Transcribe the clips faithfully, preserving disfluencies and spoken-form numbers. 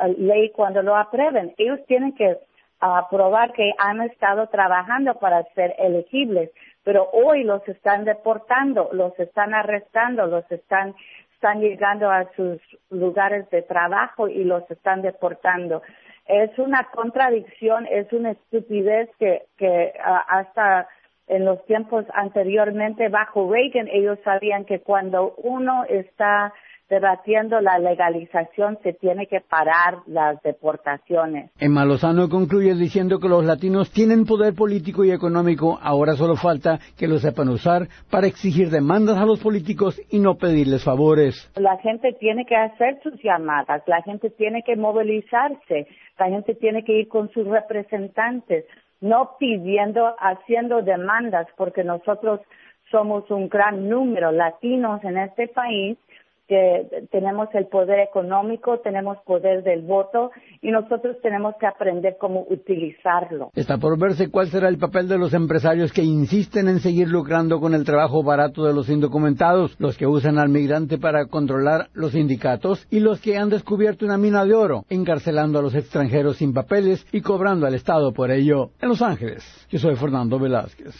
ley cuando lo aprueben. Ellos tienen que uh, probar que han estado trabajando para ser elegibles, pero hoy los están deportando, los están arrestando, los están, están llegando a sus lugares de trabajo y los están deportando. Es una contradicción, es una estupidez que, que uh, hasta en los tiempos anteriormente bajo Reagan ellos sabían que cuando uno está debatiendo la legalización se tiene que parar las deportaciones. Emma Lozano concluye diciendo que los latinos tienen poder político y económico, ahora solo falta que lo sepan usar para exigir demandas a los políticos y no pedirles favores. La gente tiene que hacer sus llamadas, la gente tiene que movilizarse, la gente tiene que ir con sus representantes, no pidiendo, haciendo demandas, porque nosotros somos un gran número latinos en este país, que tenemos el poder económico, tenemos poder del voto y nosotros tenemos que aprender cómo utilizarlo. Está por verse cuál será el papel de los empresarios que insisten en seguir lucrando con el trabajo barato de los indocumentados, los que usan al migrante para controlar los sindicatos y los que han descubierto una mina de oro, encarcelando a los extranjeros sin papeles y cobrando al Estado por ello. En Los Ángeles, yo soy Fernando Velázquez.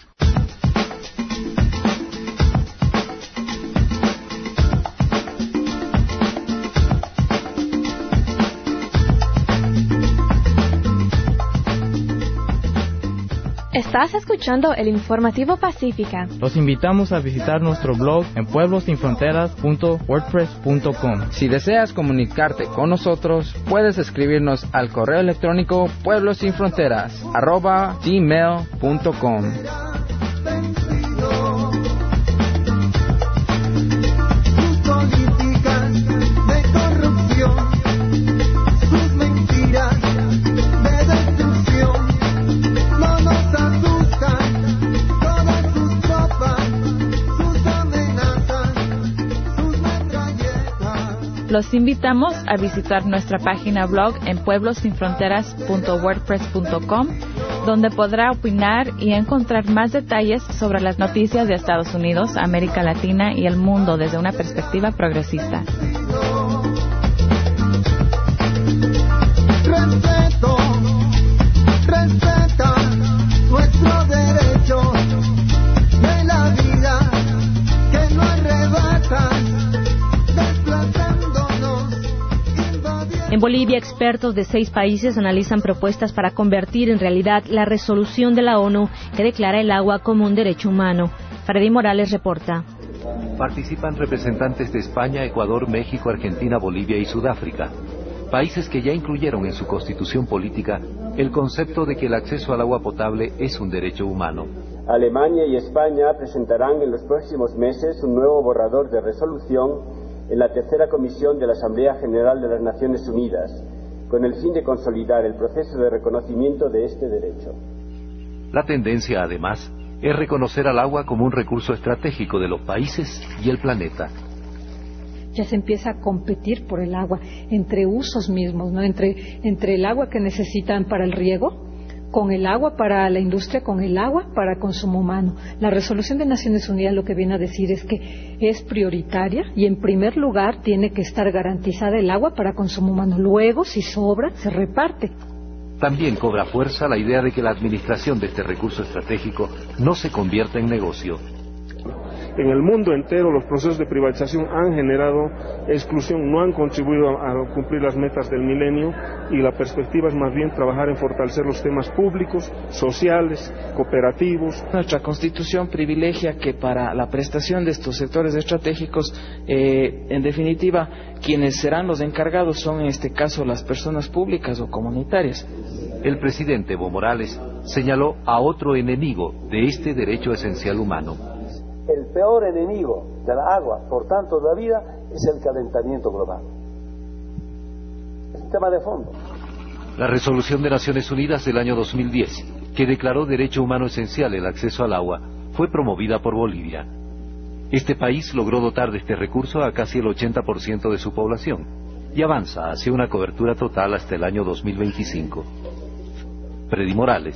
Estás escuchando el Informativo Pacífica. Los invitamos a visitar nuestro blog en pueblos sin fronteras punto wordpress punto com. Si deseas comunicarte con nosotros, puedes escribirnos al correo electrónico pueblosinfronteras arroba gmail punto com. Los invitamos a visitar nuestra página blog en pueblos sin fronteras punto wordpress punto com, donde podrá opinar y encontrar más detalles sobre las noticias de Estados Unidos, América Latina y el mundo desde una perspectiva progresista. Respeto, respeta nuestro derecho de la vida que no arrebatan. En Bolivia, expertos de seis países analizan propuestas para convertir en realidad la resolución de la ONU que declara el agua como un derecho humano. Freddy Morales reporta. Participan representantes de España, Ecuador, México, Argentina, Bolivia y Sudáfrica. Países que ya incluyeron en su constitución política el concepto de que el acceso al agua potable es un derecho humano. Alemania y España presentarán en los próximos meses un nuevo borrador de resolución en la tercera comisión de la Asamblea General de las Naciones Unidas, con el fin de consolidar el proceso de reconocimiento de este derecho. La tendencia, además, es reconocer al agua como un recurso estratégico de los países y el planeta. Ya se empieza a competir por el agua, entre usos mismos, ¿no? Entre, entre el agua que necesitan para el riego, con el agua para la industria, con el agua para consumo humano. La resolución de Naciones Unidas lo que viene a decir es que es prioritaria y en primer lugar tiene que estar garantizada el agua para consumo humano. Luego, si sobra, se reparte. También cobra fuerza la idea de que la administración de este recurso estratégico no se convierta en negocio. En el mundo entero los procesos de privatización han generado exclusión, no han contribuido a, a cumplir las metas del milenio y la perspectiva es más bien trabajar en fortalecer los temas públicos, sociales, cooperativos. Nuestra Constitución privilegia que para la prestación de estos sectores estratégicos, eh, en definitiva, quienes serán los encargados son en este caso las personas públicas o comunitarias. El presidente Evo Morales señaló a otro enemigo de este derecho esencial humano. El peor enemigo de la agua, por tanto de la vida, es el calentamiento global. Es un tema de fondo. La resolución de Naciones Unidas del año dos mil diez, que declaró derecho humano esencial el acceso al agua, fue promovida por Bolivia. Este país logró dotar de este recurso a casi el ochenta por ciento de su población y avanza hacia una cobertura total hasta el año dos mil veinticinco. Freddy Morales,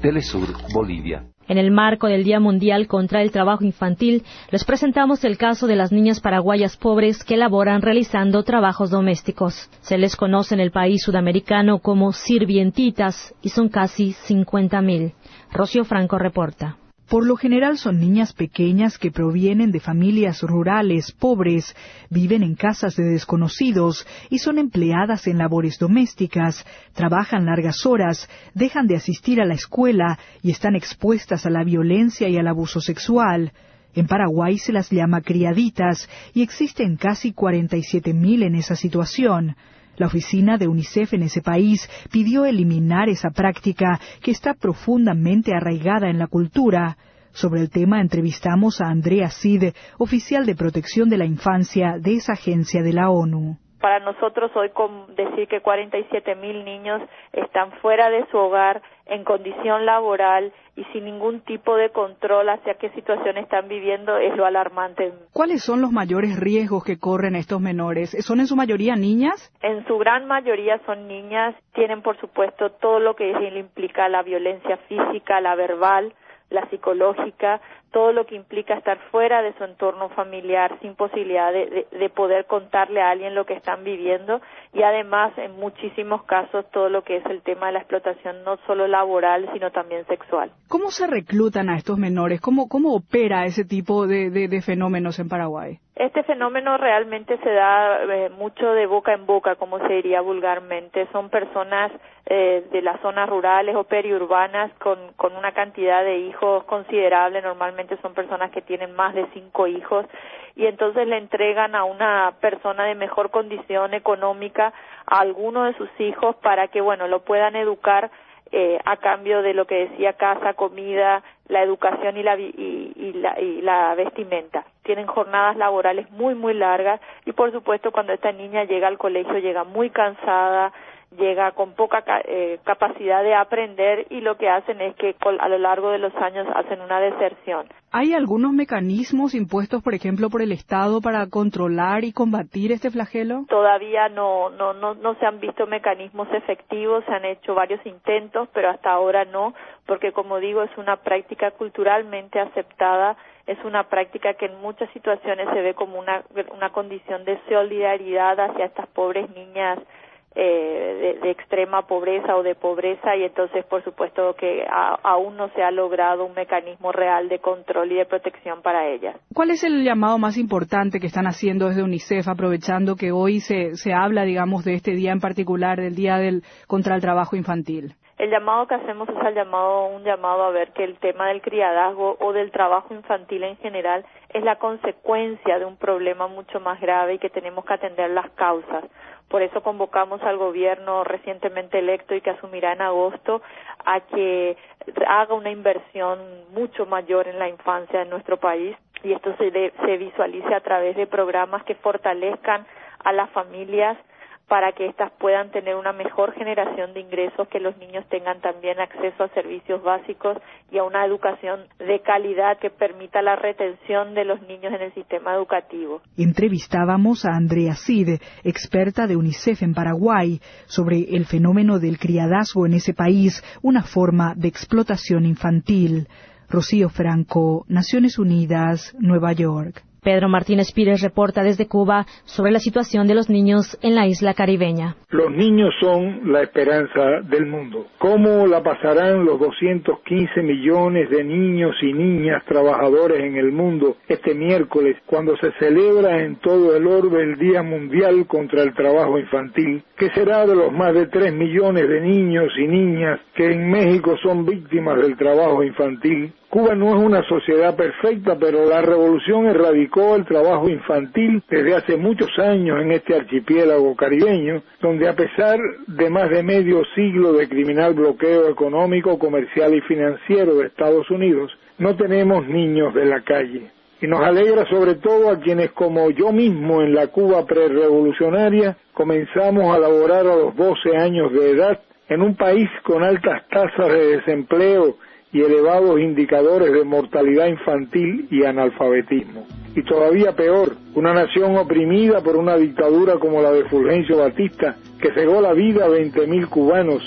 Telesur, Bolivia. En el marco del Día Mundial contra el Trabajo Infantil, les presentamos el caso de las niñas paraguayas pobres que laboran realizando trabajos domésticos. Se les conoce en el país sudamericano como sirvientitas y son casi cincuenta mil. Rocío Franco reporta. Por lo general son niñas pequeñas que provienen de familias rurales pobres, viven en casas de desconocidos y son empleadas en labores domésticas, trabajan largas horas, dejan de asistir a la escuela y están expuestas a la violencia y al abuso sexual. En Paraguay se las llama criaditas y existen casi cuarenta y siete mil en esa situación. La oficina de UNICEF en ese país pidió eliminar esa práctica que está profundamente arraigada en la cultura. Sobre el tema entrevistamos a Andrea Cid, oficial de protección de la infancia de esa agencia de la ONU. Para nosotros hoy decir que cuarenta y siete mil niños están fuera de su hogar, en condición laboral y sin ningún tipo de control hacia qué situación están viviendo es lo alarmante. ¿Cuáles son los mayores riesgos que corren estos menores? ¿Son en su mayoría niñas? En su gran mayoría son niñas. Tienen, por supuesto, todo lo que implica la violencia física, la verbal, la psicológica, todo lo que implica estar fuera de su entorno familiar, sin posibilidad de, de, de poder contarle a alguien lo que están viviendo, y además en muchísimos casos todo lo que es el tema de la explotación, no solo laboral, sino también sexual. ¿Cómo se reclutan a estos menores? ¿Cómo, cómo opera ese tipo de, de, de fenómenos en Paraguay? Este fenómeno realmente se da eh, mucho de boca en boca, como se diría vulgarmente. Son personas eh, de las zonas rurales o periurbanas con, con una cantidad de hijos considerable. Normalmente son personas que tienen más de cinco hijos y entonces le entregan a una persona de mejor condición económica a alguno de sus hijos para que, bueno, lo puedan educar eh, a cambio de lo que decía casa, comida, la educación y la, y, y, la, y la vestimenta. Tienen jornadas laborales muy, muy largas y, por supuesto, cuando esta niña llega al colegio llega muy cansada, llega con poca eh, capacidad de aprender y lo que hacen es que a lo largo de los años hacen una deserción. ¿Hay algunos mecanismos impuestos, por ejemplo, por el Estado para controlar y combatir este flagelo? Todavía no, no, no, no se han visto mecanismos efectivos, se han hecho varios intentos, pero hasta ahora no, porque como digo, es una práctica culturalmente aceptada, es una práctica que en muchas situaciones se ve como una, una condición de solidaridad hacia estas pobres niñas Eh, de, de extrema pobreza o de pobreza, y entonces por supuesto que a, aún no se ha logrado un mecanismo real de control y de protección para ellas. ¿Cuál es el llamado más importante que están haciendo desde UNICEF, aprovechando que hoy se, se habla, digamos, de este día en particular, del Día del contra el Trabajo Infantil? El llamado que hacemos es el llamado, un llamado a ver que el tema del criadazgo o del trabajo infantil en general es la consecuencia de un problema mucho más grave y que tenemos que atender las causas. Por eso convocamos al gobierno recientemente electo y que asumirá en agosto a que haga una inversión mucho mayor en la infancia en nuestro país, y esto se, de, se visualice a través de programas que fortalezcan a las familias para que éstas puedan tener una mejor generación de ingresos, que los niños tengan también acceso a servicios básicos y a una educación de calidad que permita la retención de los niños en el sistema educativo. Entrevistábamos a Andrea Cid, experta de UNICEF en Paraguay, sobre el fenómeno del criadazgo en ese país, una forma de explotación infantil. Rocío Franco, Naciones Unidas, Nueva York. Pedro Martínez Pires reporta desde Cuba sobre la situación de los niños en la isla caribeña. Los niños son la esperanza del mundo. ¿Cómo la pasarán los doscientos quince millones de niños y niñas trabajadores en el mundo este miércoles, cuando se celebra en todo el orbe el Día Mundial contra el Trabajo Infantil? ¿Qué será de los más de tres millones de niños y niñas que en México son víctimas del trabajo infantil? Cuba no es una sociedad perfecta, pero la revolución erradicó el trabajo infantil desde hace muchos años en este archipiélago caribeño, donde a pesar de más de medio siglo de criminal bloqueo económico, comercial y financiero de Estados Unidos, no tenemos niños de la calle. Y nos alegra sobre todo a quienes, como yo mismo en la Cuba prerevolucionaria, comenzamos a laborar a los doce años de edad en un país con altas tasas de desempleo y elevados indicadores de mortalidad infantil y analfabetismo. Y todavía peor, una nación oprimida por una dictadura como la de Fulgencio Batista, que cegó la vida a veinte mil cubanos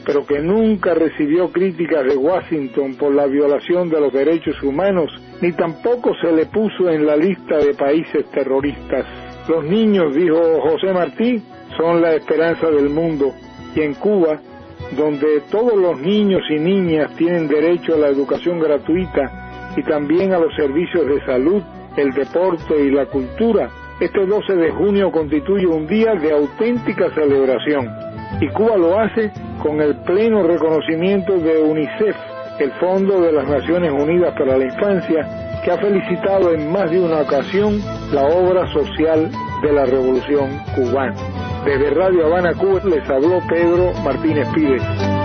pero que nunca recibió críticas de Washington por la violación de los derechos humanos, ni tampoco se le puso en la lista de países terroristas. Los niños, dijo José Martí, son la esperanza del mundo, y en Cuba, donde todos los niños y niñas tienen derecho a la educación gratuita y también a los servicios de salud, el deporte y la cultura, este doce de junio constituye un día de auténtica celebración, y Cuba lo hace con el pleno reconocimiento de UNICEF, el Fondo de las Naciones Unidas para la Infancia, que ha felicitado en más de una ocasión la obra social de la Revolución Cubana. Desde Radio Habana, Cuba, les habló Pedro Martínez Pires.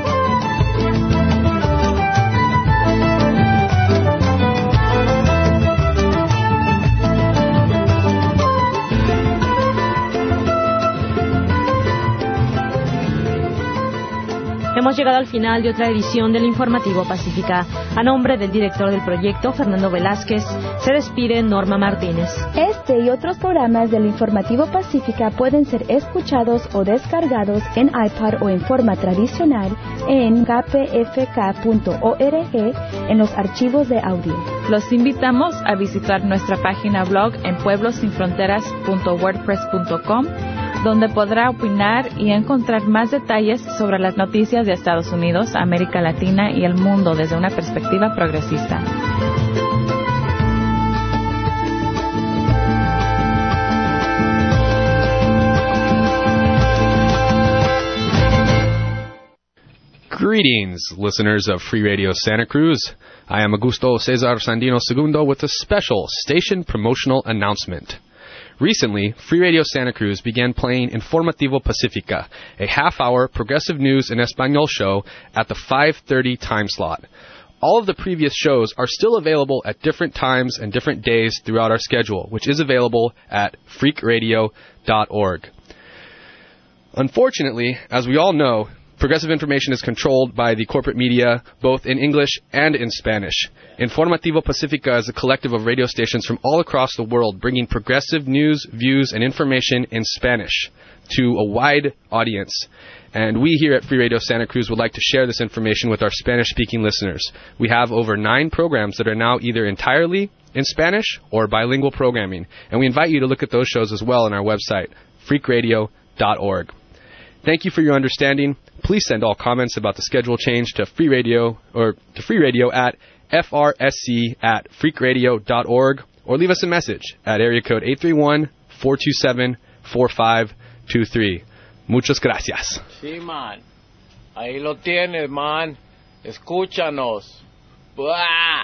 Hemos llegado al final de otra edición del Informativo Pacífica. A nombre del director del proyecto, Fernando Velázquez, se despide Norma Martínez. Este y otros programas del Informativo Pacífica pueden ser escuchados o descargados en iPad o en forma tradicional en k p f k punto org en los archivos de audio. Los invitamos a visitar nuestra página blog en pueblos sin fronteras punto wordpress punto com, donde podrá opinar y encontrar más detalles sobre las noticias de Estados Unidos, América Latina y el mundo desde una perspectiva progresista. Greetings, listeners of Free Radio Santa Cruz. I am Augusto Cesar Sandino Segundo with a special station promotional announcement. Recently, Free Radio Santa Cruz began playing Informativo Pacifica, a half-hour progressive news in Espanol show at the five thirty time slot. All of the previous shows are still available at different times and different days throughout our schedule, which is available at freak radio dot org. Unfortunately, as we all know, progressive information is controlled by the corporate media, both in English and in Spanish. Informativo Pacifica is a collective of radio stations from all across the world, bringing progressive news, views, and information in Spanish to a wide audience. And we here at Free Radio Santa Cruz would like to share this information with our Spanish-speaking listeners. We have over nine programs that are now either entirely in Spanish or bilingual programming. And we invite you to look at those shows as well on our website, freak radio dot org. Thank you for your understanding. Please send all comments about the schedule change to Free Radio or to Free Radio at f r s c at freak radio dot org or leave us a message at area code eight three one, four two seven, four five two three. Muchas gracias. Sí, man. Ahí lo tienes, man. Escúchanos. Buah.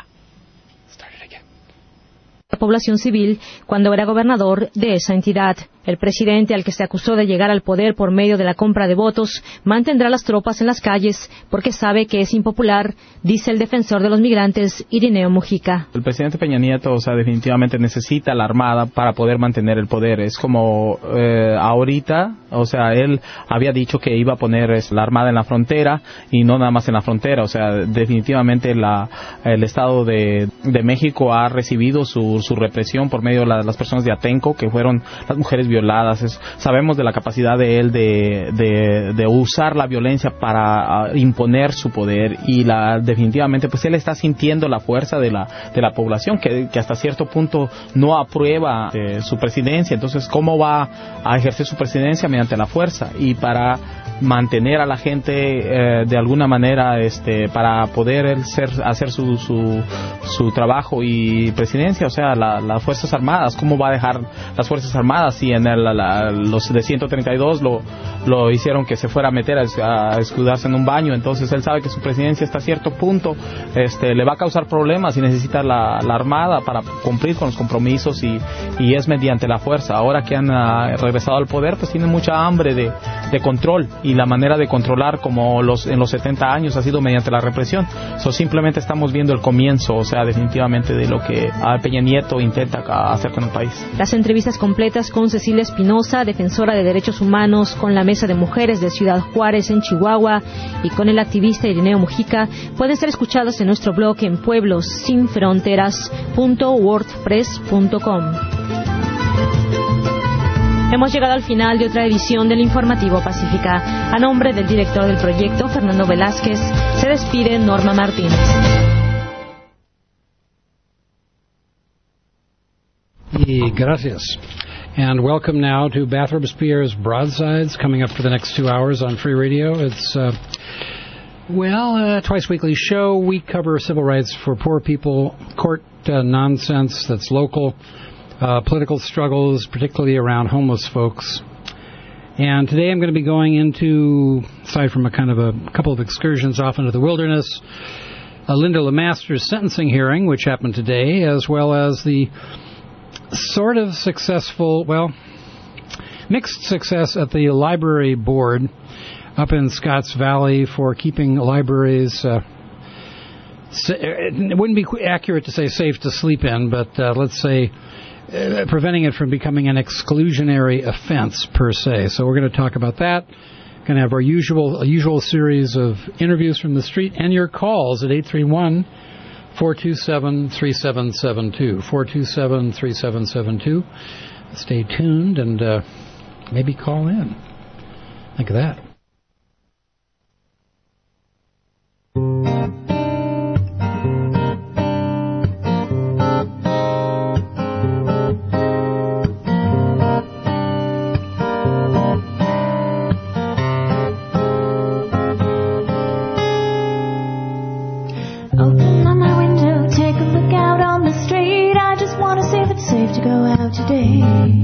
La población civil cuando era gobernador de esa entidad. El presidente, al que se acusó de llegar al poder por medio de la compra de votos, mantendrá las tropas en las calles porque sabe que es impopular, dice el defensor de los migrantes, Irineo Mujica. El presidente Peña Nieto, o sea, definitivamente necesita la Armada para poder mantener el poder. Es como eh, ahorita, o sea, él había dicho que iba a poner es, la Armada en la frontera y no nada más en la frontera. O sea, definitivamente la, el Estado de, de México ha recibido su, su represión por medio de la, las personas de Atenco, que fueron las mujeres violadas. Es, sabemos de la capacidad de él de, de, de usar la violencia para uh, imponer su poder y la, definitivamente pues él está sintiendo la fuerza de la, de la población que, que hasta cierto punto no aprueba eh, su presidencia. Entonces, ¿cómo va a ejercer su presidencia? Mediante la fuerza y para mantener a la gente eh, de alguna manera este, para poder él ser, hacer su, su, su trabajo y presidencia, o sea, la, las Fuerzas Armadas, ¿cómo va a dejar las Fuerzas Armadas si en el, la, los de ciento treinta y dos lo, lo hicieron que se fuera a meter a, a escudarse en un baño? Entonces él sabe que su presidencia hasta cierto punto este, le va a causar problemas y necesita la, la Armada para cumplir con los compromisos y, y es mediante la fuerza. Ahora que han uh, regresado al poder, pues tienen mucha hambre de, de control y la manera de controlar como los en los setenta años ha sido mediante la represión. So, simplemente estamos viendo el comienzo, o sea, definitivamente de lo que uh, Peña Nieto intenta hacer con el país. Las entrevistas completas con Cecilia Espinosa, defensora de derechos humanos, con la Mesa de Mujeres de Ciudad Juárez en Chihuahua y con el activista Irineo Mujica pueden ser escuchados en nuestro blog en pueblos sin fronteras punto wordpress punto com. Hemos llegado al final de otra edición del Informativo Pacífica. A nombre del director del proyecto, Fernando Velázquez, se despide Norma Martínez. Y gracias. And welcome now to Bathrop Spears Broadsides, coming up for the next two hours on Free Radio. It's, uh, well, a twice-weekly show. We cover civil rights for poor people, court uh, nonsense that's local, uh, political struggles, particularly around homeless folks. And today I'm going to be going into, aside from a kind of a couple of excursions off into the wilderness, uh, Linda LeMaster's sentencing hearing, which happened today, as well as the sort of successful, well, mixed success at the library board up in Scotts Valley for keeping libraries, uh, it wouldn't be accurate to say safe to sleep in, but uh, let's say uh, preventing it from becoming an exclusionary offense per se. So we're going to talk about that. Going to have our usual usual series of interviews from the street and your calls at eight three one, four two seven, three seven seven two. four two seven, three seven seven two. Stay tuned and uh, maybe call in. Think of that. Safe to go out today.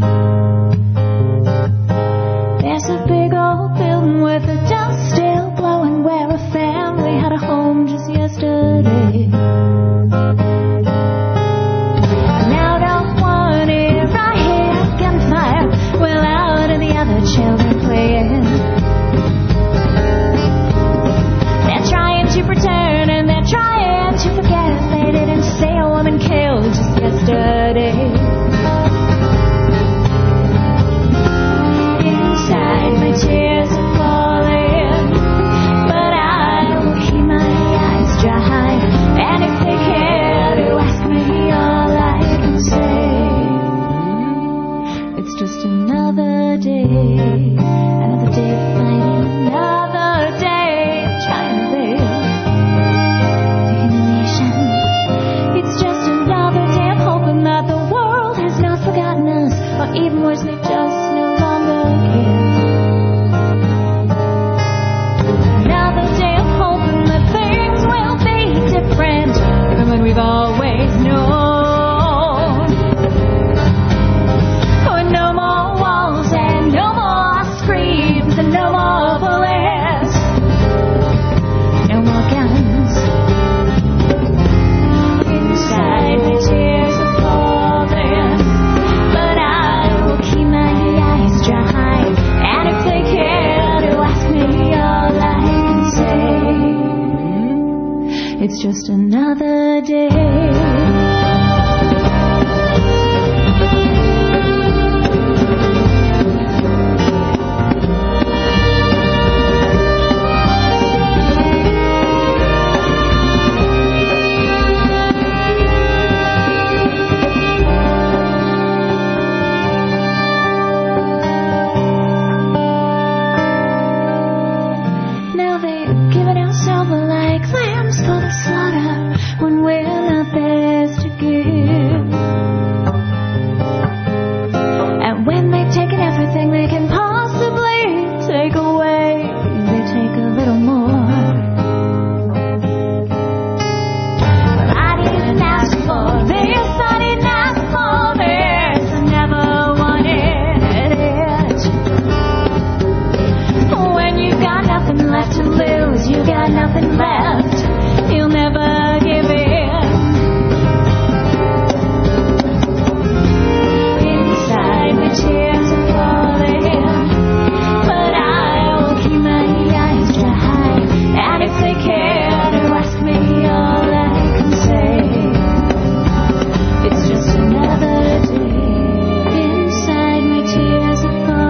There's a big old building with the dust still blowing where a family had a home just yesterday. Now don't want it right here, gunfire, well out and the other children playing. They're trying to pretend and they're trying to forget they didn't say a woman killed just yesterday. Inside my tears are falling, but I will keep my eyes dry. And if they care to ask me, all I can say, it's just another day, another day of fighting, another day of trying to live. The humiliation, it's just another day of hoping that the world has not forgotten us, or even worse, they just no longer care. Another day of hoping that things will be different, even when we've always known. Oh, no more walls and no more screams and no more bullets, no more guns. Inside my tears are falling, but I will keep my eyes dry. And if they care to ask me, all I can say, it's just another day.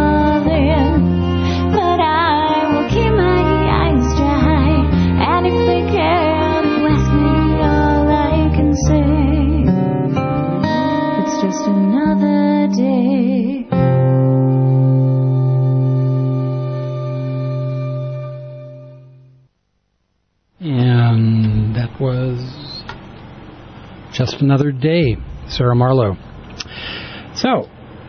And if And that was Just Another Day, Sarah Marlowe. So,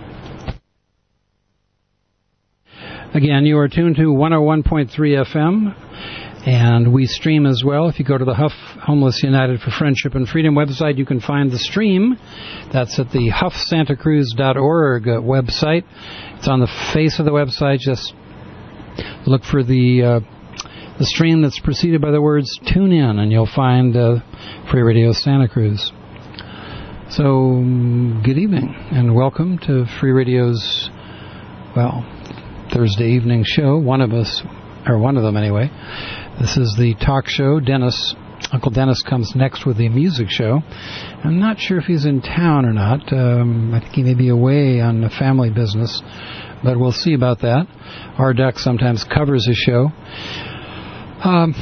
again, you are tuned to one oh one point three F M, and we stream as well. If you go to the Huff Homeless United for Friendship and Freedom website, you can find the stream. That's at the huff santa cruz dot org website. It's on the face of the website. Just look for the uh, the stream that's preceded by the words "Tune In," and you'll find uh, Free Radio Santa Cruz. So, good evening, and welcome to Free Radio's, well, Thursday evening show. One of us, or one of them anyway. This is the talk show. Dennis, Uncle Dennis comes next with the music show. I'm not sure if he's in town or not. Um, I think he may be away on a family business, but we'll see about that. Our Duck sometimes covers his show. Um,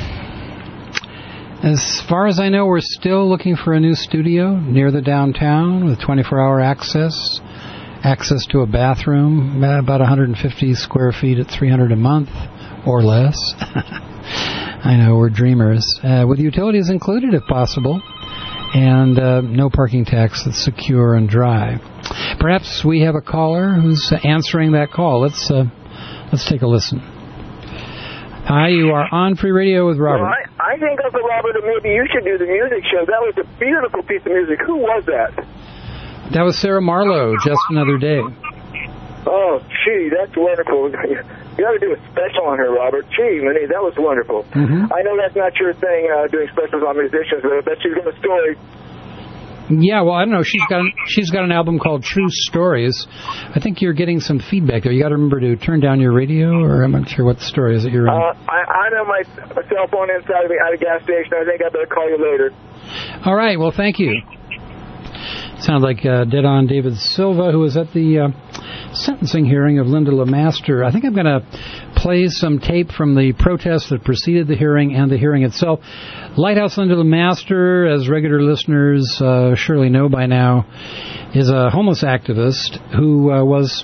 as far as I know, we're still looking for a new studio near the downtown with twenty-four hour access. Access to a bathroom, about one hundred fifty square feet at three hundred dollars a month or less. I know, we're dreamers. Uh, with utilities included, if possible, and uh, no parking tax that's secure and dry. Perhaps we have a caller who's answering that call. Let's uh, let's take a listen. Hi, you are on Free Radio with Robert. Well, I, I think, Uncle Robert, that maybe you should do the music show. That was a beautiful piece of music. Who was that? That was Sarah Marlowe, Just Another Day. Oh, gee, that's wonderful. You got to do a special on her, Robert. Gee, Minnie, that was wonderful. Mm-hmm. I know that's not your thing, uh, doing specials on musicians, but I bet she's got a story. Yeah, well, I don't know. She's got she's got an album called True Stories. I think you're getting some feedback there. You got to remember to turn down your radio, or I'm not sure what the story is that you're in. Uh, I, I know my, my cell phone inside of me at a gas station. I think I better call you later. All right. Well, thank you. Sounds like uh, Dead On David Silva, who was at the uh, sentencing hearing of Linda LeMaster. I think I'm going to play some tape from the protest that preceded the hearing and the hearing itself. Lighthouse Linda LeMaster, as regular listeners uh, surely know by now, is a homeless activist who uh, was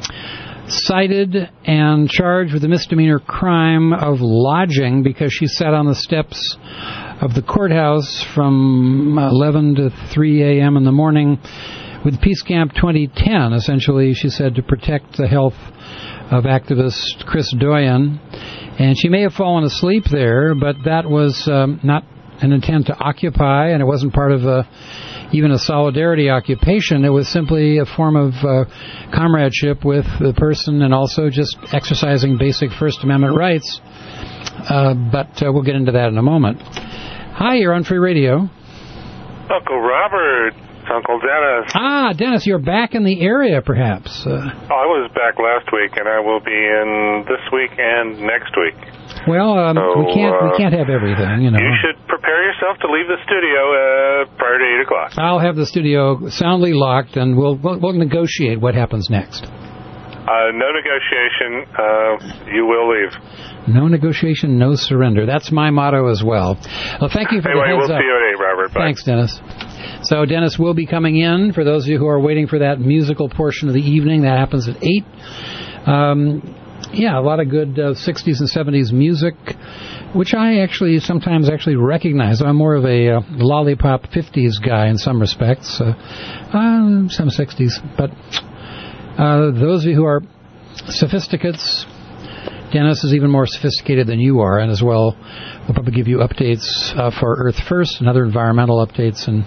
cited and charged with the misdemeanor crime of lodging because she sat on the steps of the courthouse from eleven to three a.m. in the morning with Peace Camp twenty ten, essentially, she said, to protect the health of activist Chris Doyen. And she may have fallen asleep there, but that was um, not an intent to occupy, and it wasn't part of a, even a solidarity occupation. It was simply a form of uh, comradeship with the person and also just exercising basic First Amendment rights. Uh, but uh, we'll get into that in a moment. Hi, you're on Free Radio. Uncle Robert, Uncle Dennis. Ah, Dennis, you're back in the area, perhaps. Uh, oh, I was back last week, and I will be in this week and next week. Well, um, so, we can't uh, we can't have everything, you know. You should prepare yourself to leave the studio uh, prior to eight o'clock. I'll have the studio soundly locked, and we'll we'll, we'll negotiate what happens next. Uh, no negotiation. Uh, you will leave. No negotiation, no surrender. That's my motto as well. Well, thank you for anyway, the heads we'll up. see you at eight, Robert. Bye. Thanks, Dennis. So Dennis will be coming in, for those of you who are waiting for that musical portion of the evening. That happens at eight. Um, yeah, a lot of good uh, sixties and seventies music, which I actually sometimes actually recognize. I'm more of a uh, lollipop fifties guy in some respects, uh, uh, some sixties. But uh, those of you who are sophisticates, Dennis is even more sophisticated than you are, and as well, we'll probably give you updates uh, for Earth First and other environmental updates, and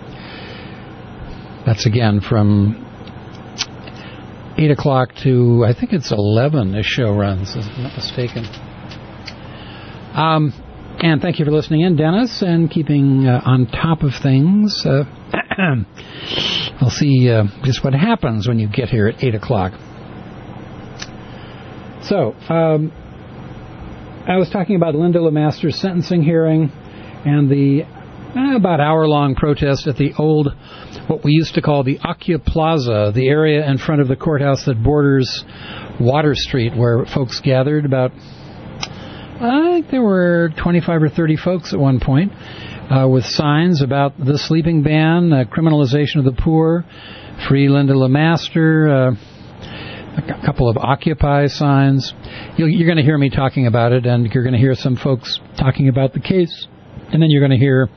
that's again from eight o'clock to, I think it's eleven, this show runs, if I'm not mistaken. Um, and thank you for listening in, Dennis, and keeping uh, on top of things. Uh, we'll see uh, just what happens when you get here at eight o'clock. So, um, I was talking about Linda LeMaster's sentencing hearing and the uh, about hour-long protest at the old, what we used to call the Accia Plaza, the area in front of the courthouse that borders Water Street, where folks gathered. About, I think there were twenty-five or thirty folks at one point, uh, with signs about the sleeping ban, uh, criminalization of the poor, free Linda LeMaster, uh, a couple of Occupy signs. You're going to hear me talking about it, and you're going to hear some folks talking about the case And then you're going to hear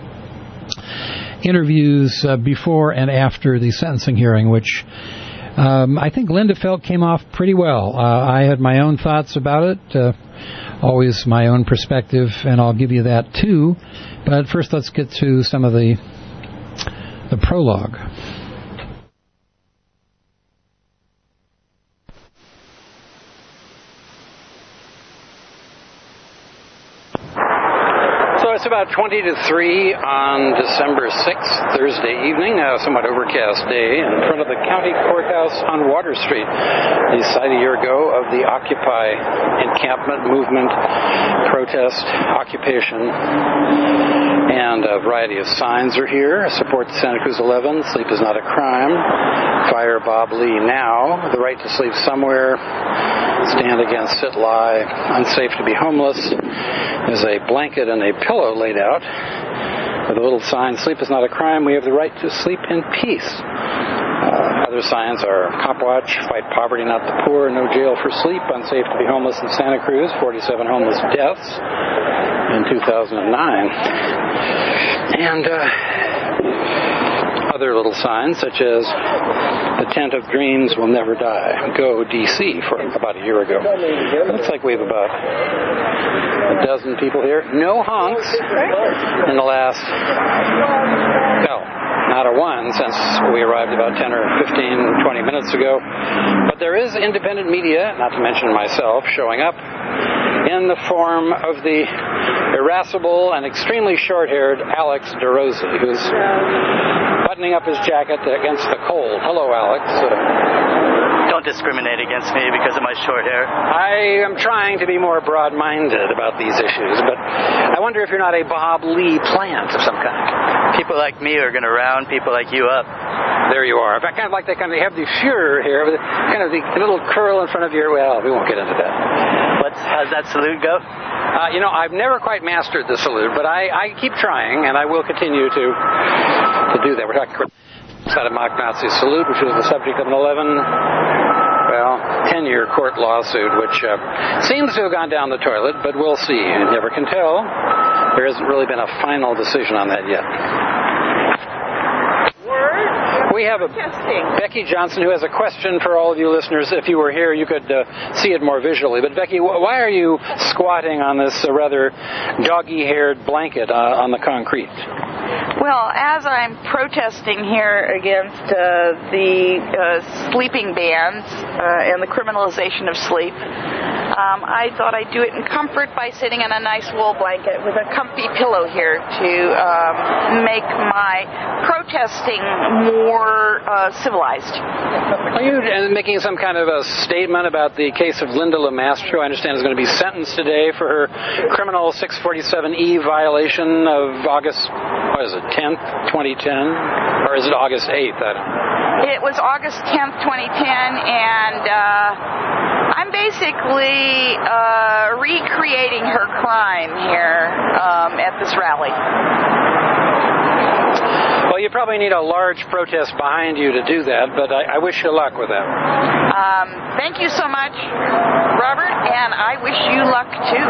interviews uh, before and after the sentencing hearing, which um, I think Linda felt came off pretty well. Uh, I had my own thoughts about it, uh, always my own perspective, and I'll give you that too. But first, let's get to some of the the prologue. It's about twenty to three on December sixth, Thursday evening, a somewhat overcast day, in front of the county courthouse on Water Street. The site a year ago of the Occupy encampment movement, protest, occupation, and a variety of signs are here. Support Santa Cruz eleven, sleep is not a crime. Fire Bob Lee now, the right to sleep somewhere. Stand against sit, lie, unsafe to be homeless. There's a blanket and a pillow laid out with a little sign, sleep is not a crime, we have the right to sleep in peace. Uh, other signs are Cop Watch, fight poverty, not the poor, no jail for sleep, unsafe to be homeless in Santa Cruz, forty-seven homeless deaths in two thousand nine. And uh, other little signs such as the tent of dreams will never die, go D C, for about a year ago. It looks like we have about a dozen people here. No honks in the last, no, not a one since we arrived about ten or fifteen, twenty minutes ago. But there is independent media, not to mention myself, showing up in the form of the irascible and extremely short-haired Alex DeRosa, who's buttoning up his jacket against the cold. Hello, Alex. Uh, Don't discriminate against me because of my short hair. I am trying to be more broad-minded about these issues, but I wonder if you're not a Bob Lee plant of some kind. People like me are going to round people like you up. There you are. I kind of like that kind of, you have the Fuhrer here, with kind of the little curl in front of your, well, we won't get into that. What's, how's that salute go? Uh, you know, I've never quite mastered the salute, but I, I keep trying, and I will continue to to do that. We're talking about a mock Nazi salute, which was the subject of an eleven, well, ten-year court lawsuit, which uh, seems to have gone down the toilet, but we'll see. You never can tell. There hasn't really been a final decision on that yet. We have a Becky Johnson who has a question for all of you listeners. If you were here, you could uh, see it more visually. But Becky, why are you squatting on this uh, rather doggy-haired blanket uh, on the concrete? Well, as I'm protesting here against uh, the uh, sleeping bans uh, and the criminalization of sleep, um, I thought I'd do it in comfort by sitting in a nice wool blanket with a comfy pillow here to um, make my protesting more uh, civilized. Are you making some kind of a statement about the case of Linda LeMastro? I understand is going to be sentenced today for her criminal six forty-seven E violation of August, what is it, tenth, twenty ten? Or is it August eighth? I don't know. It was August tenth, twenty ten, and uh, I'm basically uh, recreating her crime here um, at this rally. Well, you probably need a large protest behind you to do that, but I, I wish you luck with that. Um, thank you so much, Robert, and I wish you luck too.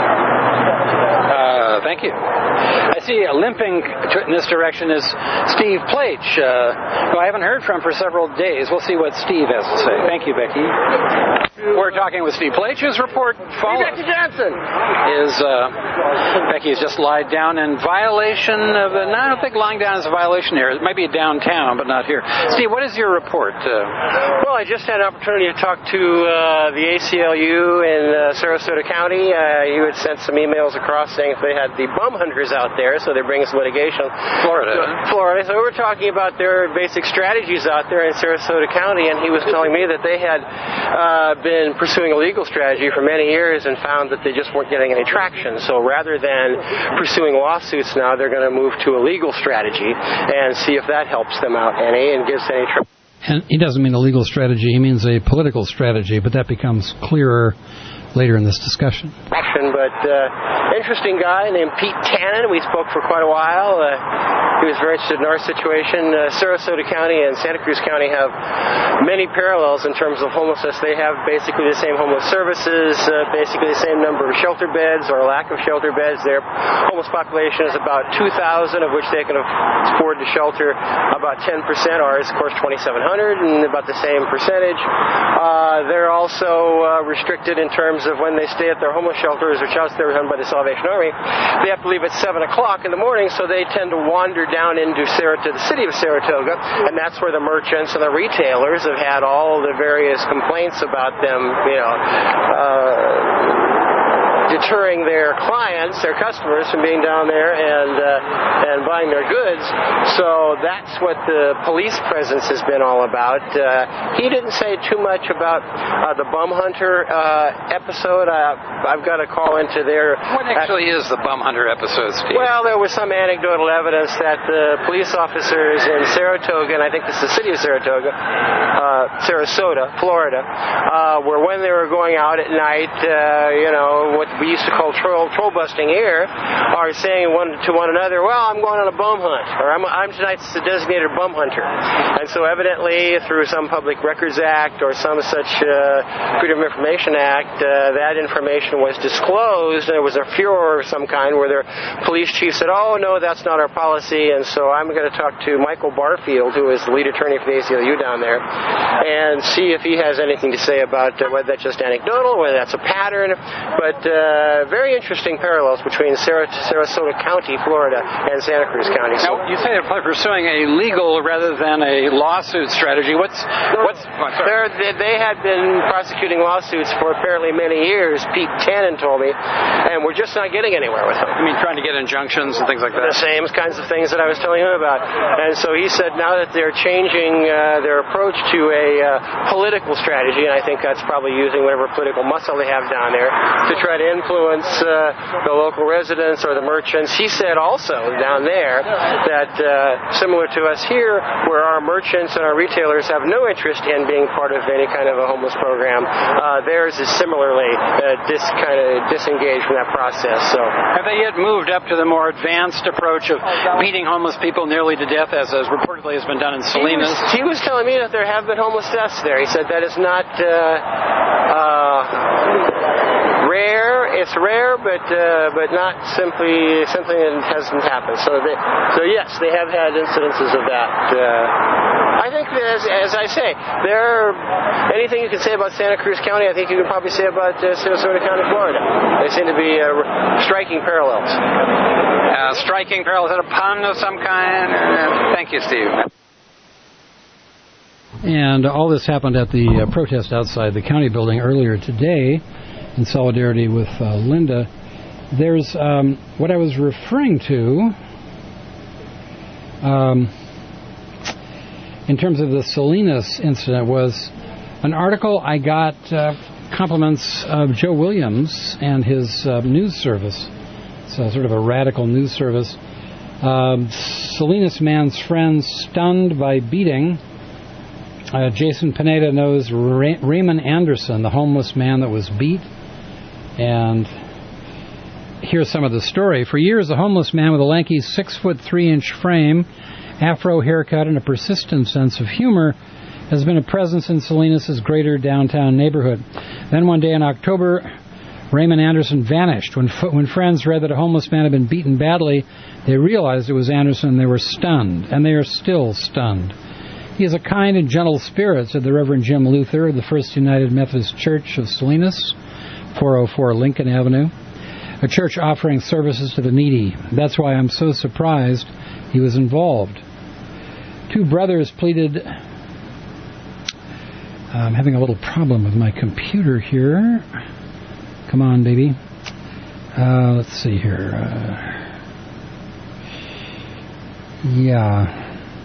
Uh, thank you. I see limping in this direction is Steve Plach, uh, who I haven't heard from for several days. We'll see what Steve has to say. Thank you, Becky. We're talking with Steve Plach, whose report follows. Becky Johnson! Is, uh, Becky has just lied down in violation of, a, no, I don't think lying down is a violation here. It might be downtown, but not here. Steve, what is your report? Uh, well, I just had an opportunity to talk to uh, the A C L U in uh, Sarasota County. Uh, you had sent some emails across saying if they had the bum hunters out there, so they're bringing some litigation. Florida. So, Florida. So we were talking about their basic strategies out there in Sarasota County, and he was telling me that they had uh, been pursuing a legal strategy for many years and found that they just weren't getting any traction. So rather than pursuing lawsuits now, they're going to move to a legal strategy and see if that helps them out any and gives any trouble. And he doesn't mean a legal strategy, he means a political strategy, but that becomes clearer later in this discussion. But uh, interesting guy named Pete Tannen. We spoke for quite a while. Uh, he was very interested in our situation. Uh, Sarasota County and Santa Cruz County have many parallels in terms of homelessness. They have basically the same homeless services, uh, basically the same number of shelter beds or lack of shelter beds. Their homeless population is about two thousand, of which they can afford to shelter about ten percent. Ours, of course, twenty-seven hundred, and about the same percentage. Uh, they're also uh, restricted in terms of when they stay at their homeless shelters or shelters run by the Salvation Army. They have to leave at seven o'clock in the morning, so they tend to wander down into Saratoga, the city of Saratoga, and that's where the merchants and the retailers have had all the various complaints about them, you know, uh, deterring their clients, their customers, from being down there and uh, and buying their goods. So that's what the police presence has been all about. Uh, he didn't say too much about uh, the bum hunter uh, episode. Uh, I've got to call into their... What actually uh, is the bum hunter episode, Steve? Well, there was some anecdotal evidence that the police officers in Saratoga, and I think this is the city of Saratoga, uh, Sarasota, Florida, uh, were when they were going out at night, uh, you know, what we used to call troll, troll busting air, are saying one to one another, well, I'm going on a bum hunt, or I'm, I'm tonight's designated bum hunter. And so evidently, through some Public Records Act or some such uh, Freedom of Information Act, uh, that information was disclosed, and there was a furor of some kind where their police chief said, oh, no, that's not our policy, and so I'm going to talk to Michael Barfield, who is the lead attorney for the A C L U down there, and see if he has anything to say about uh, whether that's just anecdotal, whether that's a pattern, but uh, very interesting parallels between Sar- Sarasota County, Florida, and Santa Cruz County. So, now, you say they're pursuing a legal rather than a lawsuit strategy. What's what's oh, they, they had been prosecuting lawsuits for apparently many years, Pete Tannen told me, and we're just not getting anywhere with them. I mean, trying to get injunctions and things like that? The same kinds of things that I was telling him about. And so he said now that they're changing uh, their approach to a uh, political strategy, and I think that's probably using whatever political muscle they have down there to try to influence uh, the local residents or the merchants. He said also down there that uh, similar to us here, where our merchants and our retailers have no interest in being part of any kind of a homeless program, uh, theirs is similarly uh, dis, kind of disengaged from that process. So, have they yet moved up to the more advanced approach of beating homeless people nearly to death, as, as reportedly has been done in Salinas? He was, he was telling me that there have been homeless deaths there. He said that is not uh, uh, rare. It's rare, but uh, but not simply something that hasn't happened. So, they, so yes, they have had incidences of that. Uh, I think, that as, as I say, there anything you can say about Santa Cruz County, I think you can probably say about uh, Sarasota County, Florida. They seem to be uh, striking parallels. Uh, striking parallels. Is that a pun of some kind? Uh, thank you, Steve. And all this happened at the uh, protest outside the county building earlier today in solidarity with uh, Linda. There's um, what I was referring to um, in terms of the Salinas incident was an article I got uh, compliments of Joe Williams and his uh, news service. It's a sort of a radical news service. Um, Salinas man's friends stunned by beating. Uh, Jason Pineda knows Ray- Raymond Anderson, the homeless man that was beat. And here's some of the story. For years, a homeless man with a lanky six foot three inch frame, afro haircut, and a persistent sense of humor has been a presence in Salinas' greater downtown neighborhood. Then one day in October, Raymond Anderson vanished. When when friends read that a homeless man had been beaten badly, they realized it was Anderson, and they were stunned, and they are still stunned. He is a kind and gentle spirit, said the Reverend Jim Luther of the First United Methodist Church of Salinas, four oh four Lincoln Avenue, a church offering services to the needy. That's why I'm so surprised he was involved. Two brothers pleaded... I'm having a little problem with my computer here. Come on, baby. Uh, let's see here. Uh, yeah.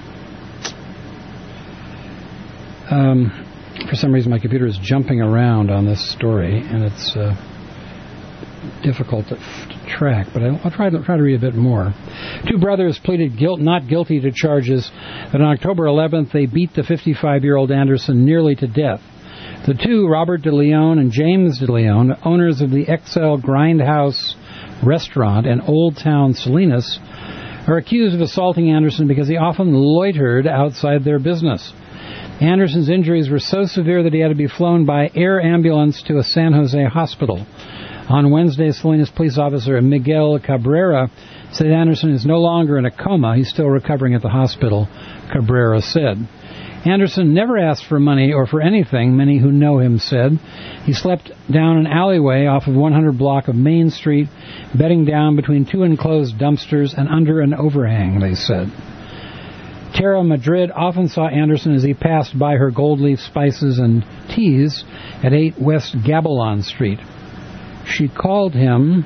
Um, for some reason, my computer is jumping around on this story, and it's uh, difficult to, to track, but I'll, I'll try to try to read a bit more. Two brothers pleaded guilt, not guilty to charges that on October eleventh they beat the fifty-five-year-old Anderson nearly to death. The two, Robert De Leon and James De Leon, owners of the X L Grindhouse restaurant in Old Town Salinas, are accused of assaulting Anderson because he often loitered outside their business. Anderson's injuries were so severe that he had to be flown by air ambulance to a San Jose hospital. On Wednesday, Salinas police officer Miguel Cabrera said Anderson is no longer in a coma. He's still recovering at the hospital, Cabrera said. Anderson never asked for money or for anything, many who know him said. He slept down an alleyway off of one hundred block of Main Street, bedding down between two enclosed dumpsters and under an overhang, they said. Tara Madrid often saw Anderson as he passed by her Gold Leaf Spices and Teas at eight West Gabelon Street. She called him...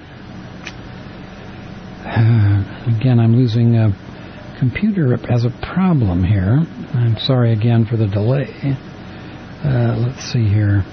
Uh, again, I'm losing a computer as a problem here. I'm sorry again for the delay. Uh, let's see here.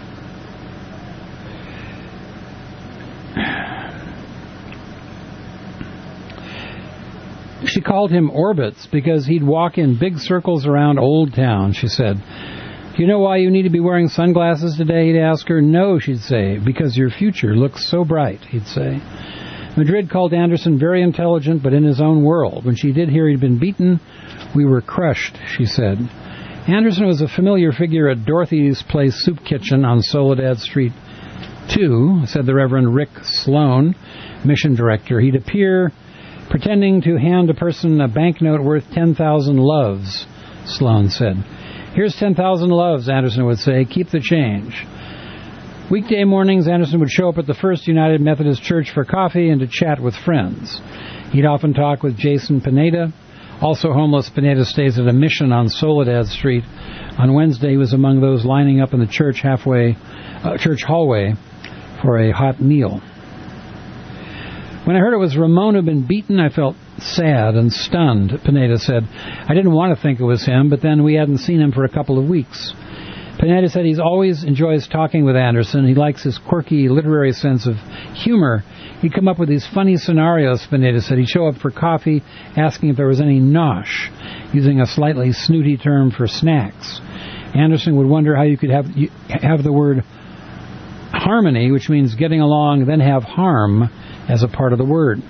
She called him Orbits because he'd walk in big circles around Old Town, she said. Do you know why you need to be wearing sunglasses today? He'd ask her. No, she'd say, because your future looks so bright, he'd say. Madrid called Anderson very intelligent, but in his own world. When she did hear he'd been beaten, we were crushed, she said. Anderson was a familiar figure at Dorothy's Place Soup Kitchen on Soledad Street two, said the Reverend Rick Sloan, mission director. He'd appear pretending to hand a person a banknote worth ten thousand loves, Sloan said. Here's ten thousand loves, Anderson would say. Keep the change. Weekday mornings, Anderson would show up at the First United Methodist Church for coffee and to chat with friends. He'd often talk with Jason Pineda. Also homeless, Pineda stays at a mission on Soledad Street. On Wednesday, he was among those lining up in the church halfway, uh, church hallway for a hot meal. When I heard it was Ramon who'd been beaten, I felt sad and stunned, Pineda said. I didn't want to think it was him, but then we hadn't seen him for a couple of weeks. Pineda said he always enjoys talking with Anderson. He likes his quirky literary sense of humor. He'd come up with these funny scenarios, Pineda said. He'd show up for coffee, asking if there was any nosh, using a slightly snooty term for snacks. Anderson would wonder how you could have have the word harmony, which means getting along, then have harm as a part of the word.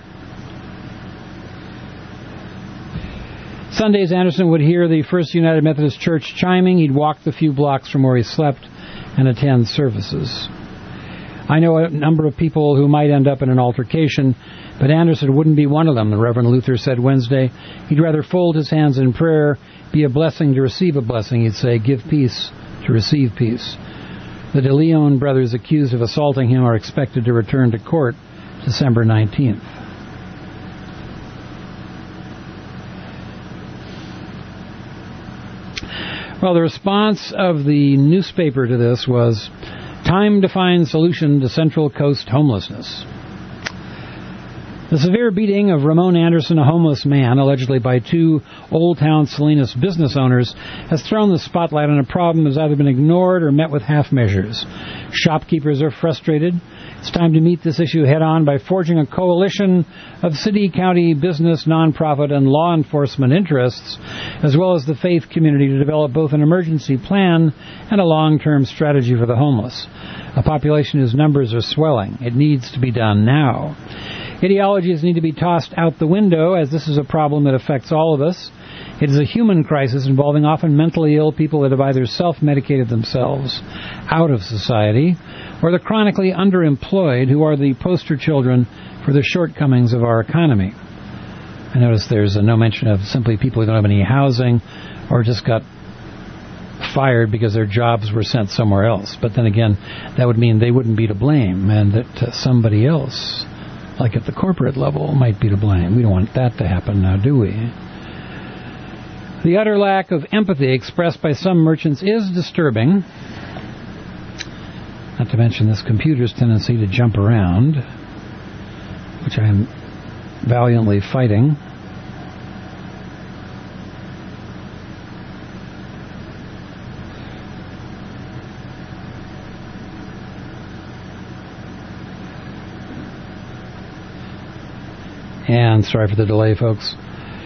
Sundays, Anderson would hear the First United Methodist Church chiming. He'd walk the few blocks from where he slept and attend services. I know a number of people who might end up in an altercation, but Anderson wouldn't be one of them, the Reverend Luther said Wednesday. He'd rather fold his hands in prayer, be a blessing to receive a blessing, he'd say, give peace to receive peace. The De Leon brothers accused of assaulting him are expected to return to court December nineteenth. Well, the response of the newspaper to this was, time to find solution to Central Coast homelessness. The severe beating of Ramon Anderson, a homeless man, allegedly by two Old Town Salinas business owners, has thrown the spotlight on a problem that has either been ignored or met with half measures. Shopkeepers are frustrated. It's time to meet this issue head-on by forging a coalition of city, county, business, nonprofit, and law enforcement interests, as well as the faith community, to develop both an emergency plan and a long-term strategy for the homeless. A population whose numbers are swelling. It needs to be done now. Ideologies need to be tossed out the window, as this is a problem that affects all of us. It is a human crisis involving often mentally ill people that have either self-medicated themselves out of society, or the chronically underemployed who are the poster children for the shortcomings of our economy. I notice there's no mention of simply people who don't have any housing or just got fired because their jobs were sent somewhere else. But then again, that would mean they wouldn't be to blame, and that uh, somebody else, like at the corporate level, might be to blame. We don't want that to happen now, do we? The utter lack of empathy expressed by some merchants is disturbing. Not to mention this computer's tendency to jump around, which I am valiantly fighting. And sorry for the delay, folks.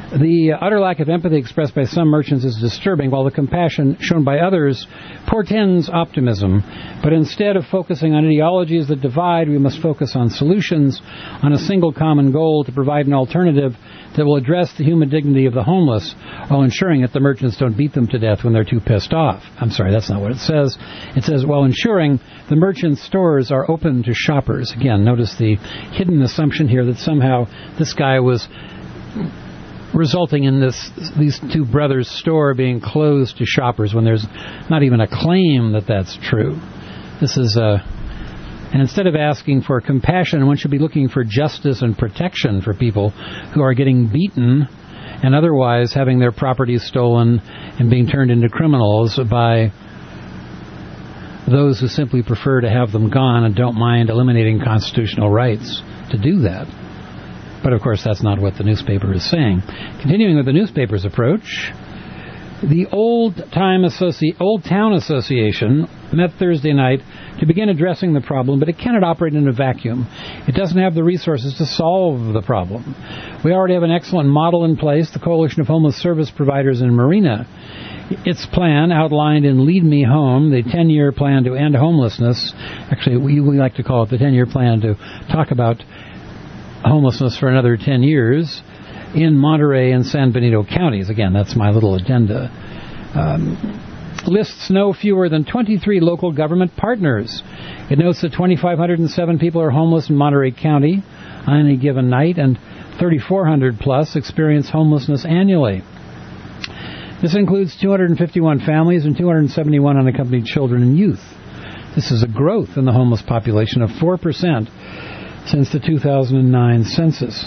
The utter lack of empathy expressed by some merchants is disturbing, while the compassion shown by others portends optimism. But instead of focusing on ideologies that divide, we must focus on solutions, on a single common goal to provide an alternative that will address the human dignity of the homeless while ensuring that the merchants don't beat them to death when they're too pissed off. I'm sorry, that's not what it says. It says, while ensuring the merchants' stores are open to shoppers. Again, notice the hidden assumption here that somehow this guy was resulting in this these two brothers' store being closed to shoppers when there's not even a claim that that's true. This is a... And instead of asking for compassion, one should be looking for justice and protection for people who are getting beaten and otherwise having their property stolen and being turned into criminals by those who simply prefer to have them gone and don't mind eliminating constitutional rights to do that. But, of course, that's not what the newspaper is saying. Continuing with the newspaper's approach, the Old Time Associ- Old Town Association met Thursday night to begin addressing the problem, but it cannot operate in a vacuum. It doesn't have the resources to solve the problem. We already have an excellent model in place, the Coalition of Homeless Service Providers in Marina. Its plan, outlined in Lead Me Home, the ten-year plan to end homelessness, actually we, we like to call it the ten-year plan to talk about homelessness for another ten years, in Monterey and San Benito counties. Again, that's my little addenda. Um, lists no fewer than twenty-three local government partners. It notes that two thousand five hundred seven people are homeless in Monterey County on any given night, and three thousand four hundred plus experience homelessness annually. This includes two hundred fifty-one families and two hundred seventy-one unaccompanied children and youth. This is a growth in the homeless population of four percent since the two thousand nine census.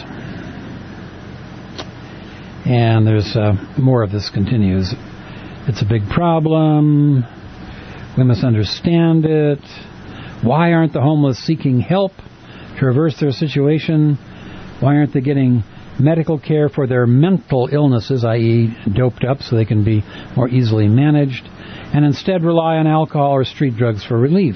And there's uh, more of this continues. It's a big problem. We must understand it. Why aren't the homeless seeking help to reverse their situation? Why aren't they getting medical care for their mental illnesses, that is doped up so they can be more easily managed, and instead rely on alcohol or street drugs for relief?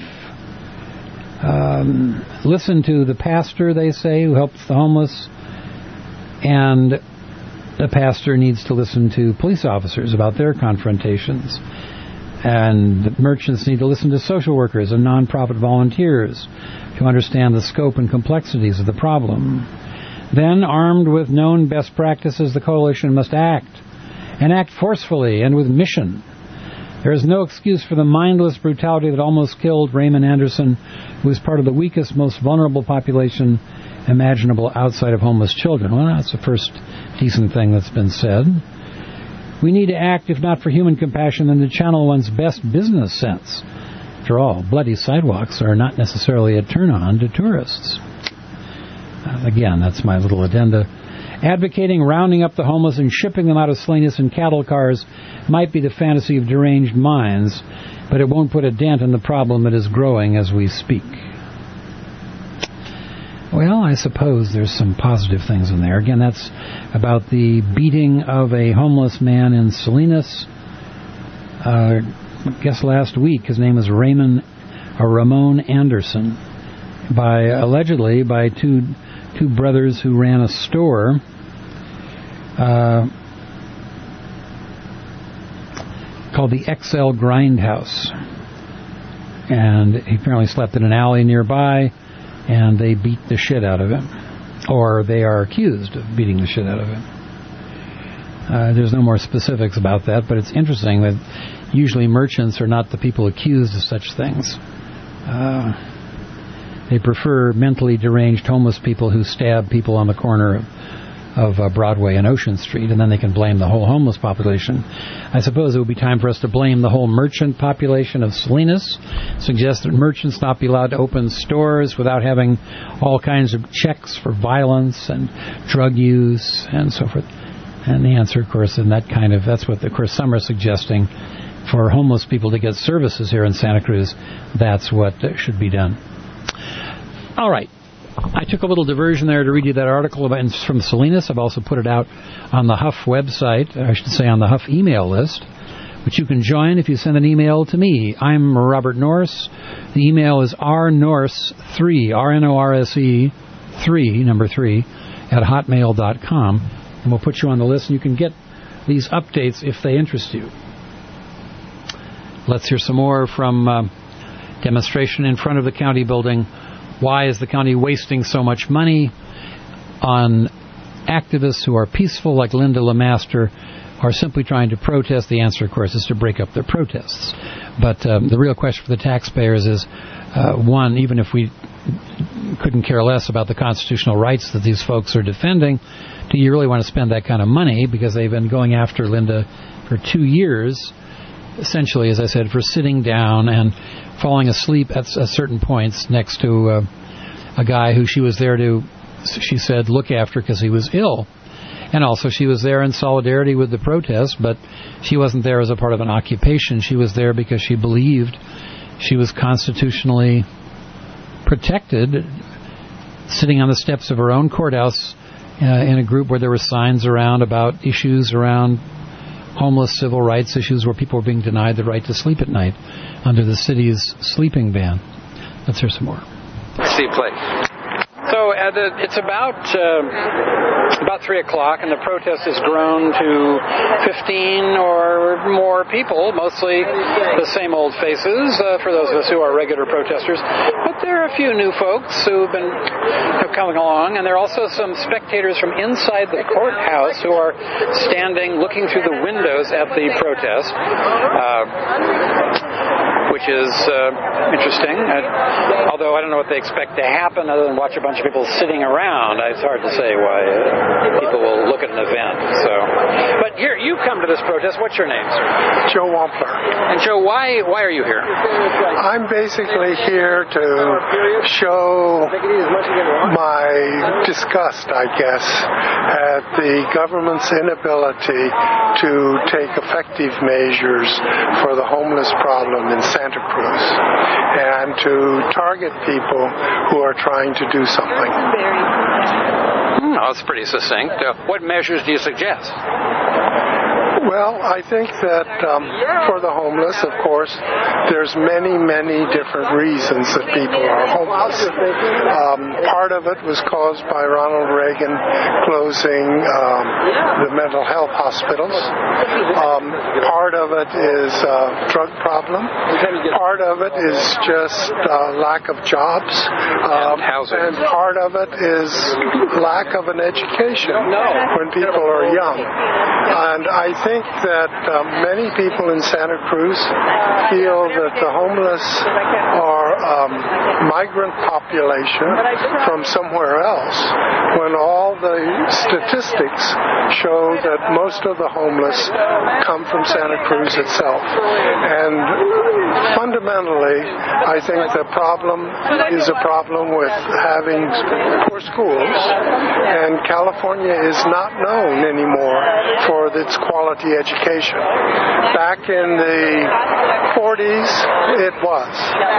Um, listen to the pastor, they say, who helps the homeless, and the pastor needs to listen to police officers about their confrontations. And the merchants need to listen to social workers and nonprofit volunteers to understand the scope and complexities of the problem. Then, armed with known best practices, the coalition must act, and act forcefully and with mission. There is no excuse for the mindless brutality that almost killed Raymond Anderson, who is part of the weakest, most vulnerable population imaginable outside of homeless children. Well, that's the first decent thing that's been said. We need to act, if not for human compassion, then to channel one's best business sense. After all, bloody sidewalks are not necessarily a turn-on to tourists. Uh, again, that's my little addenda. Advocating rounding up the homeless and shipping them out of Salinas in cattle cars might be the fantasy of deranged minds, but it won't put a dent in the problem that is growing as we speak. Well, I suppose there's some positive things in there. Again, that's about the beating of a homeless man in Salinas. Uh, I guess last week, his name is Raymond or Ramon Anderson, by allegedly by two two brothers who ran a store. Uh, called the X L Grindhouse, and he apparently slept in an alley nearby, and they beat the shit out of him, or they are accused of beating the shit out of him. Uh, there's no more specifics about that, but it's interesting that usually merchants are not the people accused of such things. Uh, they prefer mentally deranged homeless people who stab people on the corner of, of uh, Broadway and Ocean Street, and then they can blame the whole homeless population. I suppose it would be time for us to blame the whole merchant population of Salinas, suggest that merchants not be allowed to open stores without having all kinds of checks for violence and drug use and so forth. And the answer, of course, in that kind of, that's what, of course, some are suggesting for homeless people to get services here in Santa Cruz. That's what should be done. All right. I took a little diversion there to read you that article about, from Salinas. I've also put it out on the Huff website, I should say on the Huff email list, which you can join if you send an email to me. I'm Robert Norse. The email is r norse three, R N O R S E three, number three, at hotmail dot com. And we'll put you on the list, and you can get these updates if they interest you. Let's hear some more from uh, demonstration in front of the county building. Why is the county wasting so much money on activists who are peaceful, like Linda LeMaster, are simply trying to protest? The answer, of course, is to break up their protests. But um, the real question for the taxpayers is, uh, one, even if we couldn't care less about the constitutional rights that these folks are defending, do you really want to spend that kind of money? Because they've been going after Linda for two years, essentially, as I said, for sitting down and falling asleep at, at certain points next to uh, a guy who she was there to, she said, look after because he was ill. And also she was there in solidarity with the protests, but she wasn't there as a part of an occupation. She was there because she believed she was constitutionally protected, sitting on the steps of her own courthouse uh, in a group where there were signs around about issues around homeless civil rights issues, where people were being denied the right to sleep at night under the city's sleeping ban. Let's hear some more. Steve Clay. So uh, the, it's about uh, about three o'clock, and the protest has grown to fifteen or more people, mostly the same old faces uh, for those of us who are regular protesters. But there are a few new folks who've been have coming along, and there are also some spectators from inside the courthouse who are standing, looking through the windows at the protest. Uh, which is uh, interesting. Uh, although I don't know what they expect to happen other than watch a bunch of people sitting around. It's hard to say why uh, people will look at an event. So, but here, you come to this protest. What's your name, sir? Joe Wampler. And Joe, why why are you here? I'm basically here to show my disgust, I guess, at the government's inability to take effective measures for the homeless problem in Santa Cruz, and to target people who are trying to do something. Hmm, oh, that's pretty succinct. Uh, what measures do you suggest? Well, I think that um, for the homeless, of course, there's many, many different reasons that people are homeless. Um, part of it was caused by Ronald Reagan closing um, the mental health hospitals. Um, part of it is a drug problem. Part of it is just uh, lack of jobs. Um, and part of it is lack of an education when people are young. And I think that uh, many people in Santa Cruz feel that the homeless are um, migrant population from somewhere else, when all the statistics show that most of the homeless come from Santa Cruz itself. And fundamentally, I think the problem is a problem with having poor schools, and California is not known anymore for its quality education. Back in the forties, it was.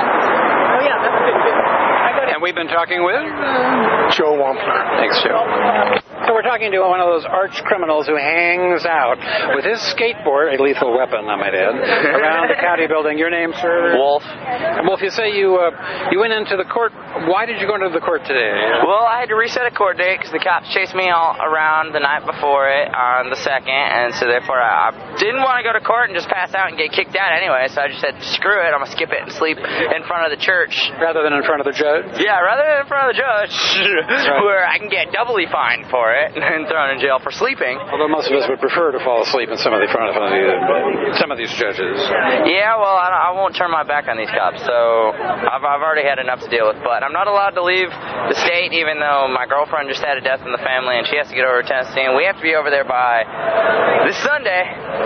Oh, yeah, that's good. And we've been talking with? Joe Wampler. Thanks, Joe. So we're talking to one of those arch criminals who hangs out with his skateboard, a lethal weapon, I might add, around the county building. Your name, sir? Wolf. Wolf, you say you uh, you went into the court. Why did you go into the court today? Well, I had to reset a court date because the cops chased me all around the night before it on the second, and so therefore I didn't want to go to court and just pass out and get kicked out anyway, so I just said, screw it, I'm going to skip it and sleep in front of the church. Rather than in front of the judge? Yeah, rather than in front of the judge, right. Where I can get doubly fined for it and thrown in jail for sleeping. Although most of us would prefer to fall asleep in some of the front of the, some of these judges. Yeah, well, I, I won't turn my back on these cops, so I've, I've already had enough to deal with. But I'm not allowed to leave the state, even though my girlfriend just had a death in the family and she has to get over to Tennessee, and we have to be over there by this Sunday.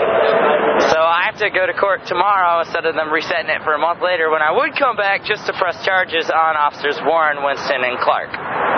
So I have to go to court tomorrow instead of them resetting it for a month later, when I would come back just to press charges on officers Warren, Winston, and Clark.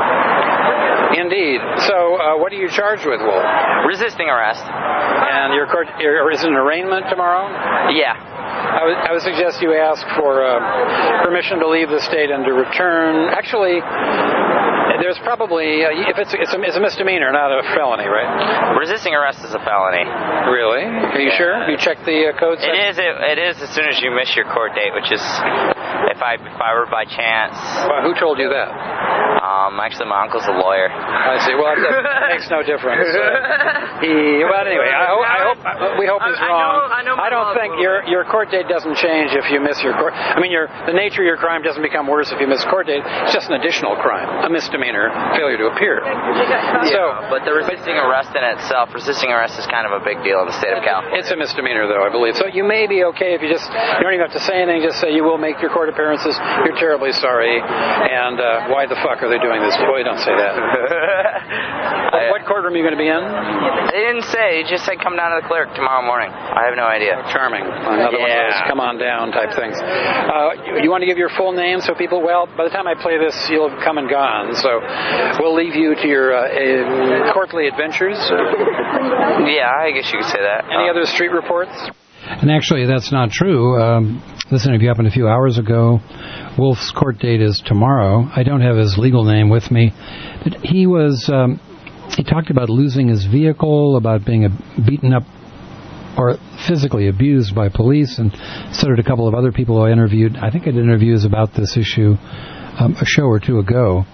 Indeed. So, uh, what are you charged with, Wolf? Resisting arrest. And your court, or is it an arraignment tomorrow? Yeah. I would, I would suggest you ask for uh, permission to leave the state and to return. Actually, there's probably, uh, if it's, it's, a, it's a misdemeanor, not a felony, right? Resisting arrest is a felony. Really? Are you sure? You checked the uh, code section? It is. It, it is as soon as you miss your court date, which is if I if I were by chance. Well, who told you that? Um, actually, my uncle's a lawyer. I see. Well, that makes no difference. Uh, he. Well, anyway, I hope. I hope we hope he's wrong. I, know, I, know I don't think your your court date doesn't change if you miss your court. I mean, your the nature of your crime doesn't become worse if you miss court date. It's just an additional crime, a misdemeanor, failure to appear. Yeah, so, but the resisting arrest in itself, resisting arrest is kind of a big deal in the state of California. It's a misdemeanor, though, I believe. So you may be okay if you just you don't even have to say anything. Just say you will make your court appearances. You're terribly sorry, and uh, why the fuck are they doing this? Boy, don't say that. what, what courtroom are you going to be in? They didn't say. He just said come down to the clerk tomorrow morning. I have no idea. Charming. Another yeah. one of those come on down type things. Uh, you, you want to give your full name so people, well, by the time I play this, you'll have come and gone. So we'll leave you to your uh, uh, courtly adventures. Yeah, I guess you could say that. Any um, other street reports? And actually, that's not true. Um, this interview happened a few hours ago. Wolf's court date is tomorrow. I don't have his legal name with me. But he was, um, he talked about losing his vehicle, about being a, beaten up or physically abused by police, and so did a couple of other people I interviewed. I think I did interviews about this issue um, a show or two ago.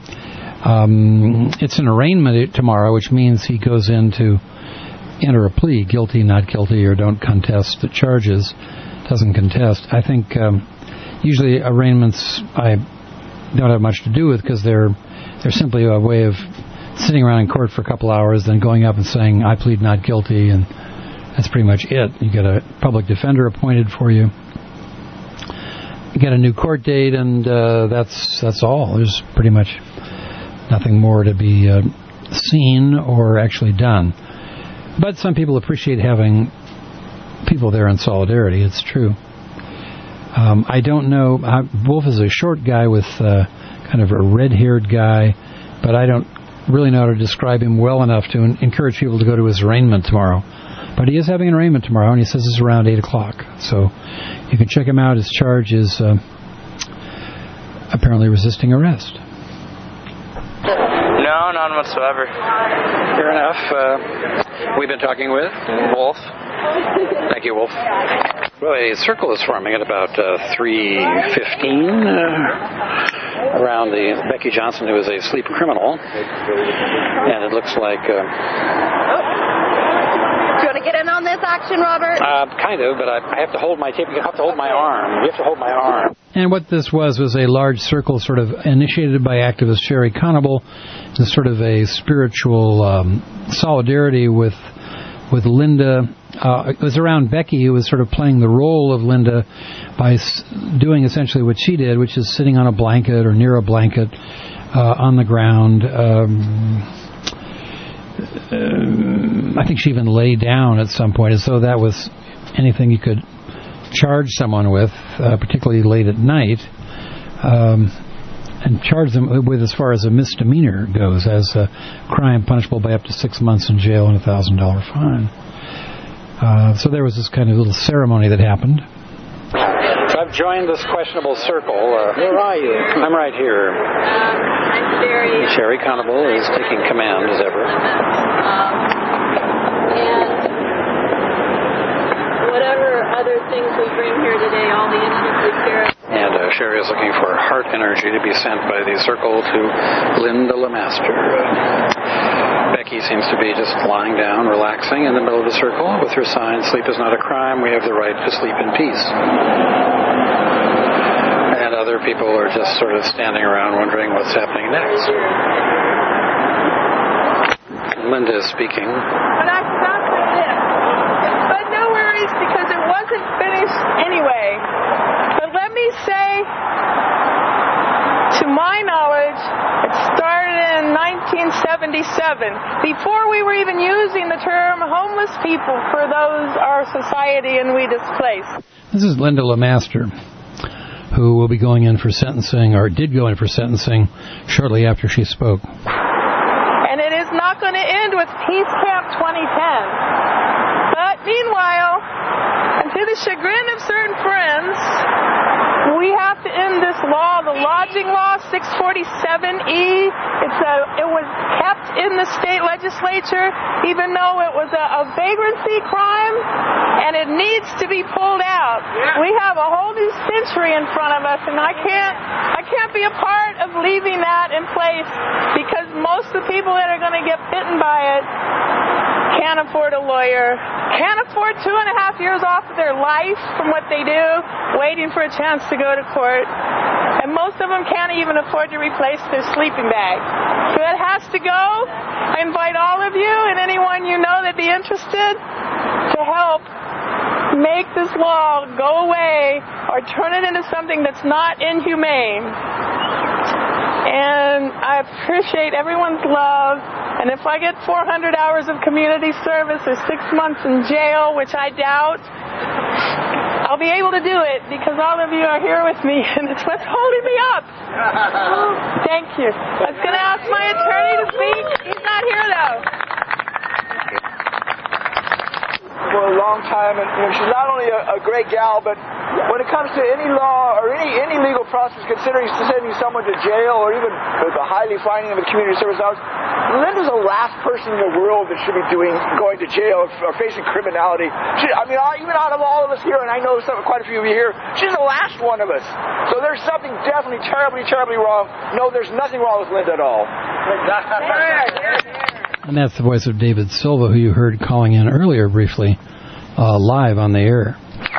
Um, it's an arraignment tomorrow, which means he goes in to enter a plea, guilty, not guilty, or don't contest the charges, doesn't contest. I think um, usually arraignments I don't have much to do with because they're they're simply a way of sitting around in court for a couple hours, then going up and saying, I plead not guilty, and that's pretty much it. You get a public defender appointed for you. You get a new court date, and uh, that's that's all. There's pretty much nothing more to be uh, seen or actually done. But some people appreciate having people there in solidarity. It's true. Um, I don't know. Uh, Wolf is a short guy with uh, kind of a red-haired guy, but I don't really know how to describe him well enough to en- encourage people to go to his arraignment tomorrow. But he is having an arraignment tomorrow, and he says it's around eight o'clock. So you can check him out. His charge is uh, apparently resisting arrest. No, none whatsoever. Fair enough. Uh, we've been talking with Wolf. Thank you, Wolf. Well, a circle is forming at about uh, three fifteen uh, around the Becky Johnson, who is a sleep criminal. And it looks like... Uh, Do you want to get in on this action, Robert? Uh, kind of, but I, I have to hold my tape. You have to hold my arm. You have to hold my arm. And what this was was a large circle sort of initiated by activist Sherry Conable, as sort of a spiritual um, solidarity with with Linda. Uh, it was around Becky, who was sort of playing the role of Linda by s- doing essentially what she did, which is sitting on a blanket or near a blanket uh, on the ground. Um, uh, I think she even lay down at some point, as though that was anything you could charge someone with, uh, particularly late at night, um, and charge them with as far as a misdemeanor goes, as a crime punishable by up to six months in jail and a thousand dollar fine. Uh, so there was this kind of little ceremony that happened. So I've joined this questionable circle. Uh, Where are you? I'm right here. Um, I'm Sherry. Sherry Conable is taking command as ever. Um, and whatever other things we bring here today, all the issues we care about. And uh, Sherry is looking for heart energy to be sent by the circle to Linda LeMaster. Uh, Becky seems to be just lying down, relaxing in the middle of the circle with her sign, "Sleep is not a crime. We have the right to sleep in peace." And other people are just sort of standing around wondering what's happening next. Linda is speaking. But I stopped with this. But no worries, because it wasn't finished anyway. But let me say, to my knowledge, it started in nineteen seventy-seven, before we were even using the term homeless people for those our society and we displace. This is Linda LeMaster, who will be going in for sentencing, or did go in for sentencing, shortly after she spoke. And it is not going to end with Peace Camp twenty ten. But meanwhile, and to the chagrin of certain friends, We have to end this law, the lodging law, six forty-seven E. It's a, it was kept in the state legislature, even though it was a, a vagrancy crime, and it needs to be pulled out. We have a whole new century in front of us, and I can't, I can't be a part of leaving that in place because most of the people that are going to get bitten by it can't afford a lawyer, can't afford two and a half years off of their life from what they do, waiting for a chance to go to court. And most of them can't even afford to replace their sleeping bag. So it has to go. I invite all of you and anyone you know that'd be interested to help make this law go away or turn it into something that's not inhumane. And I appreciate everyone's love. And if I get four hundred hours of community service or six months in jail, which I doubt, I'll be able to do it because all of you are here with me, and it's what's holding me up. Thank you. I was going to ask my attorney to speak. He's not here, though. For a long time, and you know, she's not only a, a great gal, but when it comes to any law or any any legal process, considering sending someone to jail or even the highly fining of a community service house, Linda's the last person in the world that should be doing going to jail or facing criminality. She, I mean, even out of all of us here, and I know some, quite a few of you here, she's the last one of us. So there's something definitely terribly, terribly wrong. No, there's nothing wrong with Linda at all. And that's the voice of David Silva, who you heard calling in earlier briefly, uh, live on the air.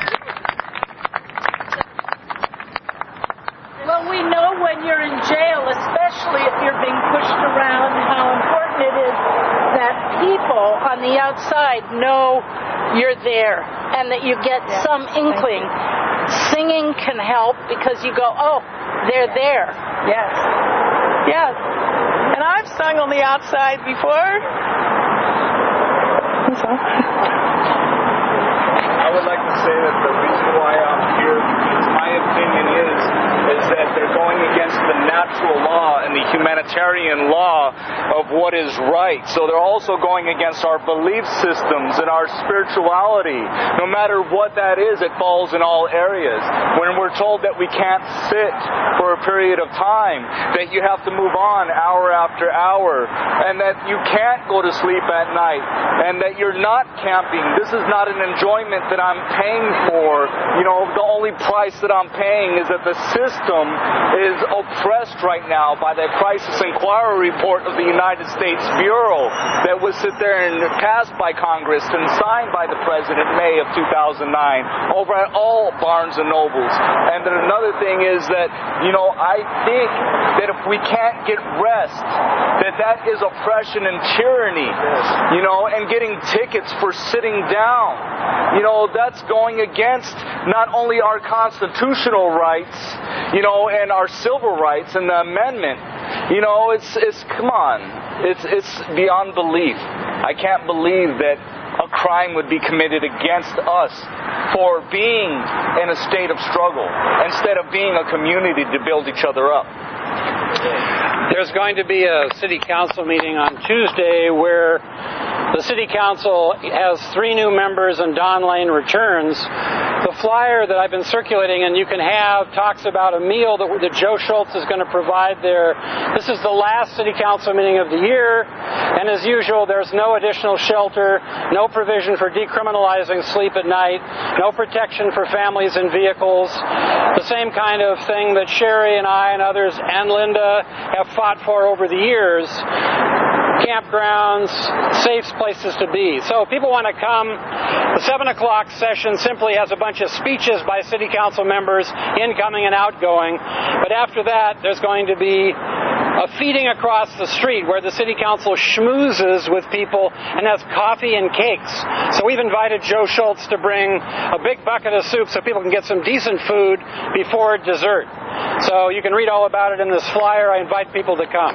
Well, we know when you're in jail, especially if you're being pushed around, how important it is that people on the outside know you're there and that you get yeah, some inkling. Singing can help because you go, oh, they're there. Yes. Yes. And I've sung on the outside before. So. I would like to say that the reason why I'm here, my opinion is, is that they're going against the natural law and the humanitarian law of what is right. So they're also going against our belief systems and our spirituality. No matter what that is, it falls in all areas. When we're told that we can't sit for a period of time, that you have to move on hour after hour, and that you can't go to sleep at night, and that you're not camping. This is not an enjoyment that I'm paying for. You know, the only price that I'm paying is that the system is oppressed right now by the Crisis Inquiry Report of the United States Bureau that was sit there and passed by Congress and signed by the President in May of two thousand nine over at all Barnes and Nobles. And then another thing is that, you know, I think that if we can't get rest, that that is oppression and tyranny, you know, and getting tickets for sitting down. You know, that's going against not only our constitutional rights, you know, and our civil rights and the amendment. You know, it's, it's, come on, it's, it's beyond belief. I can't believe that a crime would be committed against us for being in a state of struggle instead of being a community to build each other up. There's going to be a city council meeting on Tuesday where the city council has three new members and Don Lane returns. The flyer that I've been circulating and you can have talks about a meal that, that Joe Schultz is going to provide there. This is the last city council meeting of the year, and as usual, there's no additional shelter, no provision for decriminalizing sleep at night, no protection for families and vehicles. The same kind of thing that Sherry and I and others and Linda have fought for over the years. Campgrounds, safe places to be. So if people want to come, the seven o'clock session simply has a bunch of speeches by city council members, incoming and outgoing. But after that, there's going to be a feeding across the street where the city council schmoozes with people and has coffee and cakes. So we've invited Joe Schultz to bring a big bucket of soup so people can get some decent food before dessert. So you can read all about it in this flyer. I invite people to come.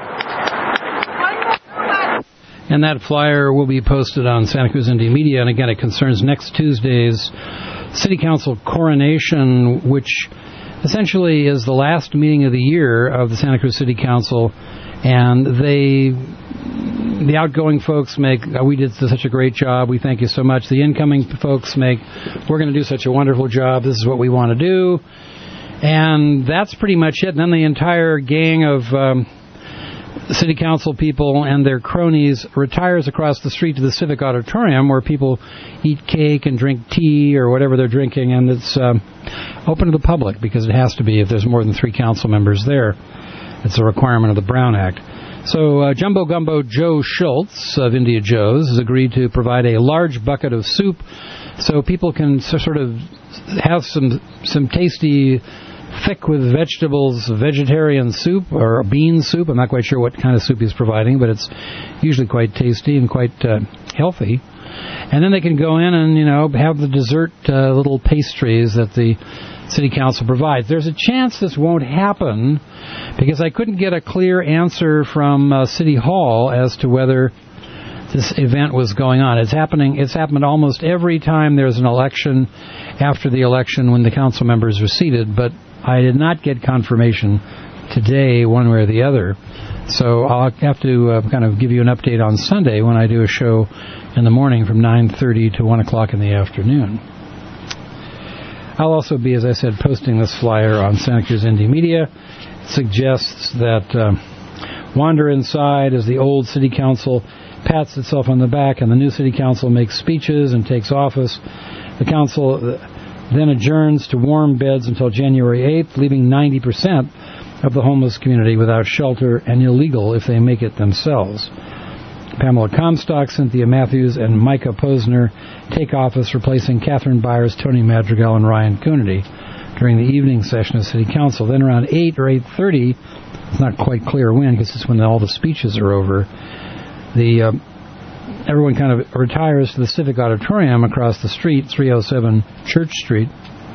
And that flyer will be posted on Santa Cruz Indian Media. And again, it concerns next Tuesday's City Council coronation, which essentially is the last meeting of the year of the Santa Cruz City Council. And they, the outgoing folks make, oh, we did such a great job, we thank you so much. The incoming folks make, we're going to do such a wonderful job, this is what we want to do. And that's pretty much it. And then the entire gang of um, city council people and their cronies retires across the street to the Civic Auditorium, where people eat cake and drink tea or whatever they're drinking, and it's um, open to the public because it has to be if there's more than three council members there. It's a requirement of the Brown Act. So uh, Jumbo Gumbo Joe Schultz of India Joe's has agreed to provide a large bucket of soup so people can so sort of have some some tasty, thick with vegetables, vegetarian soup or bean soup. I'm not quite sure what kind of soup he's providing, but it's usually quite tasty and quite uh, healthy. And then they can go in and, you know, have the dessert uh, little pastries that the City Council provides. There's a chance this won't happen because I couldn't get a clear answer from uh, City Hall as to whether this event was going on. It's happening. It's happened almost every time there's an election after the election when the council members are seated, but I did not get confirmation today one way or the other. So I'll have to uh, kind of give you an update on Sunday when I do a show in the morning from nine thirty to one o'clock in the afternoon. I'll also be, as I said, posting this flyer on Santa Cruz Indie Media. It suggests that uh, wander inside as the old city council pats itself on the back and the new city council makes speeches and takes office. The council then adjourns to warm beds until January eighth, leaving ninety percent of the homeless community without shelter and illegal if they make it themselves. Pamela Comstock, Cynthia Matthews, and Micah Posner take office, replacing Catherine Byers, Tony Madrigal, and Ryan Coonerty during the evening session of City Council. Then around eight or eight thirty, it's not quite clear when because it's when all the speeches are over, the uh, everyone kind of retires to the Civic Auditorium across the street, three oh seven Church Street.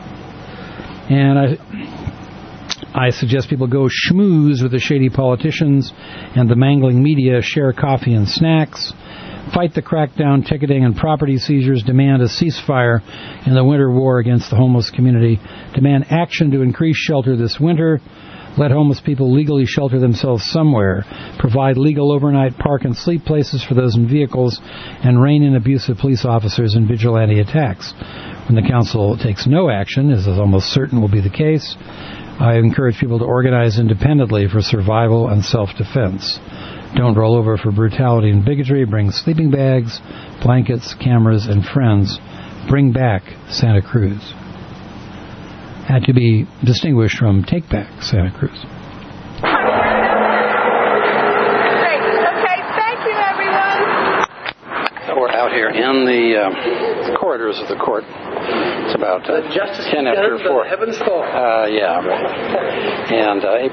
And I... I suggest people go schmooze with the shady politicians and the mangling media, share coffee and snacks, fight the crackdown, ticketing, and property seizures, demand a ceasefire in the winter war against the homeless community, demand action to increase shelter this winter, let homeless people legally shelter themselves somewhere, provide legal overnight park and sleep places for those in vehicles, and rein in abusive police officers and vigilante attacks. When the council takes no action, as is almost certain will be the case, I encourage people to organize independently for survival and self-defense. Don't roll over for brutality and bigotry. Bring sleeping bags, blankets, cameras, and friends. Bring back Santa Cruz. Had to be distinguished from Take Back Santa Cruz. Great. Okay, thank you, everyone. We're out here in the uh, corridors of the court. It's about uh, ten after four. Heavens fall. Uh, yeah, right. And uh, hey,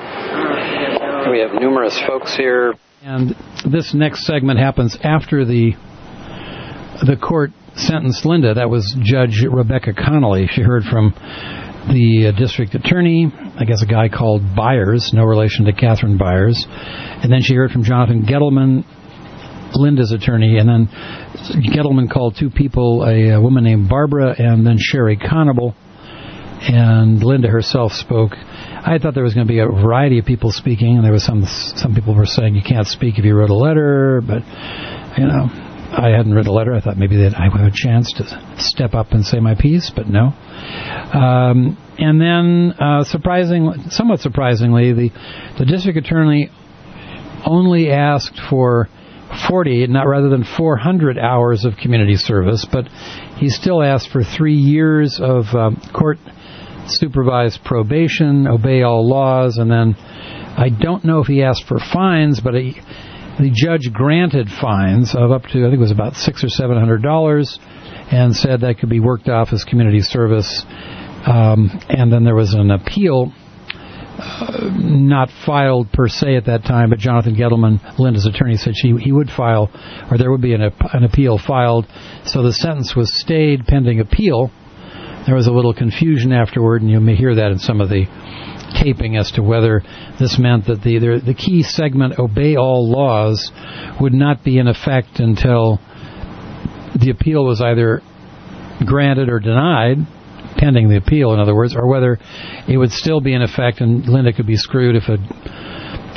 Brad. We have numerous folks here. And this next segment happens after the the court sentenced Linda. That was Judge Rebecca Connolly. She heard from the uh, district attorney, I guess a guy called Byers, no relation to Catherine Byers. And then she heard from Jonathan Gettleman, Linda's attorney, and then Gettleman called two people, a, a woman named Barbara and then Sherry Conable, and Linda herself spoke. I thought there was going to be a variety of people speaking, and there was some some people were saying you can't speak if you wrote a letter, but, you know, I hadn't written a letter. I thought maybe that I would have a chance to step up and say my piece, but no. Um, and then, uh, surprisingly, somewhat surprisingly, the, the district attorney only asked for forty, not rather than four hundred hours of community service, but he still asked for three years of um, court-supervised probation, obey all laws, and then I don't know if he asked for fines, but he, the judge granted fines of up to, I think it was about six or seven hundred dollars, and said that could be worked off as community service. Um, and then there was an appeal. Uh, not filed per se at that time, but Jonathan Gettleman, Linda's attorney, said she he would file, or there would be an, an appeal filed. So the sentence was stayed pending appeal. There was a little confusion afterward, and you may hear that in some of the taping as to whether this meant that the the, the key segment, obey all laws, would not be in effect until the appeal was either granted or denied, pending the appeal, in other words, or whether it would still be in effect and Linda could be screwed if a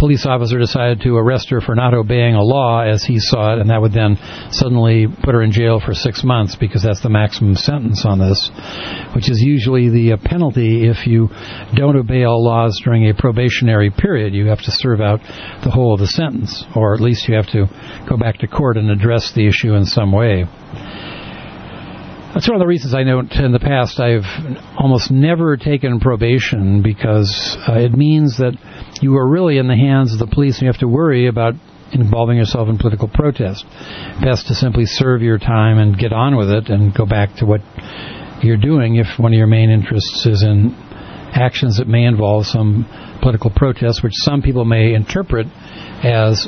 police officer decided to arrest her for not obeying a law as he saw it, and that would then suddenly put her in jail for six months because that's the maximum sentence on this, which is usually the uh, penalty if you don't obey all laws during a probationary period. You have to serve out the whole of the sentence, or at least you have to go back to court and address the issue in some way. That's one of the reasons I know in the past I've almost never taken probation, because uh, it means that you are really in the hands of the police and you have to worry about involving yourself in political protest. Best to simply serve your time and get on with it and go back to what you're doing if one of your main interests is in actions that may involve some political protest, which some people may interpret as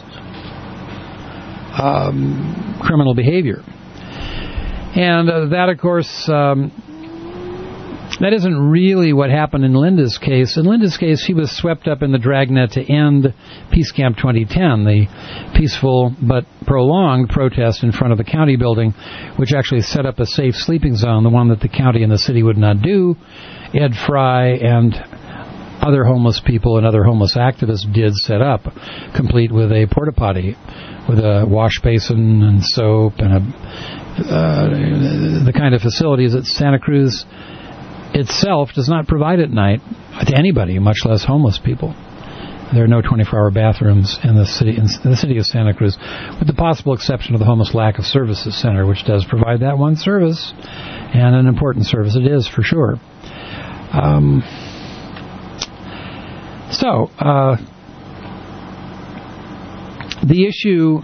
um, criminal behavior. And uh, that, of course, um, that isn't really what happened in Linda's case. In Linda's case, she was swept up in the dragnet to end Peace Camp twenty ten, the peaceful but prolonged protest in front of the county building, which actually set up a safe sleeping zone, the one that the county and the city would not do. Ed Fry and other homeless people and other homeless activists did set up, complete with a porta potty, with a wash basin and soap and a Uh, the kind of facilities that Santa Cruz itself does not provide at night to anybody, much less homeless people. There are no twenty-four hour bathrooms in the city in the city of Santa Cruz, with the possible exception of the Homeless Lack of Services Center, which does provide that one service, and an important service it is for sure. Um, so, uh, the issue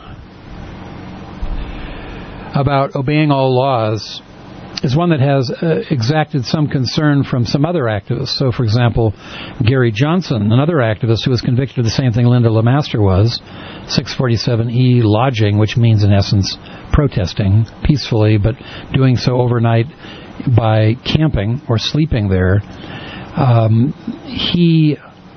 about obeying all laws is one that has uh, exacted some concern from some other activists. So, for example, Gary Johnson, another activist who was convicted of the same thing Linda LeMaster was, six forty-seven E lodging, which means, in essence, protesting peacefully, but doing so overnight by camping or sleeping there. Um, he...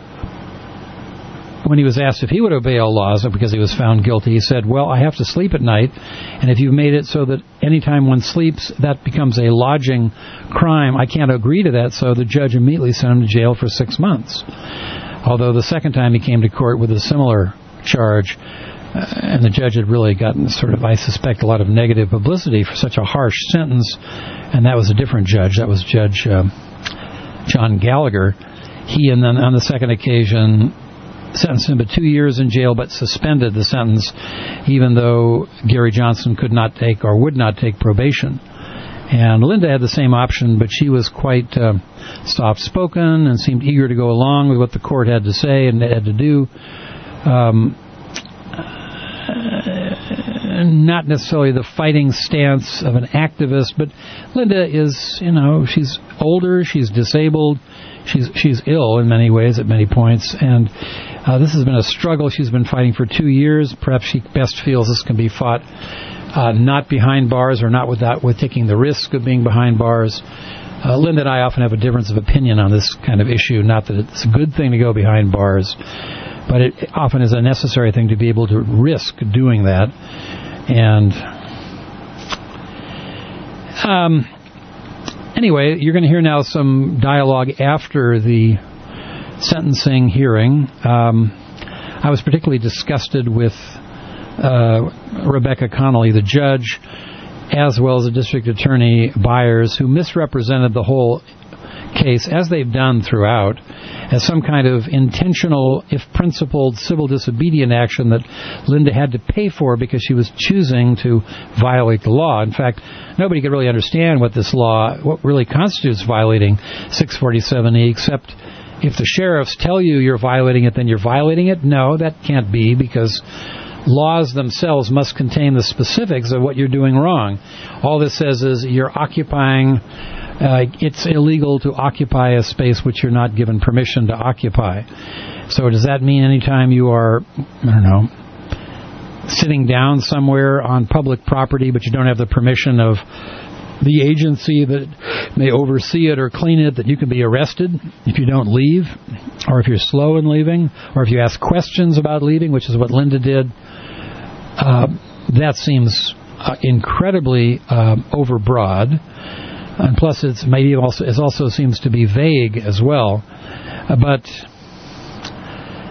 When he was asked if he would obey all laws because he was found guilty, he said, well, I have to sleep at night, and if you've made it so that anytime one sleeps, that becomes a lodging crime, I can't agree to that, so the judge immediately sent him to jail for six months. Although the second time he came to court with a similar charge, uh, and the judge had really gotten sort of, I suspect, a lot of negative publicity for such a harsh sentence, and that was a different judge. That was Judge uh, John Gallagher. He, and then on the second occasion, sentenced him to two years in jail, but suspended the sentence, even though Gary Johnson could not take or would not take probation. And Linda had the same option, but she was quite uh, soft-spoken and seemed eager to go along with what the court had to say and had to do. Um, not necessarily the fighting stance of an activist, but Linda is, you know, she's older, she's disabled, she's she's ill in many ways at many points, and uh, this has been a struggle she's been fighting for two years. Perhaps she best feels this can be fought uh, not behind bars, or not without with taking the risk of being behind bars. Uh, Linda and I often have a difference of opinion on this kind of issue. Not that it's a good thing to go behind bars, but it often is a necessary thing to be able to risk doing that. And um, anyway, you're going to hear now some dialogue after the sentencing hearing. Um, I was particularly disgusted with uh, Rebecca Connolly, the judge, as well as the district attorney Byers, who misrepresented the whole case, as they've done throughout, as some kind of intentional, if principled, civil disobedient action that Linda had to pay for because she was choosing to violate the law. In fact, nobody could really understand what this law, what really constitutes violating six forty-seven E, except if the sheriffs tell you you're violating it, then you're violating it. No, that can't be, because laws themselves must contain the specifics of what you're doing wrong. All this says is you're occupying, uh, it's illegal to occupy a space which you're not given permission to occupy. So does that mean anytime you are, I don't know, sitting down somewhere on public property but you don't have the permission of the agency that may oversee it or clean it, that you can be arrested if you don't leave, or if you're slow in leaving, or if you ask questions about leaving, which is what Linda did? Uh, that seems uh, incredibly uh, overbroad, and plus it's maybe also it also seems to be vague as well. Uh, but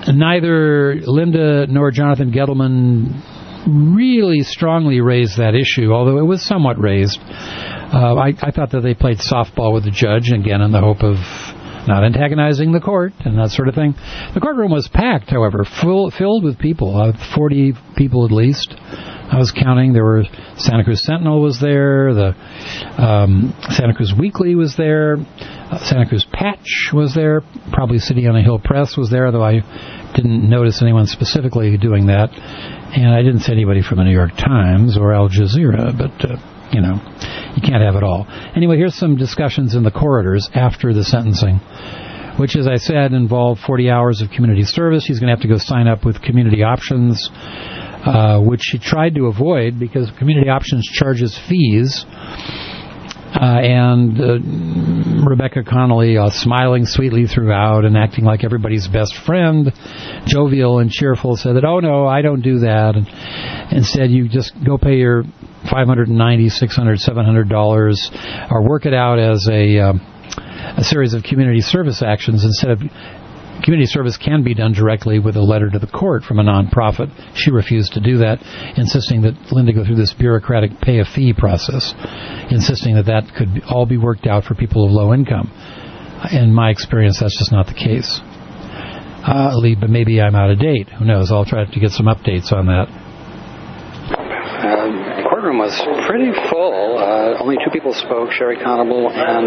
neither Linda nor Jonathan Gettleman really strongly raised that issue, although it was somewhat raised. Uh, I, I thought that they played softball with the judge, again, in the hope of not antagonizing the court and that sort of thing. The courtroom was packed, however, full, filled with people, uh, forty people at least. I was counting. There were Santa Cruz Sentinel was there, the um, Santa Cruz Weekly was there, uh, Santa Cruz Patch was there, probably City on a Hill Press was there, though I didn't notice anyone specifically doing that. And I didn't see anybody from the New York Times or Al Jazeera, but, uh, you know, you can't have it all. Anyway, here's some discussions in the corridors after the sentencing, which, as I said, involved forty hours of community service. She's going to have to go sign up with Community Options, uh, which she tried to avoid because Community Options charges fees. Uh, and uh, Rebecca Connolly, uh, smiling sweetly throughout and acting like everybody's best friend, jovial and cheerful, said that, oh, no, I don't do that. And instead, you just go pay your five hundred ninety dollars, six hundred dollars, seven hundred dollars, or work it out as a, um, a series of community service actions instead of... Community service can be done directly with a letter to the court from a nonprofit. She refused to do that, insisting that Linda go through this bureaucratic pay-a-fee process, insisting that that could all be worked out for people of low income. In my experience, that's just not the case. Uh, but maybe I'm out of date. Who knows? I'll try to get some updates on that. Uh, the courtroom was pretty full. Uh, only two people spoke, Sherry Conable and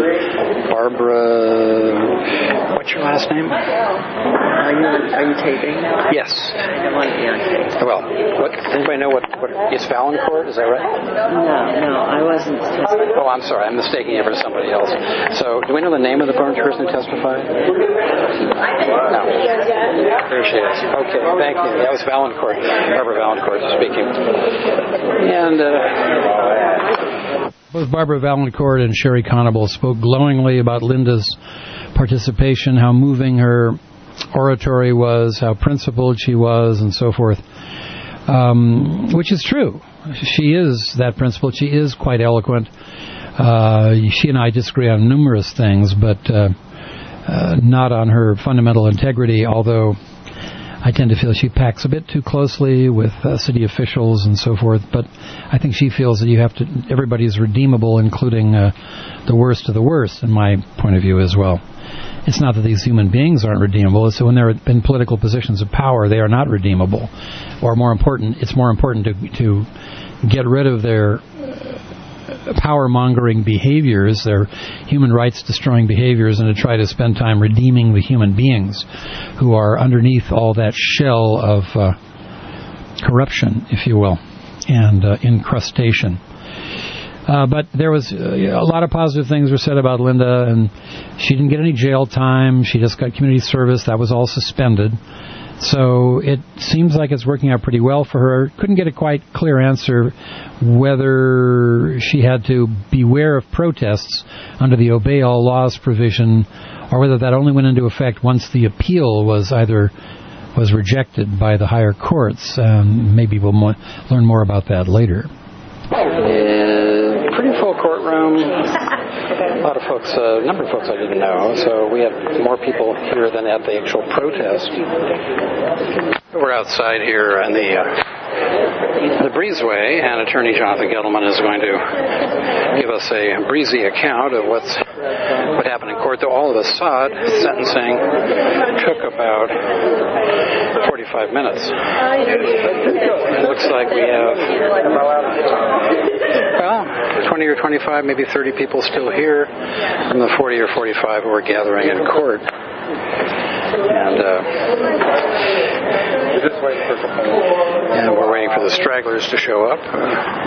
Barbara... What's your last name? Are you, are you taping? Yes. I don't want to be on tape. Well, what, does anybody know what, what is Valancourt? Is that right? No, no, I wasn't testifying. Oh, I'm sorry. I'm mistaking you for somebody else. So, do we know the name of the burnt person who testified? No. There she is. Okay, thank you. That was Valancourt. Barbara Valancourt speaking. And, uh... Both Barbara Valancourt and Sherry Conable spoke glowingly about Linda's participation, how moving her oratory was, how principled she was, and so forth, um, which is true. She is that principled. She is quite eloquent. Uh, she and I disagree on numerous things, but uh, uh, not on her fundamental integrity, although I tend to feel she packs a bit too closely with uh, city officials and so forth. But I think she feels that you have to, everybody is redeemable, including uh, the worst of the worst, in my point of view as well. It's not that these human beings aren't redeemable. It's that when they're in political positions of power, they are not redeemable. Or more important, it's more important to to get rid of their power-mongering behaviors, their human rights-destroying behaviors, and to try to spend time redeeming the human beings who are underneath all that shell of uh, corruption, if you will, and uh, incrustation. Uh, but there was uh, a lot of positive things were said about Linda, and she didn't get any jail time. She just got community service. That was all suspended. So it seems like it's working out pretty well for her. Couldn't get a quite clear answer whether she had to beware of protests under the Obey All Laws provision, or whether that only went into effect once the appeal was either was rejected by the higher courts. Um, maybe we'll mo- learn more about that later. Uh, pretty full courtroom. A lot of folks, a uh, number of folks I didn't know, so we had more people here than at the actual protest. We're outside here in the uh, the breezeway, and Attorney Jonathan Gettleman is going to give us a breezy account of what's what happened in court. Though all of us saw it, sentencing took about forty-five minutes. It looks like we have, well, twenty or twenty-five, maybe thirty people still here from the forty or forty-five who were gathering in court. And, uh, and we're waiting for the stragglers to show up. Uh,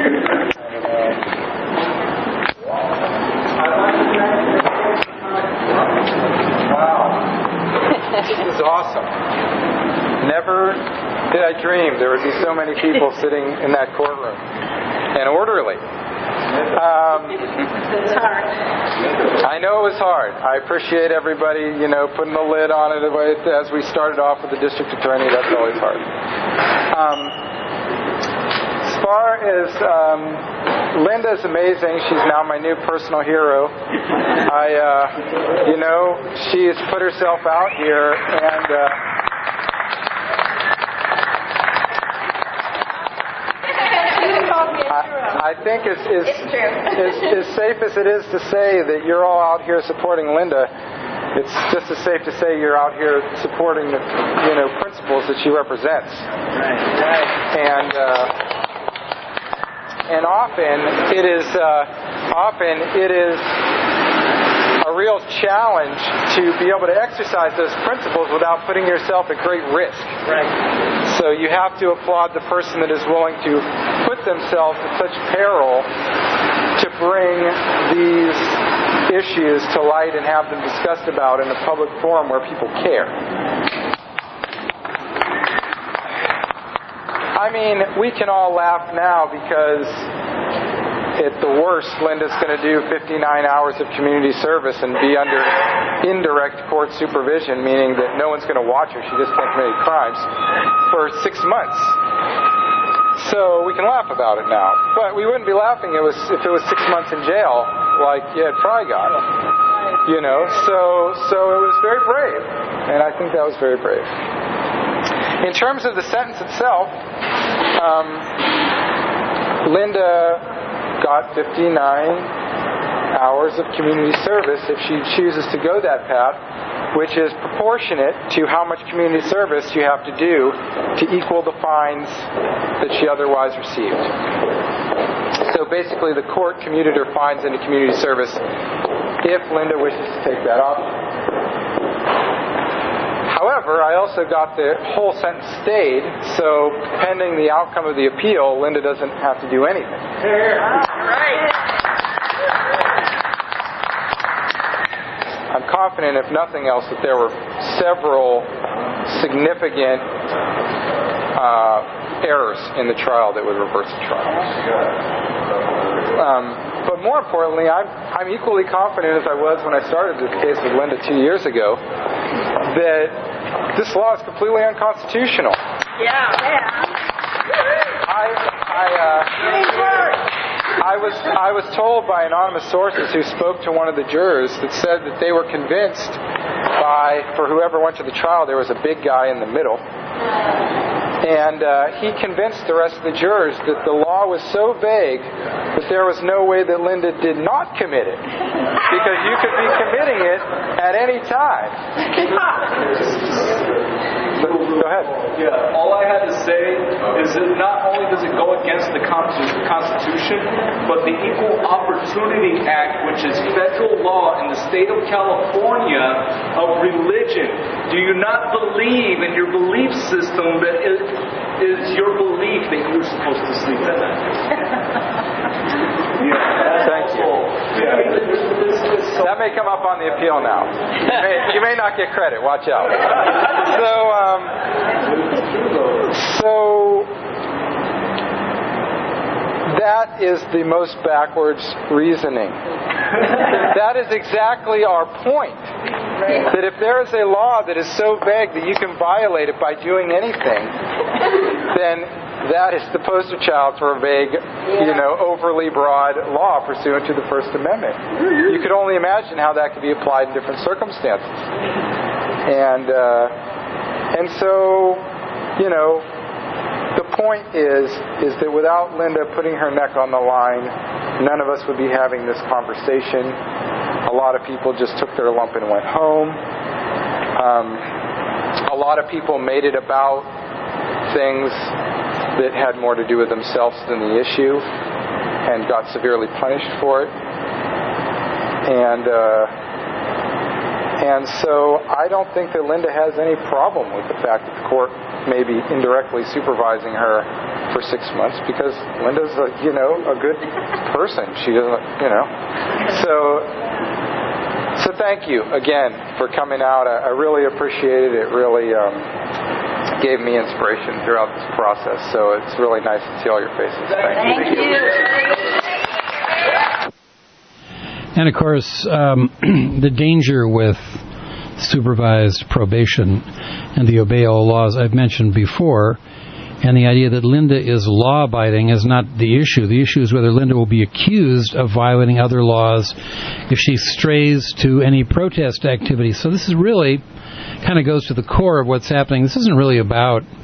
This is awesome. Never did I dream there would be so many people sitting in that courtroom. And orderly. Um, It's hard. I know it was hard. I appreciate everybody, you know, putting the lid on it as we started off with the district attorney. That's always hard. Um, as far as um, Linda's amazing. She's now my new personal hero. I, uh, you know, she's put herself out here, and uh, I think as, as, as, as safe as it is to say that you're all out here supporting Linda, it's just as safe to say you're out here supporting the, you know, principles that she represents. Right. Right. And uh, and often it is uh, often it is a real challenge to be able to exercise those principles without putting yourself at great risk. Right. So you have to applaud the person that is willing to put themselves at such peril to bring these issues to light and have them discussed about in a public forum where people care. I mean, we can all laugh now because at the worst, Linda's going to do fifty-nine hours of community service and be under indirect court supervision, meaning that no one's going to watch her. She just can't commit any crimes for six months. So we can laugh about it now. But we wouldn't be laughing it was if it was six months in jail like you had Fry got. You know, so so it was very brave. And I think that was very brave. In terms of the sentence itself, um, Linda got fifty-nine hours of community service if she chooses to go that path, which is proportionate to how much community service you have to do to equal the fines that she otherwise received. So basically the court commuted her fines into community service if Linda wishes to take that option. However, I also got the whole sentence stayed, so pending the outcome of the appeal, Linda doesn't have to do anything. Right. I'm confident, if nothing else, that there were several significant uh, errors in the trial that would reverse the trial. Um, but more importantly, I'm, I'm equally confident as I was when I started this case with Linda two years ago that this law is completely unconstitutional. Yeah. I, I, uh, I was I was told by anonymous sources who spoke to one of the jurors that said that they were convinced by, for whoever went to the trial, there was a big guy in the middle. And uh, he convinced the rest of the jurors that the law was so vague that there was no way that Linda did not commit it. Because you could be committing it at any time. Go ahead. Yeah, all I had to say is that not only does it go against the Constitution, but the Equal Opportunity Act, which is federal law in the state of California of religion. Do you not believe in your belief system that it is your belief that you're supposed to sleep at night? Yeah, thank you. Yeah. That may come up on the appeal now. You may, you may not get credit. Watch out. So, um, so that is the most backwards reasoning. That is exactly our point. That if there is a law that is so vague that you can violate it by doing anything, then that is the poster child for a vague, you know, overly broad law pursuant to the First Amendment. You could only imagine how that could be applied in different circumstances. And uh, and so, you know, the point is is that without Linda putting her neck on the line, none of us would be having this conversation. A lot of people just took their lump and went home. Um, a lot of people made it about things that had more to do with themselves than the issue and got severely punished for it. And uh, and so I don't think that Linda has any problem with the fact that the court may be indirectly supervising her for six months because Linda's a, you know, a good person. She doesn't, you know. So so thank you again for coming out. I, I really appreciate it. It really um, gave me inspiration throughout this process. So it's really nice to see all your faces. Thank, Thank you. you. And of course, um, the danger with supervised probation and the obey all laws I've mentioned before, and the idea that Linda is law-abiding is not the issue. The issue is whether Linda will be accused of violating other laws if she strays to any protest activity. So this is really kind of goes to the core of what's happening. This isn't really about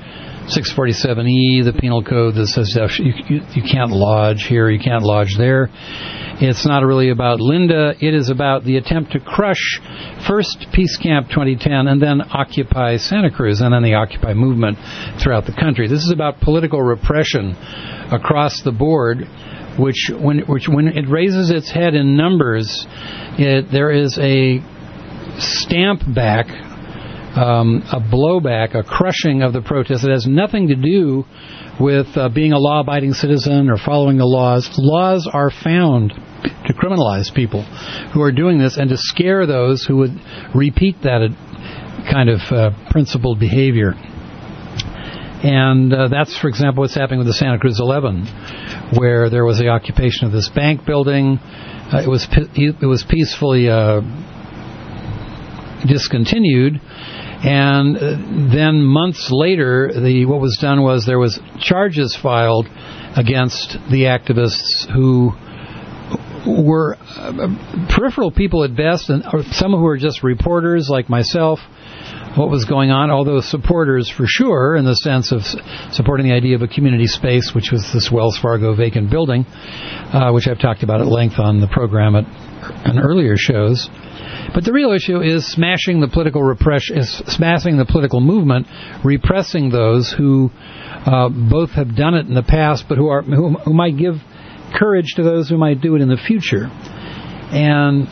six forty-seven E, the penal code that says you, you, you can't lodge here, you can't lodge there. It's not really about Linda. It is about the attempt to crush first Peace Camp twenty ten and then Occupy Santa Cruz and then the Occupy movement throughout the country. This is about political repression across the board, which when, which when it raises its head in numbers, it, there is a stamp back, um, a blowback, a crushing of the protest. It has nothing to do with uh, being a law-abiding citizen or following the laws. Laws are found to criminalize people who are doing this and to scare those who would repeat that kind of uh, principled behavior. And uh, that's, for example, what's happening with the Santa Cruz eleven, where there was the occupation of this bank building. Uh, it was it was peacefully uh, discontinued. And then months later, the what was done was there was charges filed against the activists who were uh, peripheral people at best, and or some who were just reporters like myself. What was going on, although supporters for sure, in the sense of supporting the idea of a community space, which was this Wells Fargo vacant building, uh, which I've talked about at length on the program at in earlier shows. But the real issue is smashing the political repression, is smashing the political movement, repressing those who uh, both have done it in the past, but who are who, who might give courage to those who might do it in the future. And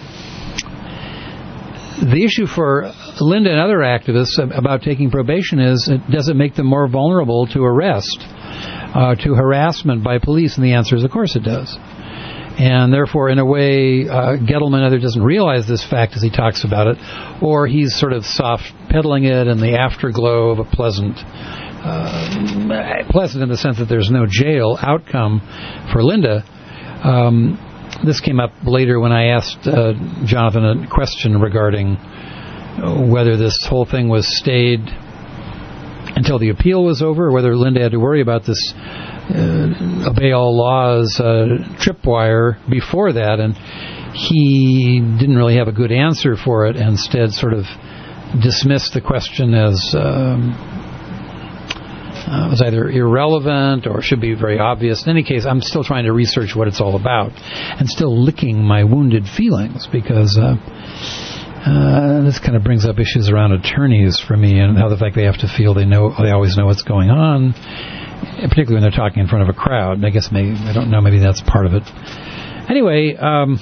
the issue for Linda and other activists about taking probation is, does it make them more vulnerable to arrest, uh, to harassment by police? And the answer is, of course it does. And therefore, in a way, uh, Gettleman either doesn't realize this fact as he talks about it, or he's sort of soft peddling it in the afterglow of a pleasant, uh, pleasant in the sense that there's no jail outcome for Linda. Um, this came up later when I asked uh, Jonathan a question regarding whether this whole thing was stayed until the appeal was over, or whether Linda had to worry about this uh, obey all laws uh, tripwire before that, and he didn't really have a good answer for it, and instead sort of dismissed the question as um, uh, was either irrelevant or should be very obvious. In any case, I'm still trying to research what it's all about and still licking my wounded feelings, because uh, Uh, this kind of brings up issues around attorneys for me, and how the fact they have to feel they know, they always know what's going on, particularly when they're talking in front of a crowd. I guess maybe, I don't know, maybe that's part of it. Anyway, um,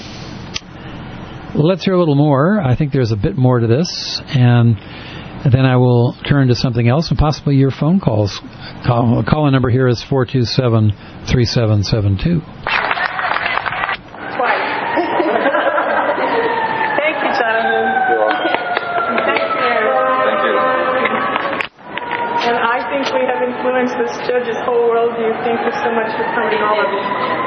let's hear a little more. I think there's a bit more to this, and then I will turn to something else, and possibly your phone calls. Call, call-in number here is four two seven, three seven seven two. This judge's whole worldview. Thank you so much for coming, all of you.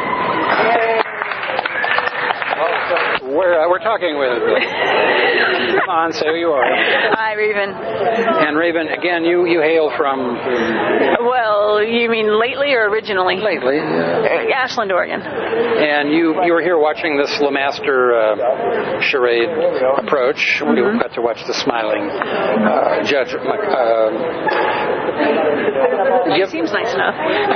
We're, uh, we're talking with Come on, say who you are. Hi, Raven. And Raven, again, you, you hail from... Well, you mean lately or originally? Lately. Uh, Ashland, Oregon. And you you were here watching this LeMaster uh, charade approach. Mm-hmm. We got to watch the smiling uh, judge. Uh, She seems nice enough.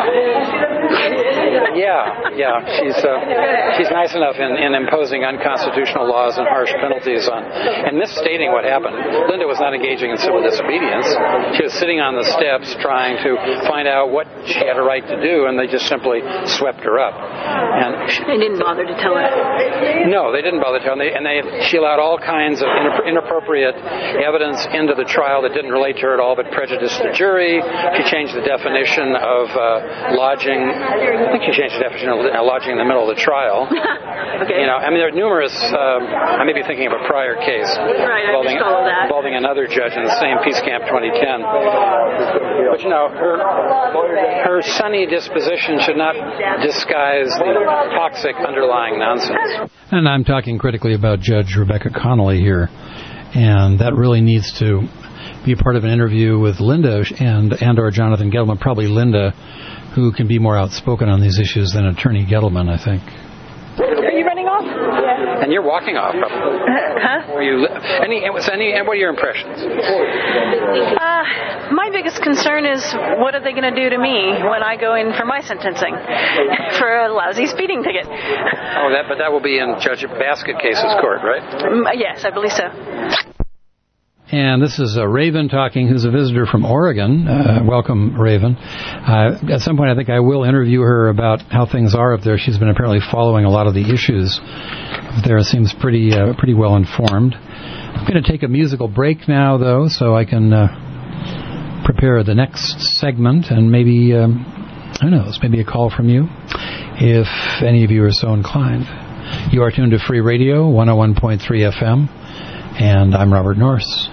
yeah, yeah. She's uh, she's nice enough in, in imposing unconstitutional laws and harsh penalties on, and misstating what happened. Linda was not engaging in civil disobedience. She was sitting on the steps trying to find out what she had a right to do, and they just simply swept her up. And she, they didn't bother to tell her. No, they didn't bother to tell her. And they, and they she allowed all kinds of inappropriate evidence into the trial that didn't relate to her at all, but prejudiced the jury. She changed the definition of uh, lodging. I think she changed the definition of lodging in the middle of the trial. Okay. You know, I mean, there are numerous. Um, I may be thinking of a prior case right, involving, that. involving another judge in the same Peace Camp twenty ten. But you know, her her sunny disposition should not disguise the toxic underlying nonsense. And I'm talking critically about Judge Rebecca Connolly here, and that really needs to be a part of an interview with Linda and and or Jonathan Gettleman, probably Linda, who can be more outspoken on these issues than Attorney Gettleman, I think. Are you running off? Yeah. And you're walking off, probably. Huh? Are you any? Any? What are your impressions? Uh, my biggest concern is what are they going to do to me when I go in for my sentencing for a lousy speeding ticket? Oh, that. But that will be in Judge Basket Case's court, right? Um, yes, I believe so. And this is uh, Raven talking, who's a visitor from Oregon. Uh, welcome, Raven. Uh, at some point, I think I will interview her about how things are up there. She's been apparently following a lot of the issues up there. Seems pretty uh, pretty well informed. I'm going to take a musical break now, though, so I can uh, prepare the next segment, and maybe, um, who knows, maybe a call from you, if any of you are so inclined. You are tuned to Free Radio, one oh one point three F M, and I'm Robert Norse.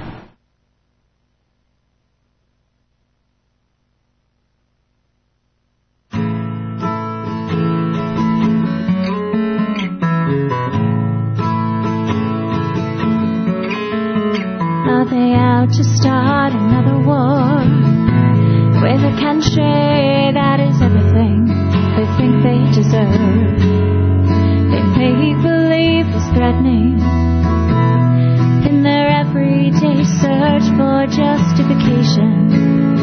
To start another war with a country that is everything they think they deserve. They make believe it's threatening in their everyday search for justification,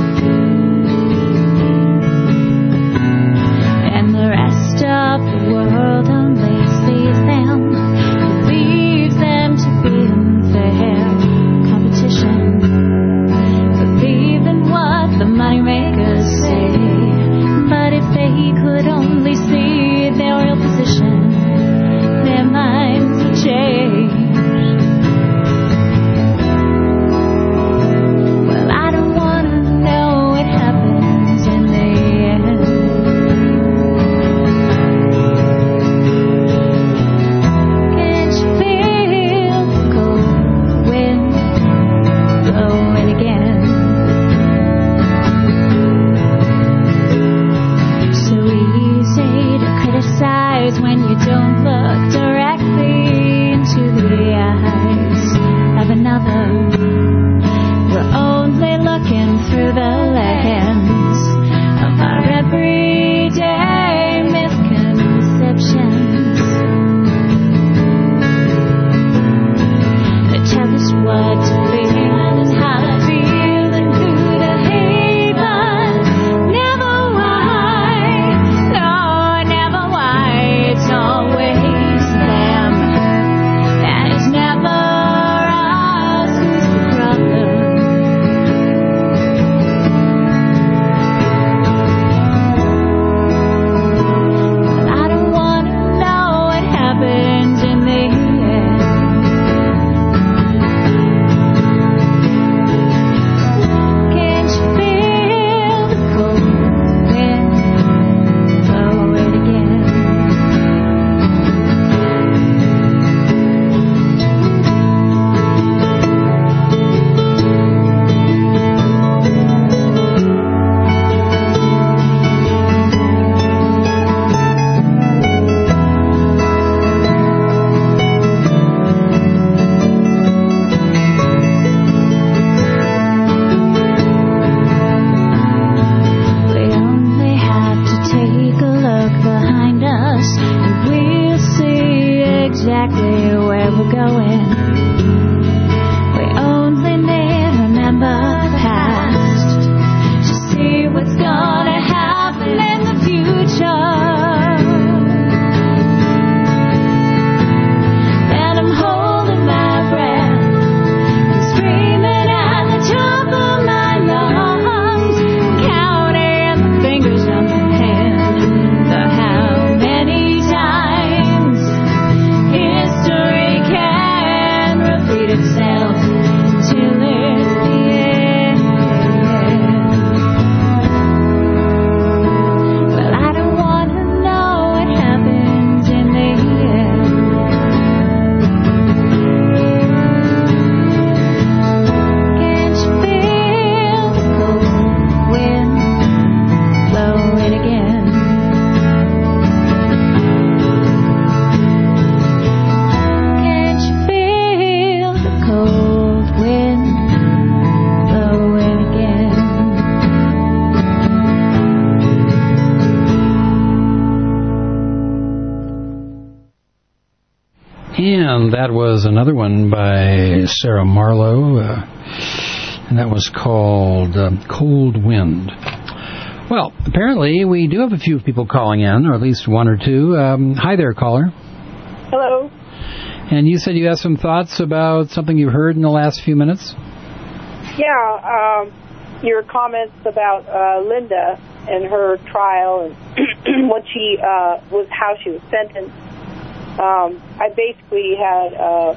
and the rest of the world only sees them, believes them to be unfair competition. The moneymakers say, but if they could only see their real position, their minds would change. Well, I don't want to know what happens in the end. Can't you feel the cold wind blowing again? When you don't look directly into the eyes of another, we're only looking through the lens of our everyday misconceptions that tell us what to feel and how to feel and who to hate, but never why. No, never why. It's always them, and it's never us who's the problem. But I don't want to know what happens in the end. Can't you feel the cold wind blowing again? History can reveal And that was another one by Sarah Marlowe, uh, and that was called um, Cold Wind. Well, apparently we do have a few people calling in, or at least one or two. Um, hi there, caller. Hello. And you said you have some thoughts about something you heard in the last few minutes? Yeah, um, your comments about uh, Linda and her trial and what she uh, was, how she was sentenced. Um, I basically had a,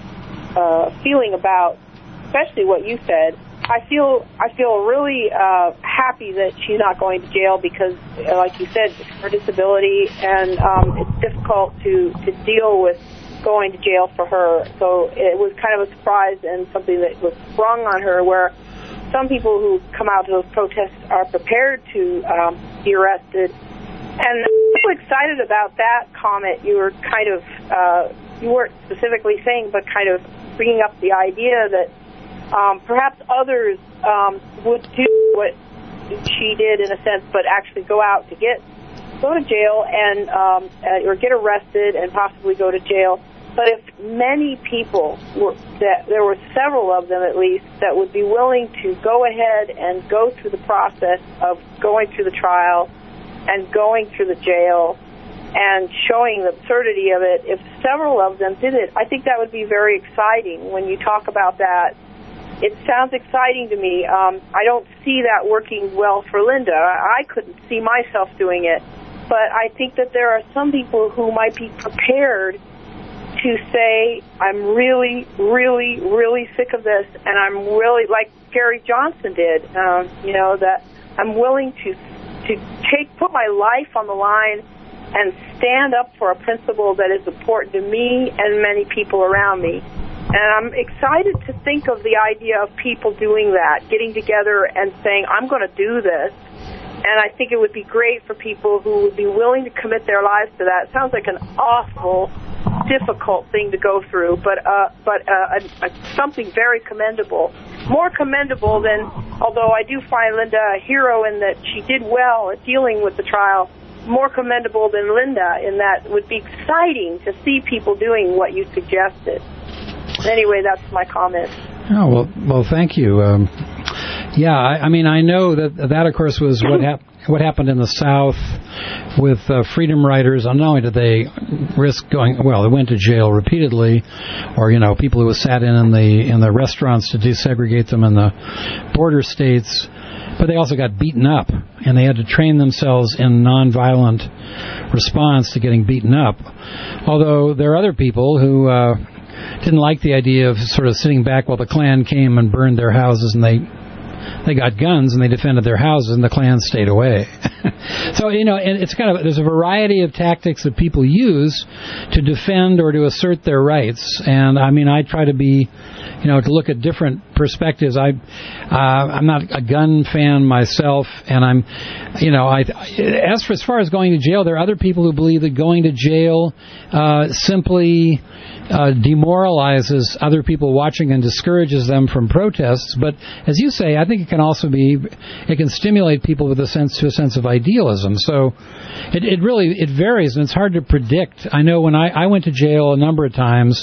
a feeling about, especially what you said. I feel I feel really uh, happy that she's not going to jail because, like you said, her disability, and um, it's difficult to, to deal with going to jail for her. So it was kind of a surprise and something that was sprung on her, where some people who come out to those protests are prepared to um, be arrested. And I'm so excited about that comment. You were kind of, uh, you weren't specifically saying, but kind of bringing up the idea that um, perhaps others um, would do what she did in a sense, but actually go out to get, go to jail and, um, uh, or get arrested and possibly go to jail. But if many people, were, that there were several of them at least, that would be willing to go ahead and go through the process of going through the trial and going through the jail and showing the absurdity of it, if several of them did it, I think that would be very exciting. When you talk about that, it sounds exciting to me. Um, I don't see that working well for Linda. I couldn't see myself doing it. But I think that there are some people who might be prepared to say, I'm really, really, really sick of this, and I'm really, like Gary Johnson did, um, you know, that I'm willing to to take put my life on the line and stand up for a principle that is important to me and many people around me. And I'm excited to think of the idea of people doing that, getting together and saying, I'm going to do this. And I think it would be great for people who would be willing to commit their lives to that. It sounds like an awful, difficult thing to go through, but uh, but uh, a, a, something very commendable. More commendable than, although I do find Linda a hero in that she did well at dealing with the trial, more commendable than Linda in that it would be exciting to see people doing what you suggested. Anyway, that's my comment. Oh, well, well thank you. Um, yeah, I, I mean, I know that that, of course, was what happened. What happened in the South with uh, freedom riders. Not only did they risk going, well, they went to jail repeatedly, or, you know, people who sat in in the in the restaurants to desegregate them in the border states, but they also got beaten up, and they had to train themselves in nonviolent response to getting beaten up. Although there are other people who uh, didn't like the idea of sort of sitting back while the Klan came and burned their houses, and they They got guns and they defended their houses, and the Klan stayed away. So, you know, and it's kind of, there's a variety of tactics that people use to defend or to assert their rights. And I mean, I try to be, you know, to look at different perspectives. I, uh, I'm not a gun fan myself, and I'm, you know, I, as for as far as going to jail, there are other people who believe that going to jail uh, simply Uh, demoralizes other people watching and discourages them from protests. But as you say, I think it can also be, it can stimulate people with a sense to a sense of idealism. So it, it really, it varies, and it's hard to predict. I know when I, I went to jail a number of times,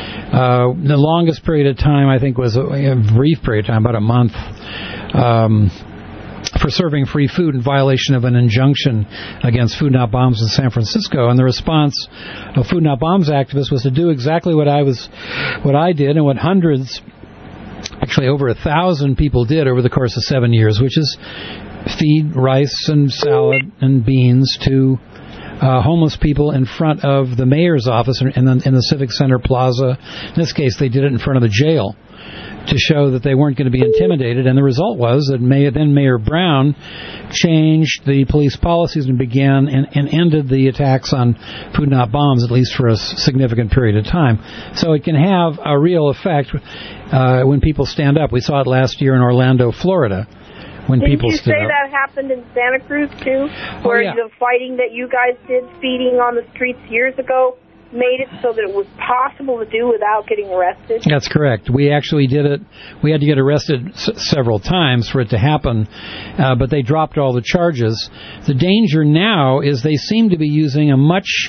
uh, the longest period of time I think was a, a brief period of time, about a month, um, for serving free food in violation of an injunction against Food Not Bombs in San Francisco. And the response of Food Not Bombs activists was to do exactly what I was, what I did, and what hundreds, actually over a thousand people did over the course of seven years, which is feed rice and salad and beans to uh, homeless people in front of the mayor's office in the, in the Civic Center Plaza. In this case, they did it in front of the jail, to show that they weren't going to be intimidated. And the result was that Mayor, then Mayor Brown changed the police policies and began and, and ended the attacks on Food Not Bombs, at least for a significant period of time. So it can have a real effect uh, when people stand up. We saw it last year in Orlando, Florida, when Didn't people you stood say up. that happened in Santa Cruz, too? Where yeah. the fighting that you guys did, speeding on the streets years ago, made it so that it was possible to do without getting arrested? That's correct. We actually did it. We had to get arrested s- several times for it to happen, uh, but they dropped all the charges. The danger now is they seem to be using a much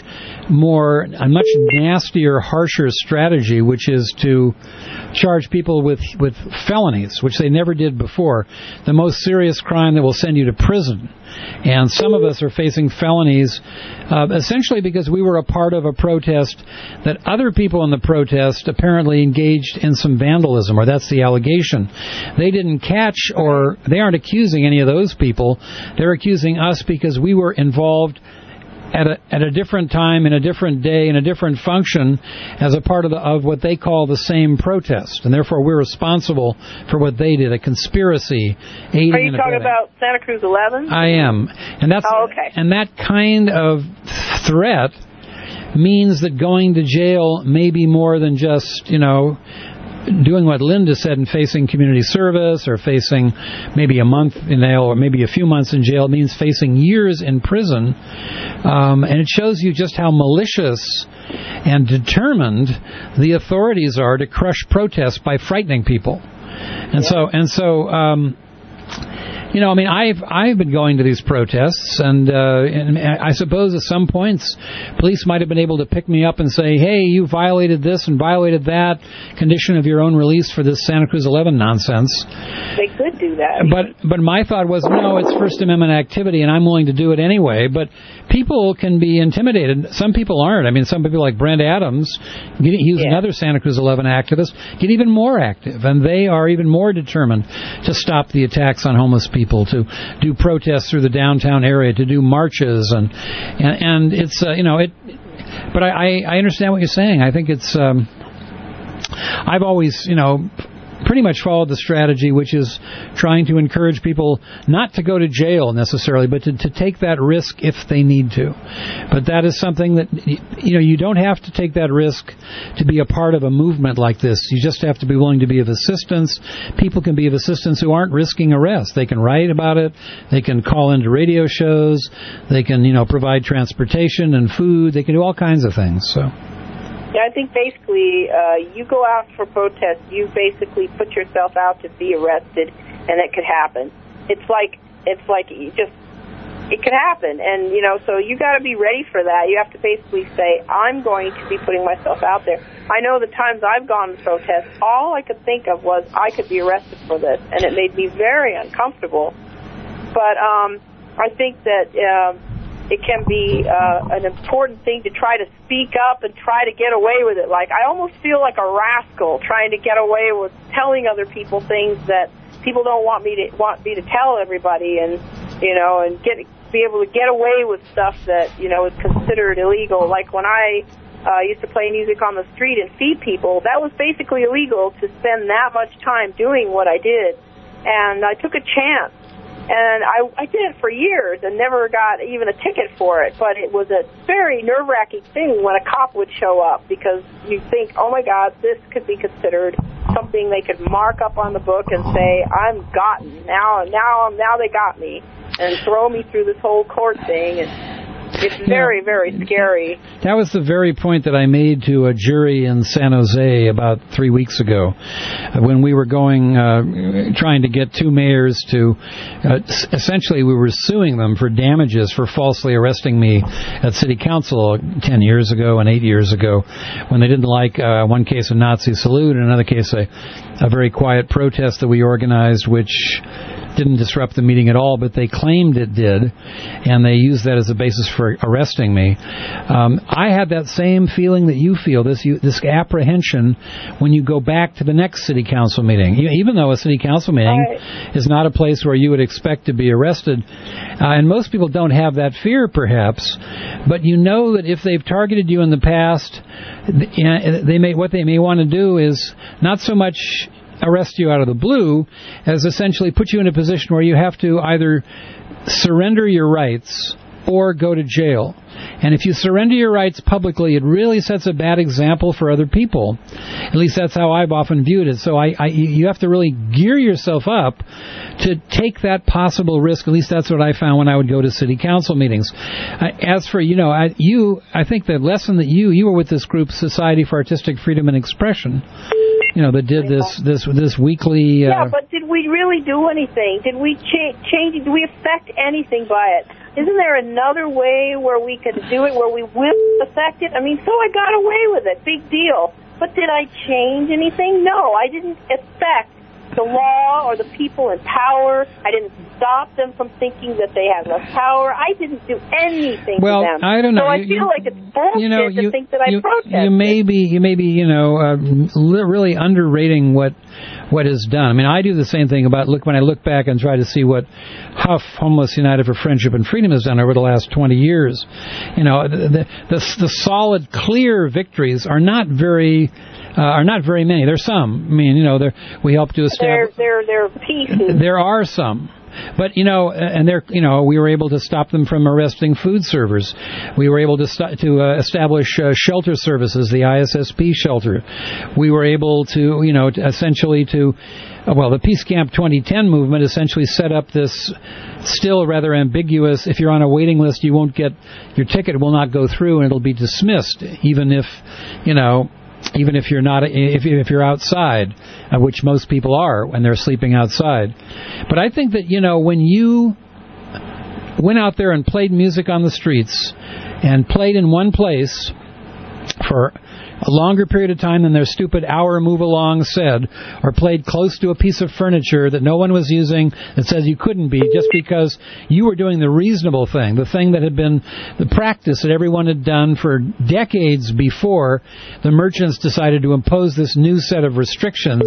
more, a much nastier, harsher strategy, which is to charge people with with felonies, which they never did before. The most serious crime that will send you to prison. And some of us are facing felonies uh, essentially because we were a part of a protest that other people in the protest apparently engaged in some vandalism, or that's the allegation. They didn't catch, or they aren't accusing any of those people. They're accusing us because we were involved at a at a different time, in a different day, in a different function, as a part of the, of what they call the same protest, and therefore we're responsible for what they did, a conspiracy. Aiding Are you and talking abetting. about Santa Cruz eleven? I am, and that's oh, okay. and that kind of threat means that going to jail may be more than just, you know, doing what Linda said and facing community service, or facing maybe a month in jail, or maybe a few months in jail. It means facing years in prison. Um, and it shows you just how malicious and determined the authorities are to crush protests by frightening people. And yeah. so, and so, um, you know, I mean, I've I've been going to these protests, and, uh, and I suppose at some points police might have been able to pick me up and say, hey, you violated this and violated that condition of your own release for this Santa Cruz eleven nonsense. They could do that. But but my thought was, no, it's First Amendment activity, and I'm willing to do it anyway. But people can be intimidated. Some people aren't. I mean, some people like Brent Adams, he was yeah. another Santa Cruz eleven activist, get even more active, and they are even more determined to stop the attacks on homeless people. People to do protests through the downtown area, to do marches, and and, and it's uh, you know it. But I, I understand what you're saying. I think it's. Um, I've always you know. pretty much followed the strategy, which is trying to encourage people not to go to jail necessarily, but to, to take that risk if they need to. But that is something that, you know, you don't have to take that risk to be a part of a movement like this. You just have to be willing to be of assistance. People can be of assistance who aren't risking arrest. They can write about it. They can call into radio shows. They can, you know, provide transportation and food. They can do all kinds of things. So. Yeah, I think basically uh, you go out for protest, you basically put yourself out to be arrested, and it could happen. It's like it's like you just it could happen, and you know, so you got to be ready for that. You have to basically say, I'm going to be putting myself out there. I know the times I've gone to protests, all I could think of was I could be arrested for this, and it made me very uncomfortable. But um, I think that. Uh, It can be uh, an important thing to try to speak up and try to get away with it. Like, I almost feel like a rascal trying to get away with telling other people things that people don't want me to want me to tell everybody, and you know, and get be able to get away with stuff that you know is considered illegal. Like when I uh, used to play music on the street and feed people, that was basically illegal to spend that much time doing what I did, and I took a chance. And I, I did it for years and never got even a ticket for it. But it was a very nerve-wracking thing when a cop would show up, because you think, oh, my God, this could be considered something they could mark up on the book and say, I'm gotten. Now, now, now they got me, and throw me through this whole court thing. And it's very, very scary. That was the very point that I made to a jury in San Jose about three weeks ago, when we were going, uh, trying to get two mayors to, uh, essentially we were suing them for damages for falsely arresting me at City Council ten years ago and eight years ago, when they didn't like, uh, one case a Nazi salute and another case a, a very quiet protest that we organized, which didn't disrupt the meeting at all, but they claimed it did, and they used that as a basis for arresting me. Um, I had that same feeling that you feel, this you, this apprehension when you go back to the next city council meeting. Even though a city council meeting right. is not a place where you would expect to be arrested, uh, and most people don't have that fear, perhaps, but you know that if they've targeted you in the past, they may what they may want to do is not so much arrest you out of the blue as essentially put you in a position where you have to either surrender your rights or go to jail. And if you surrender your rights publicly, it really sets a bad example for other people. At least that's how I've often viewed it. So I, I, you have to really gear yourself up to take that possible risk. At least that's what I found when I would go to city council meetings. As for, you know, I, you, I think the lesson that you, you were with this group, Society for Artistic Freedom and Expression, you know, that did this this this weekly. Uh, yeah, but did we really do anything? Did we cha- change? Did we affect anything by it? isn't there another way where we could do it, where we will affect it? I mean, so I got away with it. Big deal. But did I change anything? No, I didn't affect the law or the people in power. I didn't stop them from thinking that they had less power. I didn't do anything well, to them. I don't know. So I you, feel you, like it's bullshit you know, to you, think that I you, protested. You may be, you may be, you know, uh, li- really underrating what what is done. I mean, I do the same thing about look when I look back and try to see what Huff, Homeless United for Friendship and Freedom has done over the last twenty years. You know, the the, the, the solid, clear victories are not very. Uh, are not very many. There's some. I mean, you know, there we helped to establish. There, there, there are pieces. There are some. But, you know, and they're, you know, we were able to stop them from arresting food servers. We were able to st- to uh, establish uh, shelter services, the I S S P shelter. We were able to, you know, to essentially to, uh, well, the Peace Camp twenty ten movement essentially set up this still rather ambiguous, if you're on a waiting list, you won't get, your ticket will not go through and it'll be dismissed, even if, you know, even if you're not, if if you're outside, uh, which most people are when they're sleeping outside. But I think that, you know, when you went out there and played music on the streets and played in one place for a longer period of time than their stupid hour move along said, or played close to a piece of furniture that no one was using that says you couldn't be, just because you were doing the reasonable thing, the thing that had been the practice that everyone had done for decades before the merchants decided to impose this new set of restrictions.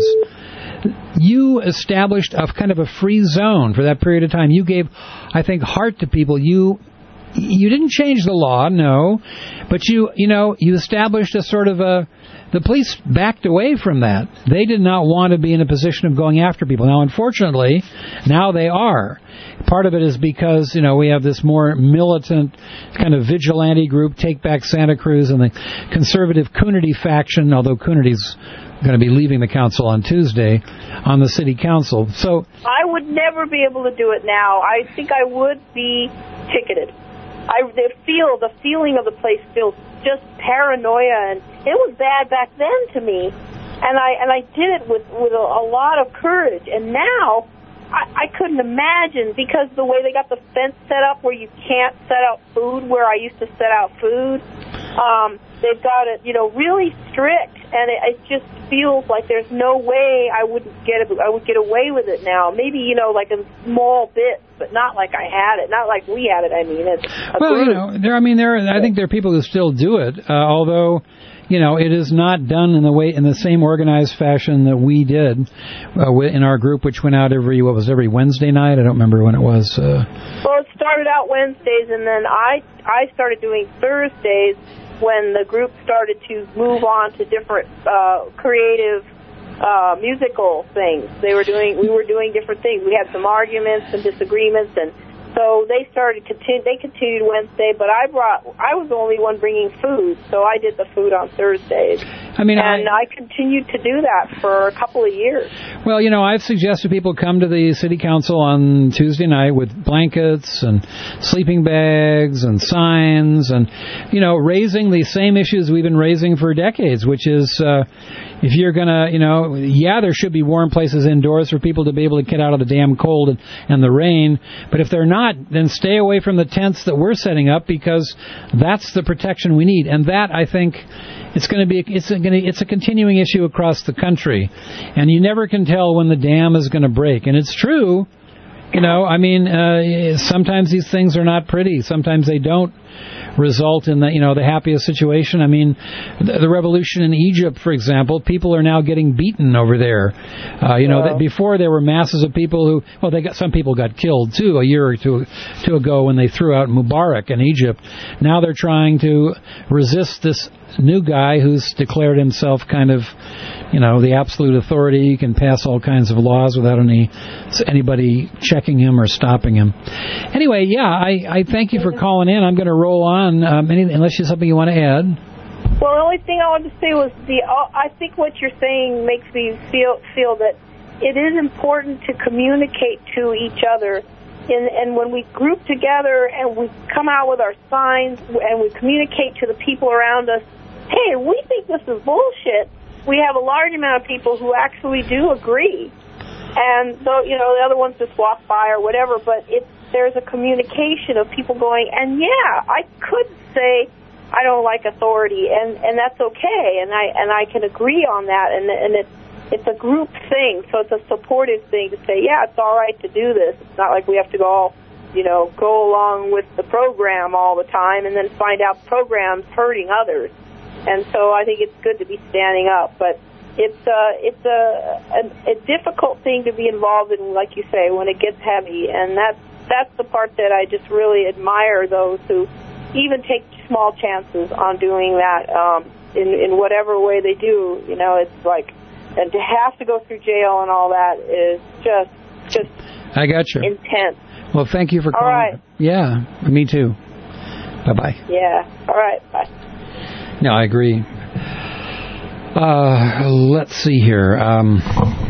You established a kind of a free zone for that period of time. You gave, I think, heart to people. You You didn't change the law, no, but you, you know, you established a sort of a, the police backed away from that. They did not want to be in a position of going after people. Now, unfortunately, now they are. Part of it is because, you know, we have this more militant kind of vigilante group, Take Back Santa Cruz, and the conservative Coonerty faction, although Coonerty's going to be leaving the council on Tuesday, on the city council. So I would never be able to do it now. I think I would be ticketed. I the feel the feeling of the place feels just paranoia, and it was bad back then to me, and I and I did it with with a, a lot of courage. And now I, I couldn't imagine, because the way they got the fence set up where you can't set out food where I used to set out food. Um, they've got it, you know, really strict, and it, it just feels like there's no way I wouldn't get it. I would get away with it now. Maybe, you know, like in small bits, but not like I had it, not like we had it. I mean, it's a well, group. you know, there. I mean, there. I think there are people who still do it, uh, although, you know, it is not done in the way in the same organized fashion that we did uh, in our group, which went out every what was every Wednesday night. I don't remember when it was. Uh, well, it started out Wednesdays, and then I I started doing Thursdays when the group started to move on to different uh, creative uh, musical things. They were doing, we were doing different things. We had some arguments and disagreements, and so they started continue. They continued Wednesday, but I brought. I was the only one bringing food, so I did the food on Thursdays. I mean, and I, I continued to do that for a couple of years. Well, you know, I've suggested people come to the city council on Tuesday night with blankets and sleeping bags and signs, and you know, raising the same issues we've been raising for decades, which is. Uh, If you're going to, you know, yeah, there should be warm places indoors for people to be able to get out of the damn cold and, and the rain. But if they're not, then stay away from the tents that we're setting up, because that's the protection we need. And that, I think, it's going to be, it's going to, it's a continuing issue across the country. And you never can tell when the dam is going to break. And it's true, you know, I mean, uh, sometimes these things are not pretty. Sometimes they don't result in the, you know, the happiest situation. I mean, the, the revolution in Egypt, for example, people are now getting beaten over there. Uh, you know, that before there were masses of people who, well, they got, some people got killed too a year or two, two ago when they threw out Mubarak in Egypt. Now they're trying to resist this new guy who's declared himself kind of, you know, the absolute authority. He can pass all kinds of laws without any anybody checking him or stopping him. Anyway, yeah, I, I thank you for calling in. I'm going to roll on, um, any, unless you have something you want to add. Well, the only thing I wanted to say was the. Uh, I think what you're saying makes me feel feel that it is important to communicate to each other. And, and when we group together and we come out with our signs and we communicate to the people around us, hey, we think this is bullshit. We have a large amount of people who actually do agree. And, so, you know, the other ones just walk by or whatever. But it's there's a communication of people going, and yeah, I could say I don't like authority, and, and that's okay, and I and I can agree on that, and and it's it's a group thing, so it's a supportive thing to say, yeah, it's all right to do this. It's not like we have to go all, you know, go along with the program all the time, and then find out the program's hurting others. And so I think it's good to be standing up, but it's uh, it's a, a a difficult thing to be involved in, like you say, when it gets heavy, and that's that's the part that I just really admire those who even take small chances on doing that um, in in whatever way they do. You know, it's like, and to have to go through jail and all that is just just I got you. intense. Well, thank you for calling. All right. Yeah, me too. Bye bye. Yeah. All right. Bye. No, I agree. Uh, let's see here. Um,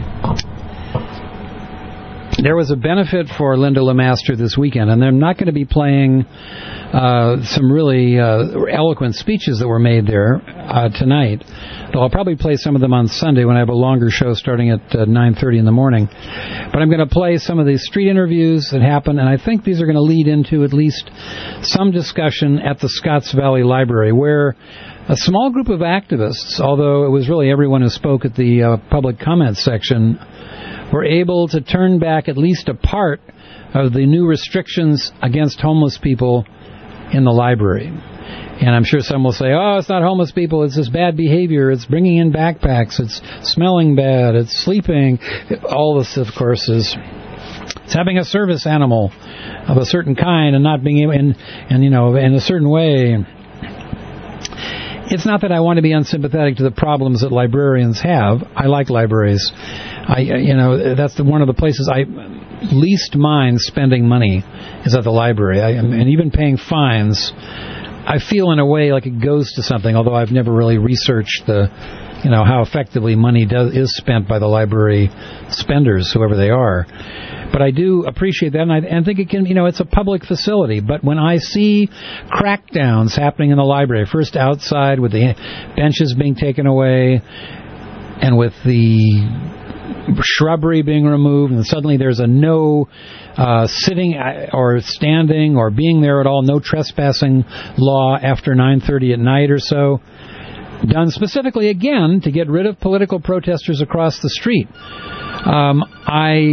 there was a benefit for Linda LeMaster this weekend, and they're not going to be playing uh, some really uh, eloquent speeches that were made there uh, tonight. Though I'll probably play some of them on Sunday when I have a longer show starting at uh, nine thirty in the morning. But I'm going to play some of these street interviews that happened, and I think these are going to lead into at least some discussion at the Scotts Valley Library, where a small group of activists, although it was really everyone who spoke at the uh, public comment section, were able to turn back at least a part of the new restrictions against homeless people in the library. And I'm sure some will say, oh, it's not homeless people, it's this bad behavior, it's bringing in backpacks, it's smelling bad, it's sleeping. All this, of course, is it's having a service animal of a certain kind and not being able, and, and you know, in a certain way. It's not that I want to be unsympathetic to the problems that librarians have. I like libraries. I, you know, that's the, one of the places I least mind spending money is at the library. I, and even paying fines, I feel in a way like it goes to something, although I've never really researched the, you know, how effectively money does, is spent by the library spenders, whoever they are. But I do appreciate that, and I and think it can, you know, it's a public facility. But when I see crackdowns happening in the library, first outside with the benches being taken away, and with the shrubbery being removed, and suddenly there's a no uh, sitting or standing or being there at all, no trespassing law after nine thirty at night or so, done specifically again to get rid of political protesters across the street. Um, I.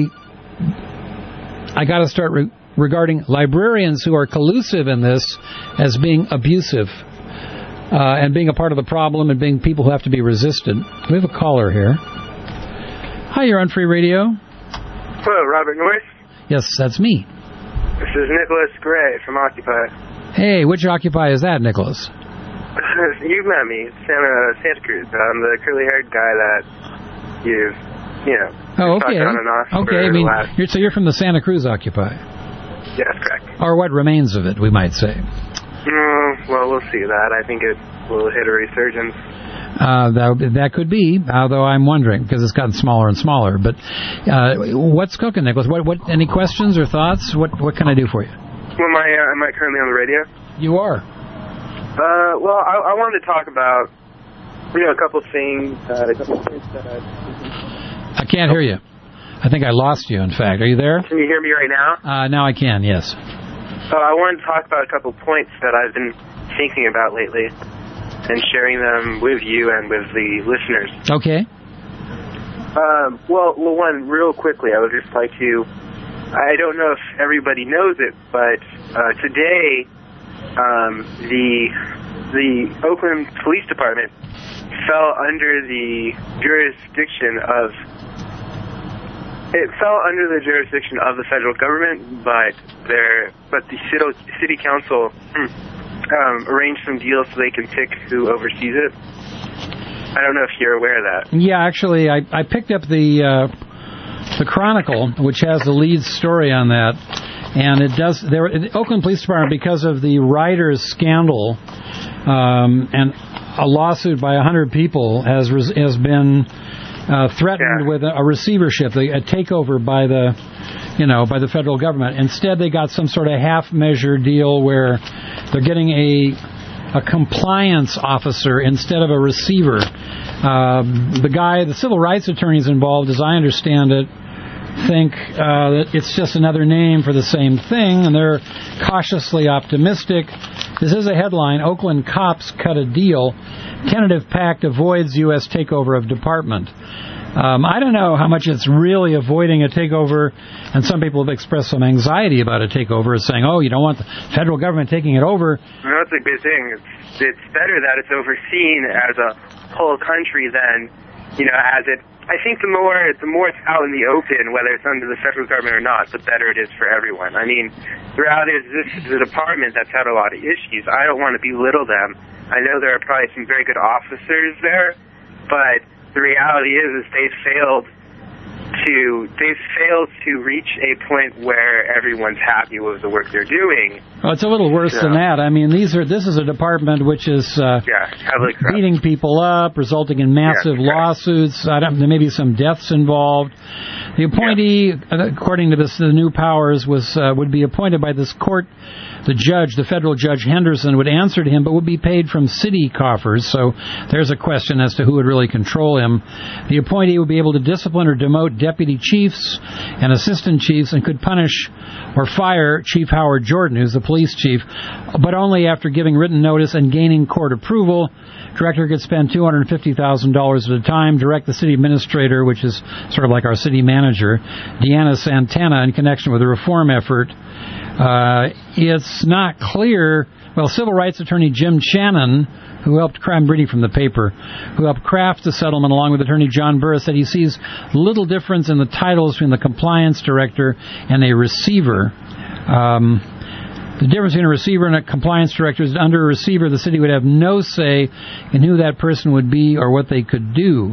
I got to start re- regarding librarians who are collusive in this as being abusive uh, and being a part of the problem and being people who have to be resisted. We have a caller here. Hi, you're on Free Radio. Hello, Robert North. Yes, that's me. This is Nicholas Gray from Occupy. Hey, which Occupy is that, Nicholas? You've met me. Santa, Santa Cruz. I'm the curly-haired guy that you've, you know... Oh, okay. On and off okay, I mean, you're, so you're from the Santa Cruz Occupy. Yes, correct. Or what remains of it, we might say. Mm, well, we'll see that. I think it will hit a resurgence. Uh, that, that could be, although I'm wondering, because it's gotten smaller and smaller. But uh, what's cooking, Nicholas? What, what, any questions or thoughts? What what can I do for you? Well, am I, uh, am I currently on the radio? You are. Uh, well, I, I wanted to talk about, you know, a couple things, uh, a couple things that I... I can't hear you. I think I lost you, in fact. Are you there? Can you hear me right now? Uh, now I can, yes. Uh, I wanted to talk about a couple points that I've been thinking about lately and sharing them with you and with the listeners. Okay. Um, well, well, one, real quickly, I would just like to, I don't know if everybody knows it, but uh, today um, the the Oakland Police Department fell under the jurisdiction of It fell under the jurisdiction of the federal government, but their but the city, city council um, arranged some deals so they can pick who oversees it. I don't know if you're aware of that. Yeah, actually, I, I picked up the uh, the Chronicle, which has the lead story on that, and it does. There, the Oakland Police Department, because of the Riders scandal um, and a lawsuit by a hundred people, has has been. Uh, threatened yeah. with a, a receivership, a, a takeover by the, you know, by the federal government. Instead, they got some sort of half-measure deal where they're getting a a compliance officer instead of a receiver. Um, the guy, the civil rights attorneys involved, as I understand it, think uh, that it's just another name for the same thing, and they're cautiously optimistic. This is a headline: Oakland cops cut a deal. Tentative pact avoids U S takeover of department. Um, I don't know how much it's really avoiding a takeover, and some people have expressed some anxiety about a takeover, saying, oh, you don't want the federal government taking it over. No, that's a good thing. It's, it's better that it's overseen as a whole country than, you know, as it... I think the more, the more it's out in the open, whether it's under the federal government or not, the better it is for everyone. I mean, the reality is this is a department that's had a lot of issues. I don't want to belittle them. I know there are probably some very good officers there, but the reality is, is they've failed to they've failed to reach a point where everyone's happy with the work they're doing. Well, it's a little worse so, than that. I mean, these are this is a department which is uh, yeah, heavily corrupt. beating people up, resulting in massive yeah, lawsuits. I don't, there may be some deaths involved. The appointee, yeah. according to this, the new powers, was uh, would be appointed by this court. The judge, the federal judge Henderson, would answer to him, but would be paid from city coffers. So there's a question as to who would really control him. The appointee would be able to discipline or demote deputy chiefs and assistant chiefs, and could punish or fire Chief Howard Jordan, who's the police chief, but only after giving written notice and gaining court approval. Director could spend two hundred fifty thousand dollars at a time, direct the city administrator, which is sort of like our city manager, Deanna Santana, in connection with the reform effort. Uh, it's not clear. Well, civil rights attorney Jim Shannon, who helped, I'm reading from the paper, who helped craft the settlement along with attorney John Burris, said he sees little difference in the titles between the compliance director and a receiver. Um, The difference between a receiver and a compliance director is under a receiver, the city would have no say in who that person would be or what they could do.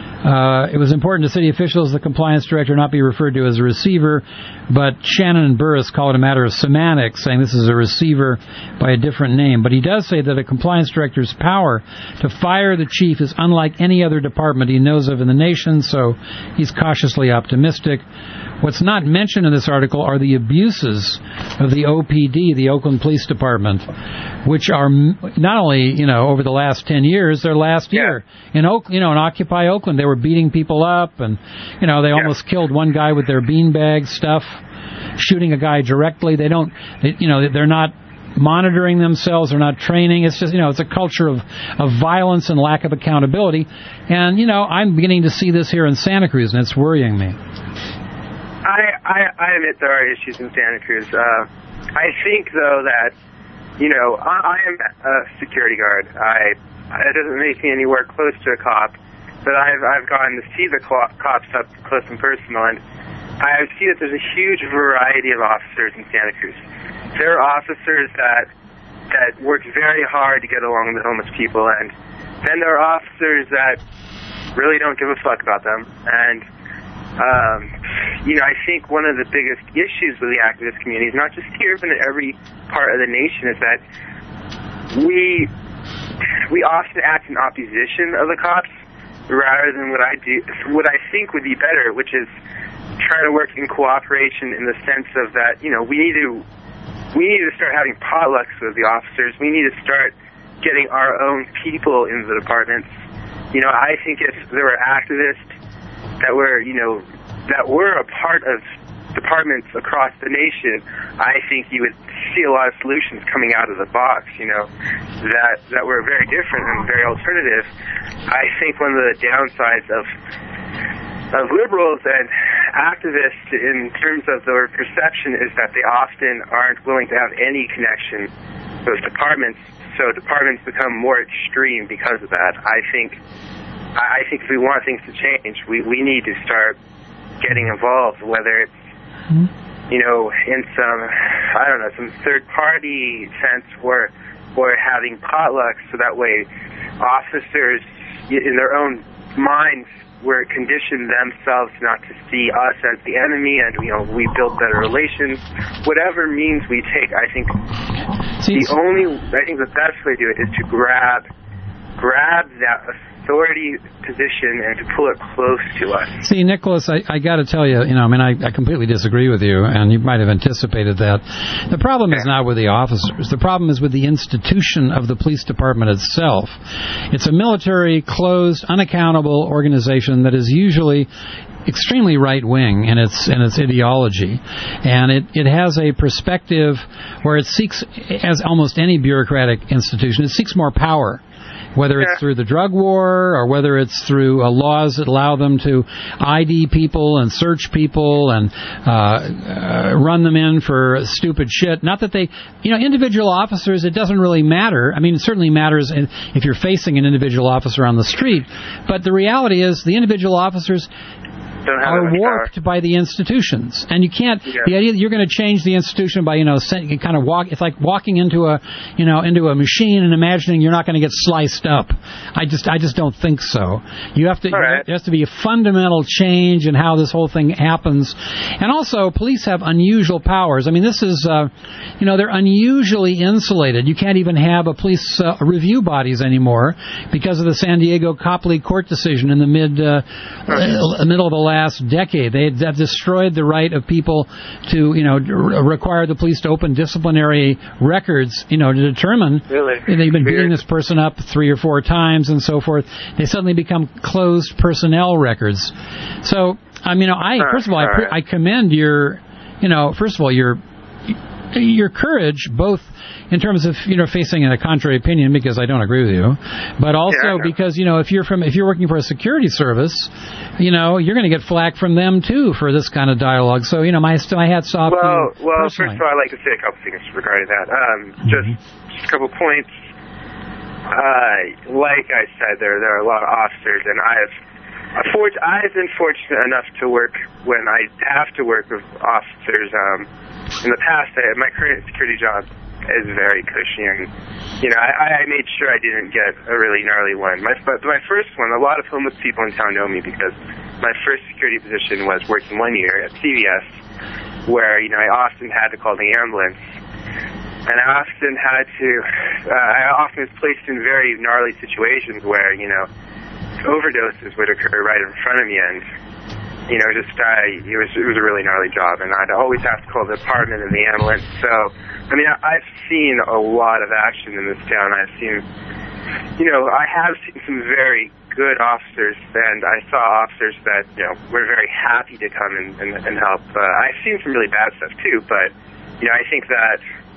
Uh, it was important to city officials the compliance director not be referred to as a receiver, but Shannon and Burris call it a matter of semantics, saying this is a receiver by a different name. But he does say that a compliance director's power to fire the chief is unlike any other department he knows of in the nation, so he's cautiously optimistic. What's not mentioned in this article are the abuses of the O P D, the Oakland Police Department, which are not only, you know, over the last ten years, they're last year. In Oak, you know, in Occupy Oakland, they were beating people up, and, you know, they almost yeah. killed one guy with their beanbag stuff, shooting a guy directly. They don't, they, you know, they're not monitoring themselves, they're not training. It's just, you know, it's a culture of, of violence and lack of accountability. And, you know, I'm beginning to see this here in Santa Cruz, and it's worrying me. I, I, I admit there are issues in Santa Cruz. Uh, I think, though, that, you know, I, I am a security guard. I, it doesn't make me anywhere close to a cop, but I've, I've gotten to see the cops up close and personal, and I see that there's a huge variety of officers in Santa Cruz. There are officers that, that work very hard to get along with homeless people, and then there are officers that really don't give a fuck about them, and Um, you know, I think one of the biggest issues with the activist community, not just here but in every part of the nation, is that we we often act in opposition of the cops rather than what I do, what I think would be better, which is try to work in cooperation in the sense of that, you know, we need to we need to start having potlucks with the officers. We need to start getting our own people into the departments. You know, I think if there were activists that were, you know, that were a part of departments across the nation, I think you would see a lot of solutions coming out of the box, you know, that that were very different and very alternative. I think one of the downsides of of liberals and activists in terms of their perception is that they often aren't willing to have any connection with departments, so departments become more extreme because of that. I think I think if we want things to change, we, we need to start getting involved, whether it's, mm-hmm. you know, in some, I don't know, some third-party sense, or, or having potlucks, so that way officers, in their own minds, were conditioned themselves not to see us as the enemy, and, you know, we build better relations. Whatever means we take, I think the only, I think the best way to do it is to grab, grab that authority position and to pull it close to us. See, Nicholas, I, I got to tell you, you know, I mean, I, I completely disagree with you, and you might have anticipated that. The problem is not with the officers. The problem is with the institution of the police department itself. It's a military, closed, unaccountable organization that is usually extremely right-wing in its in its ideology, and it, it has a perspective where it seeks, as almost any bureaucratic institution, it seeks more power, whether it's through the drug war or whether it's through uh, laws that allow them to I D people and search people and uh, uh, run them in for stupid shit. Not that they, you know, individual officers, it doesn't really matter. I mean, it certainly matters if you're facing an individual officer on the street, but the reality is the individual officers are warped power. by the institutions, and you can't. Yeah. The idea that you're going to change the institution by, you know, kind of walk. It's like walking into a, you know, into a machine and imagining you're not going to get sliced up. I just, I just don't think so. You have to. Right. There has to be a fundamental change in how this whole thing happens, and also police have unusual powers. I mean, this is, uh, you know, they're unusually insulated. You can't even have a police uh, review bodies anymore because of the San Diego Copley court decision in the mid, uh, right. middle of the last decade. They have destroyed the right of people to, you know, require the police to open disciplinary records, you know, to determine really? they've been beating this person up three or four times and so forth. They suddenly become closed personnel records. So, I mean, I first of all, I, I commend your, you know, first of all, your your courage, both in terms of, you know, facing a contrary opinion, because I don't agree with you, but also yeah, because, you know, if you're from if you're working for a security service, you know, you're going to get flack from them too for this kind of dialogue. So, you know, my my hat's off well, to you. Well, personally. First of all, I'd like to say a couple things regarding that. Um, mm-hmm. just, just a couple points. Uh, like I said, there there are a lot of officers, and I've I've been fortunate enough to work when I have to work with officers. Um, in the past, I, my current security job is very cushy, and you know, I, I made sure I didn't get a really gnarly one. My but my first one, a lot of homeless people in town know me because my first security position was working one year at C V S, where you know I often had to call the ambulance, and I often had to. Uh, I often was placed in very gnarly situations where you know overdoses would occur right in front of me, and you know, just I, it was it was a really gnarly job, and I'd always have to call the department and the ambulance. So, I mean, I, I've seen a lot of action in this town. I've seen, you know, I have seen some very good officers, and I saw officers that, you know, were very happy to come and, and, and help. Uh, I've seen some really bad stuff too, but, you know, I think that,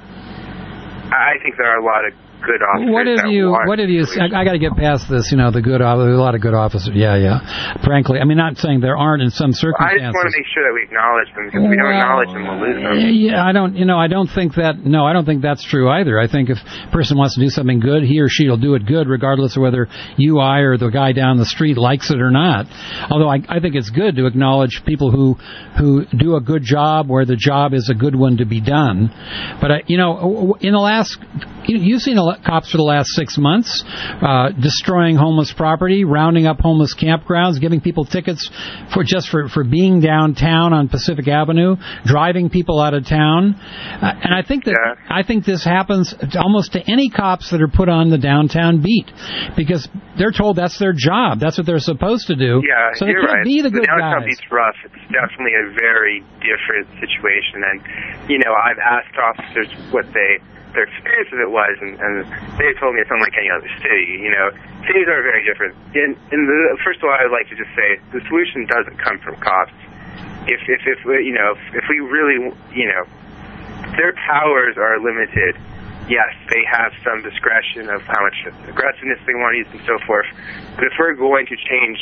I think there are a lot of good officers. What have you, what have you, I, I got to get past this, you know, the good, a lot of good officers, yeah, yeah. Frankly, I mean, not saying there aren't in some circumstances. I just want to make sure that we acknowledge them, because if we don't acknowledge them, we'll lose them. Yeah, I don't, you know, I don't think that, no, I don't think that's true either. I think if a person wants to do something good, he or she will do it good, regardless of whether you, I, or the guy down the street likes it or not. Although I, I think it's good to acknowledge people who, who do a good job where the job is a good one to be done. But, I, you know, in the last, you've seen a cops for the last six months, uh, destroying homeless property, rounding up homeless campgrounds, giving people tickets for just for, for being downtown on Pacific Avenue, driving people out of town. Uh, and I think that yeah. I think this happens almost to any cops that are put on the downtown beat, because they're told that's their job, that's what they're supposed to do. Yeah, so they you're can't right. be the good the downtown guys. beat's rough. It's definitely a very different situation, and you know, I've asked officers what they. their experience of it was, and, and they told me it's unlike any other city. You know, cities are very different. In, in the, first of all, I would like to just say the solution doesn't come from cops. If, if, if you know, if, if we really, you know, their powers are limited. Yes, they have some discretion of how much aggressiveness they want to use and so forth. But if we're going to change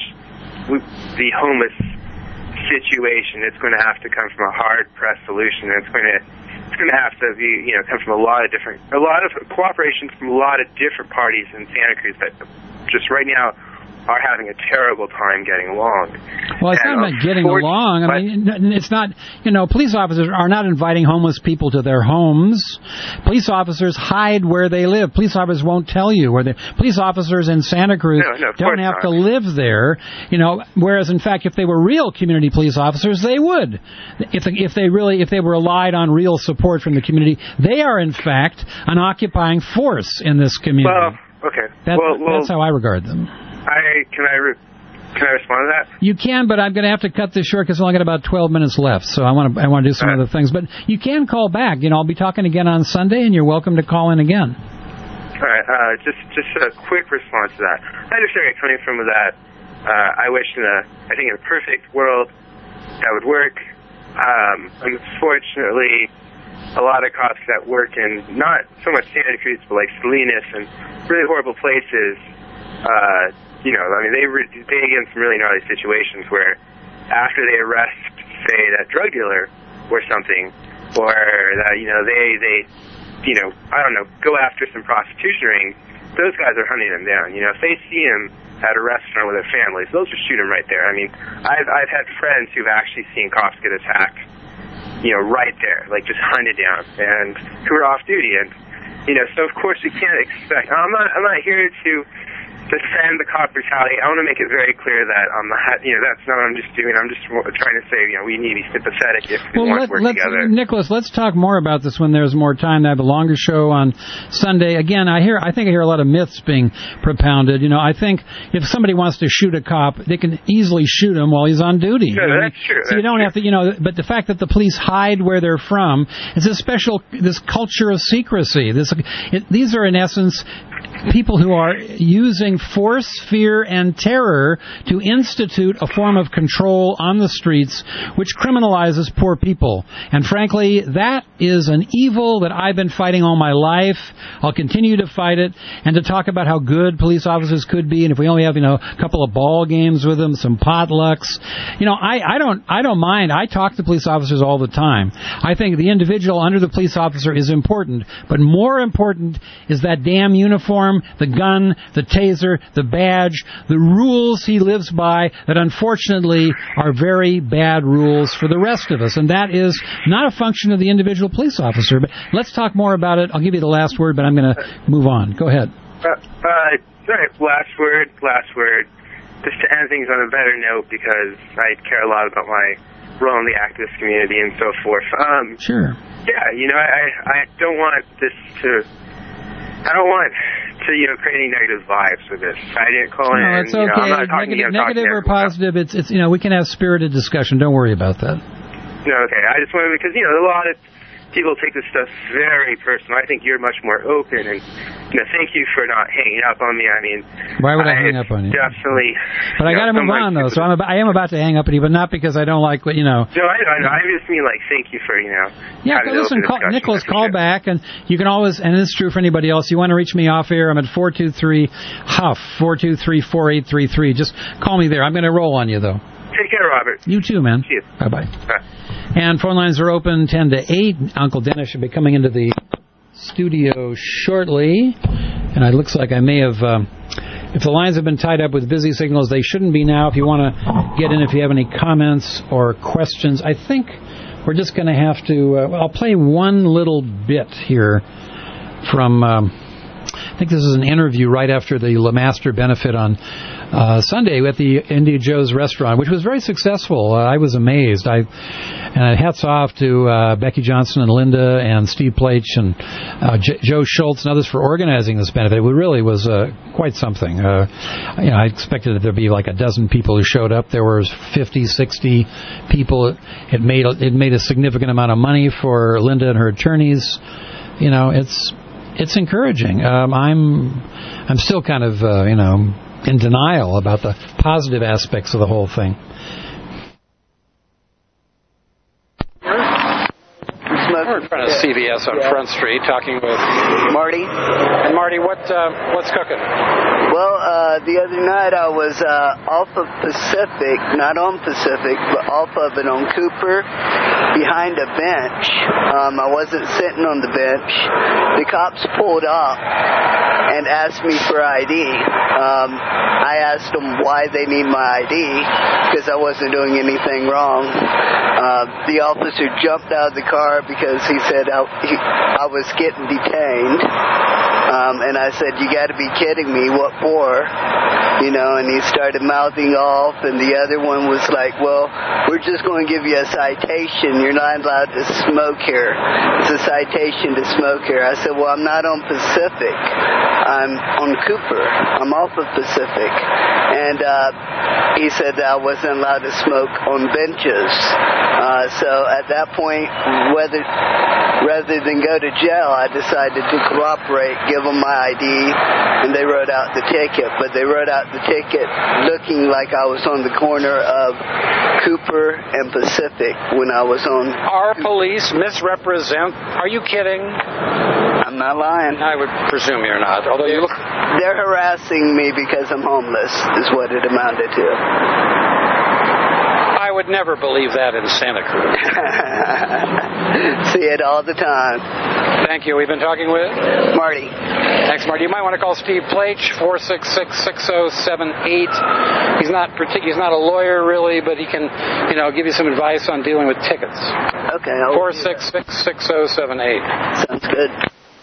the homeless situation, it's going to have to come from a hard-pressed solution. It's going to It's going to have to be, you know, come from a lot of different, a lot of cooperation from a lot of different parties in Santa Cruz that just right now are having a terrible time getting along. Well, it's and not about getting along. I mean, it's not, you know, police officers are not inviting homeless people to their homes. Police officers hide where they live. Police officers won't tell you where they, police officers in Santa Cruz no, no, don't have not. to live there, you know, whereas in fact, if they were real community police officers, they would. If, if they really, if they relied on real support from the community, they are in fact an occupying force in this community. Well, okay. That, well, well, that's how I regard them. I can I re- can I respond to that? You can, but I'm going to have to cut this short because I only got about twelve minutes left. So I want to I want to do some All right. other things. But you can call back. You know, I'll be talking again on Sunday, and you're welcome to call in again. All right. Uh, just just a quick response to that. I understand where you're coming from with that. Uh, I wish in a I think in a perfect world that would work. Um, unfortunately, a lot of cops that work in not so much Santa Cruz, but like Salinas and really horrible places, uh, you know, I mean, they re- they get in some really gnarly situations where after they arrest, say, that drug dealer or something, or that, you know, they, they, you know, I don't know, go after some prostitution ring, those guys are hunting them down. You know, if they see him at a restaurant with their families, they'll just shoot him right there. I mean, I've, I've had friends who've actually seen cops get attacked, you know, right there, like just hunted down, and who are off duty. And, you know, so of course we can't expect, I'm not, I'm not here to defend the cop brutality. I want to make it very clear that I'm not, you know, that's not what I'm just doing. I'm just trying to say, you know, we need to be sympathetic if we Well, want let, to work let's, together. Nicholas, let's talk more about this when there's more time. I have a longer show on Sunday. Again, I hear, I think I hear a lot of myths being propounded. You know, I think if somebody wants to shoot a cop, they can easily shoot him while he's on duty. No, you know? that's true. So you that's don't true. have to, you know, but the fact that the police hide where they're from, it's a special, this culture of secrecy. This, it, these are in essence people who are using force, fear, and terror to institute a form of control on the streets which criminalizes poor people. And frankly, that is an evil that I've been fighting all my life. I'll continue to fight it. And to talk about how good police officers could be, and if we only have, you know, a couple of ball games with them, some potlucks, you know, I, I don't, I don't mind. I talk to police officers all the time. I think the individual under the police officer is important, but more important is that damn uniform, the gun, the taser, the badge, the rules he lives by that unfortunately are very bad rules for the rest of us. And that is not a function of the individual police officer. But let's talk more about it. I'll give you the last word, but I'm going to move on. Go ahead. Uh, uh, sorry, last word, last word. Just to end things on a better note, because I care a lot about my role in the activist community and so forth. Um, sure. Yeah, you know, I, I don't want this to... I don't want to, you know, create any negative vibes with this. I didn't call in. No, it's you know, okay. I'm not talking, Negative, you know, negative or everyone. positive, it's, it's, you know, we can have spirited discussion. Don't worry about that. No, okay. I just wanted, because, you know, a lot of people take this stuff very personal. I think you're much more open, and, you know, thank you for not hanging up on me. I mean, why would I, I hang up on you? Definitely. But I got to move on, though, so I'm about, I am about to hang up on you, but not because I don't like what, you know. No, I know, I know. I just mean, like, thank you for, you know. Yeah, listen, call, Nicholas, call back, and you can always, and this is true for anybody else, you want to reach me off air, I'm at four two three H U F, four two three, four eight three three. Just call me there. I'm going to roll on you, though. Take care, Robert. You too, man. See you. Bye-bye. Bye. And phone lines are open ten to eight. Uncle Dennis should be coming into the studio shortly. And it looks like I may have, um, if the lines have been tied up with busy signals, they shouldn't be now. If you want to get in, if you have any comments or questions, I think we're just going to have to, uh, I'll play one little bit here from, um, I think this is an interview right after the LeMaster benefit on uh, Sunday at the India Joe's restaurant, which was very successful. Uh, I was amazed. I and hats off to uh, Becky Johnson and Linda and Steve Plach and uh, J- Joe Schultz and others for organizing this benefit. It really was uh, quite something. Uh, you know, I expected that there'd be like a dozen people who showed up. There was fifty, sixty people. It made it made a significant amount of money for Linda and her attorneys. You know, it's it's encouraging. Um, I'm I'm still kind of uh, you know in denial about the positive aspects of the whole thing. We're in front of C V S on Front Street talking with Marty. And Marty, what uh, what's cooking? Well, uh, the other night I was uh, off of Pacific, not on Pacific, but off of it on Cooper, behind a bench. Um, I wasn't sitting on the bench. The cops pulled up and asked me for I D. Um, I asked them why they need my I D, because I wasn't doing anything wrong. Uh, the officer jumped out of the car because he said I, he, I was getting detained. Um, and I said, you got to be kidding me, what for? You know, and he started mouthing off, and the other one was like, well, we're just going to give you a citation. You're not allowed to smoke here. It's a citation to smoke here. I said, well, I'm not on Pacific. I'm on Cooper. I'm off of Pacific. And uh, he said that I wasn't allowed to smoke on benches. Uh, so at that point, whether rather than go to jail, I decided to cooperate, give them my I D, and they wrote out the ticket. But they wrote out the ticket looking like I was on the corner of Cooper and Pacific when I was on. Our police misrepresent. Are you kidding? I'm not lying. I would presume you're not. Although you look. They're harassing me because I'm homeless, is what it amounted to. I would never believe that in Santa Cruz. See it all the time. Thank you. We've been talking with Marty. Thanks, Marty. You might want to call Steve Plach, four six six, six oh seven eight. He's not partic- he's not a lawyer really, but he can, you know, give you some advice on dealing with tickets. Okay. four six six, six oh seven eight. Sounds good.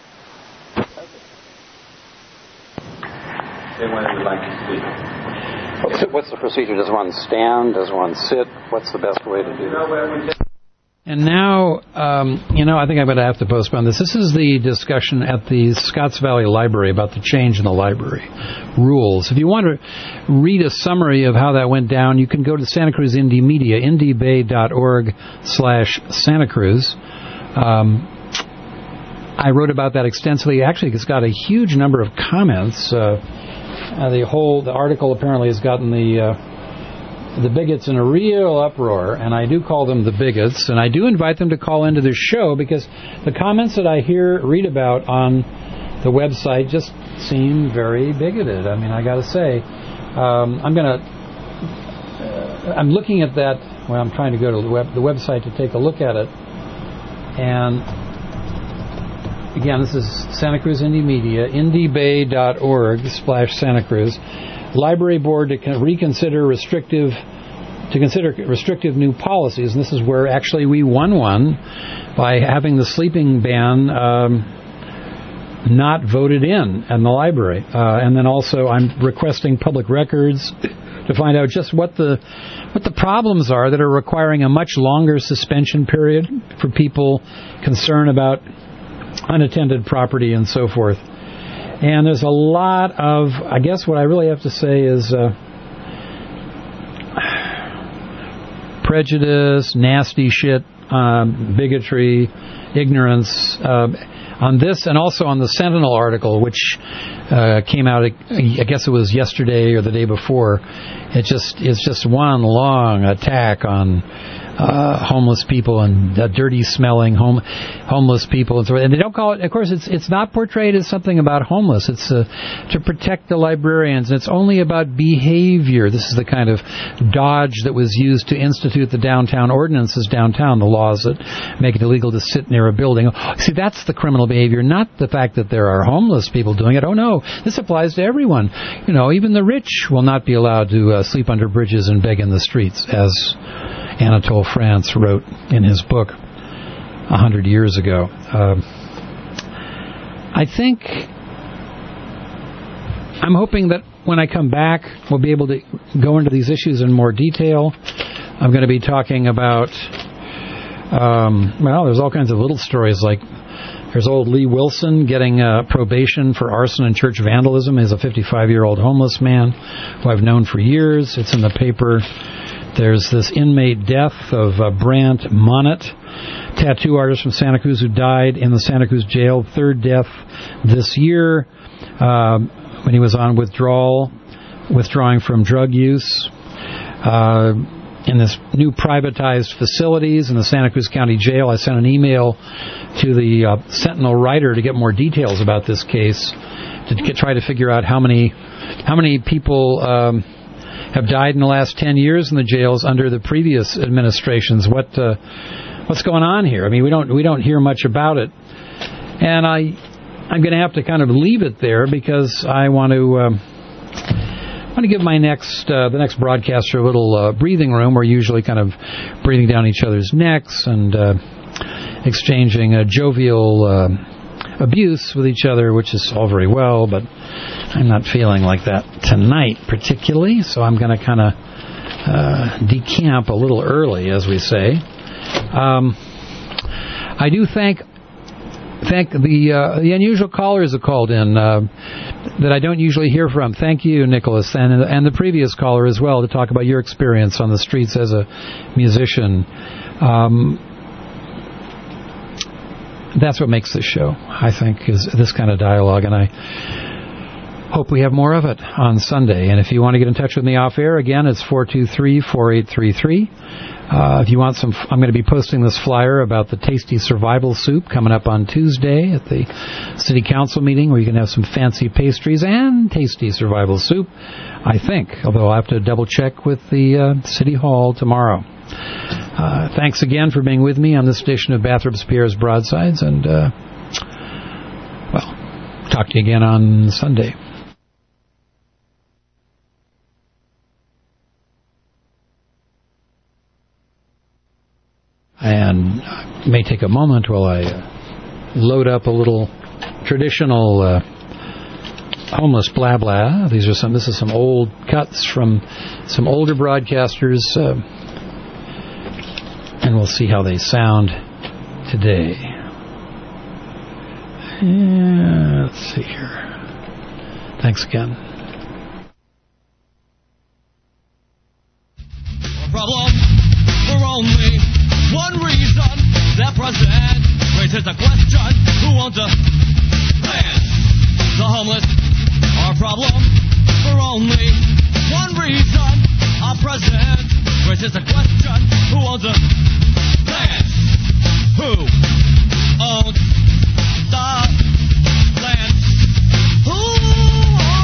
Anyone would like to speak? What's the, what's the procedure? Does one stand? Does one sit? What's the best way to do it? And now, um, you know, I think I'm going to have to postpone this. This is the discussion at the Scotts Valley Library about the change in the library rules. If you want to read a summary of how that went down, you can go to Santa Cruz Indie Media, indiebay.org slash Santa Cruz. Um, I wrote about that extensively. Actually, it's got a huge number of comments. Uh, uh, the whole the article apparently has gotten the uh, the bigots in a real uproar, and I do call them the bigots, and I do invite them to call into this show because the comments that I hear read about on the website just seem very bigoted. I mean, I got to say, um, I'm going to. Uh, I'm looking at that. Well, I'm trying to go to the, web, the website to take a look at it, and. Again, this is Santa Cruz Indie Media, indiebay.org slash Santa Cruz. Library Board to reconsider restrictive, to consider restrictive new policies. And this is where actually we won one by having the sleeping ban um, not voted in in the library. Uh, and then also I'm requesting public records to find out just what the what the problems are that are requiring a much longer suspension period for people concerned about unattended property and so forth. And there's a lot of, I guess what I really have to say is uh, prejudice, nasty shit, um, bigotry, ignorance uh, on this, and also on the Sentinel article, which uh, came out, I guess it was yesterday or the day before. It just it's just one long attack on Uh, homeless people and uh, dirty smelling home homeless people and so and they don't call it, of course it's it's not portrayed as something about homeless. It's uh, to protect the librarians. It's only about behavior. This is the kind of dodge that was used to institute the downtown ordinances downtown, the laws that make it illegal to sit near a building. See, that's the criminal behavior, not the fact that there are homeless people doing it. Oh no, this applies to everyone. You know, even the rich will not be allowed to uh, sleep under bridges and beg in the streets, as Anatole France wrote in his book a hundred years ago. Uh, I think I'm hoping that when I come back, we'll be able to go into these issues in more detail. I'm going to be talking about, um, well, there's all kinds of little stories like there's old Lee Wilson getting uh, probation for arson and church vandalism. He's a fifty-five-year-old homeless man who I've known for years. It's in the paper. There's this inmate death of uh, Brant Monnet, tattoo artist from Santa Cruz who died in the Santa Cruz jail. Third death this year uh, when he was on withdrawal, withdrawing from drug use. Uh, in this new privatized facilities in the Santa Cruz County Jail, I sent an email to the uh, Sentinel writer to get more details about this case, to get, try to figure out how many how many people Um, have died in the last ten years in the jails under the previous administrations. What uh, what's going on here? I mean, we don't we don't hear much about it, and I I'm going to have to kind of leave it there because I want to um, I want to give my next uh, the next broadcaster a little uh, breathing room. We're usually kind of breathing down each other's necks and uh, exchanging uh, jovial Uh, abuse with each other, which is all very well, but I'm not feeling like that tonight particularly, so I'm going to kind of uh, decamp a little early, as we say. Um, I do thank thank the uh, the unusual callers that called in uh, that I don't usually hear from. Thank you, Nicholas, and and the previous caller as well, to talk about your experience on the streets as a musician. Um, that's what makes this show, I think, is this kind of dialogue, and I hope we have more of it on Sunday. And if you want to get in touch with me off air, again, it's four two three, four eight three three. Uh, if you want some, I'm going to be posting this flyer about the Tasty Survival Soup coming up on Tuesday at the City Council meeting, where you can have some fancy pastries and tasty survival soup, I think, although I'll have to double check with the uh, City Hall tomorrow. Uh, thanks again for being with me on this edition of Bathurst Pierre's Broadsides, and, uh, well, talk to you again on Sunday. And it may take a moment while I uh, load up a little traditional uh, homeless blah blah. These are some. This is some old cuts from some older broadcasters, uh, and we'll see how they sound today. Yeah, let's see here. Thanks again. Problem for only one reason. Their president raises the question: who owns a land? The homeless are a problem for only one reason. Our president raises the question: who owns a land? Who owns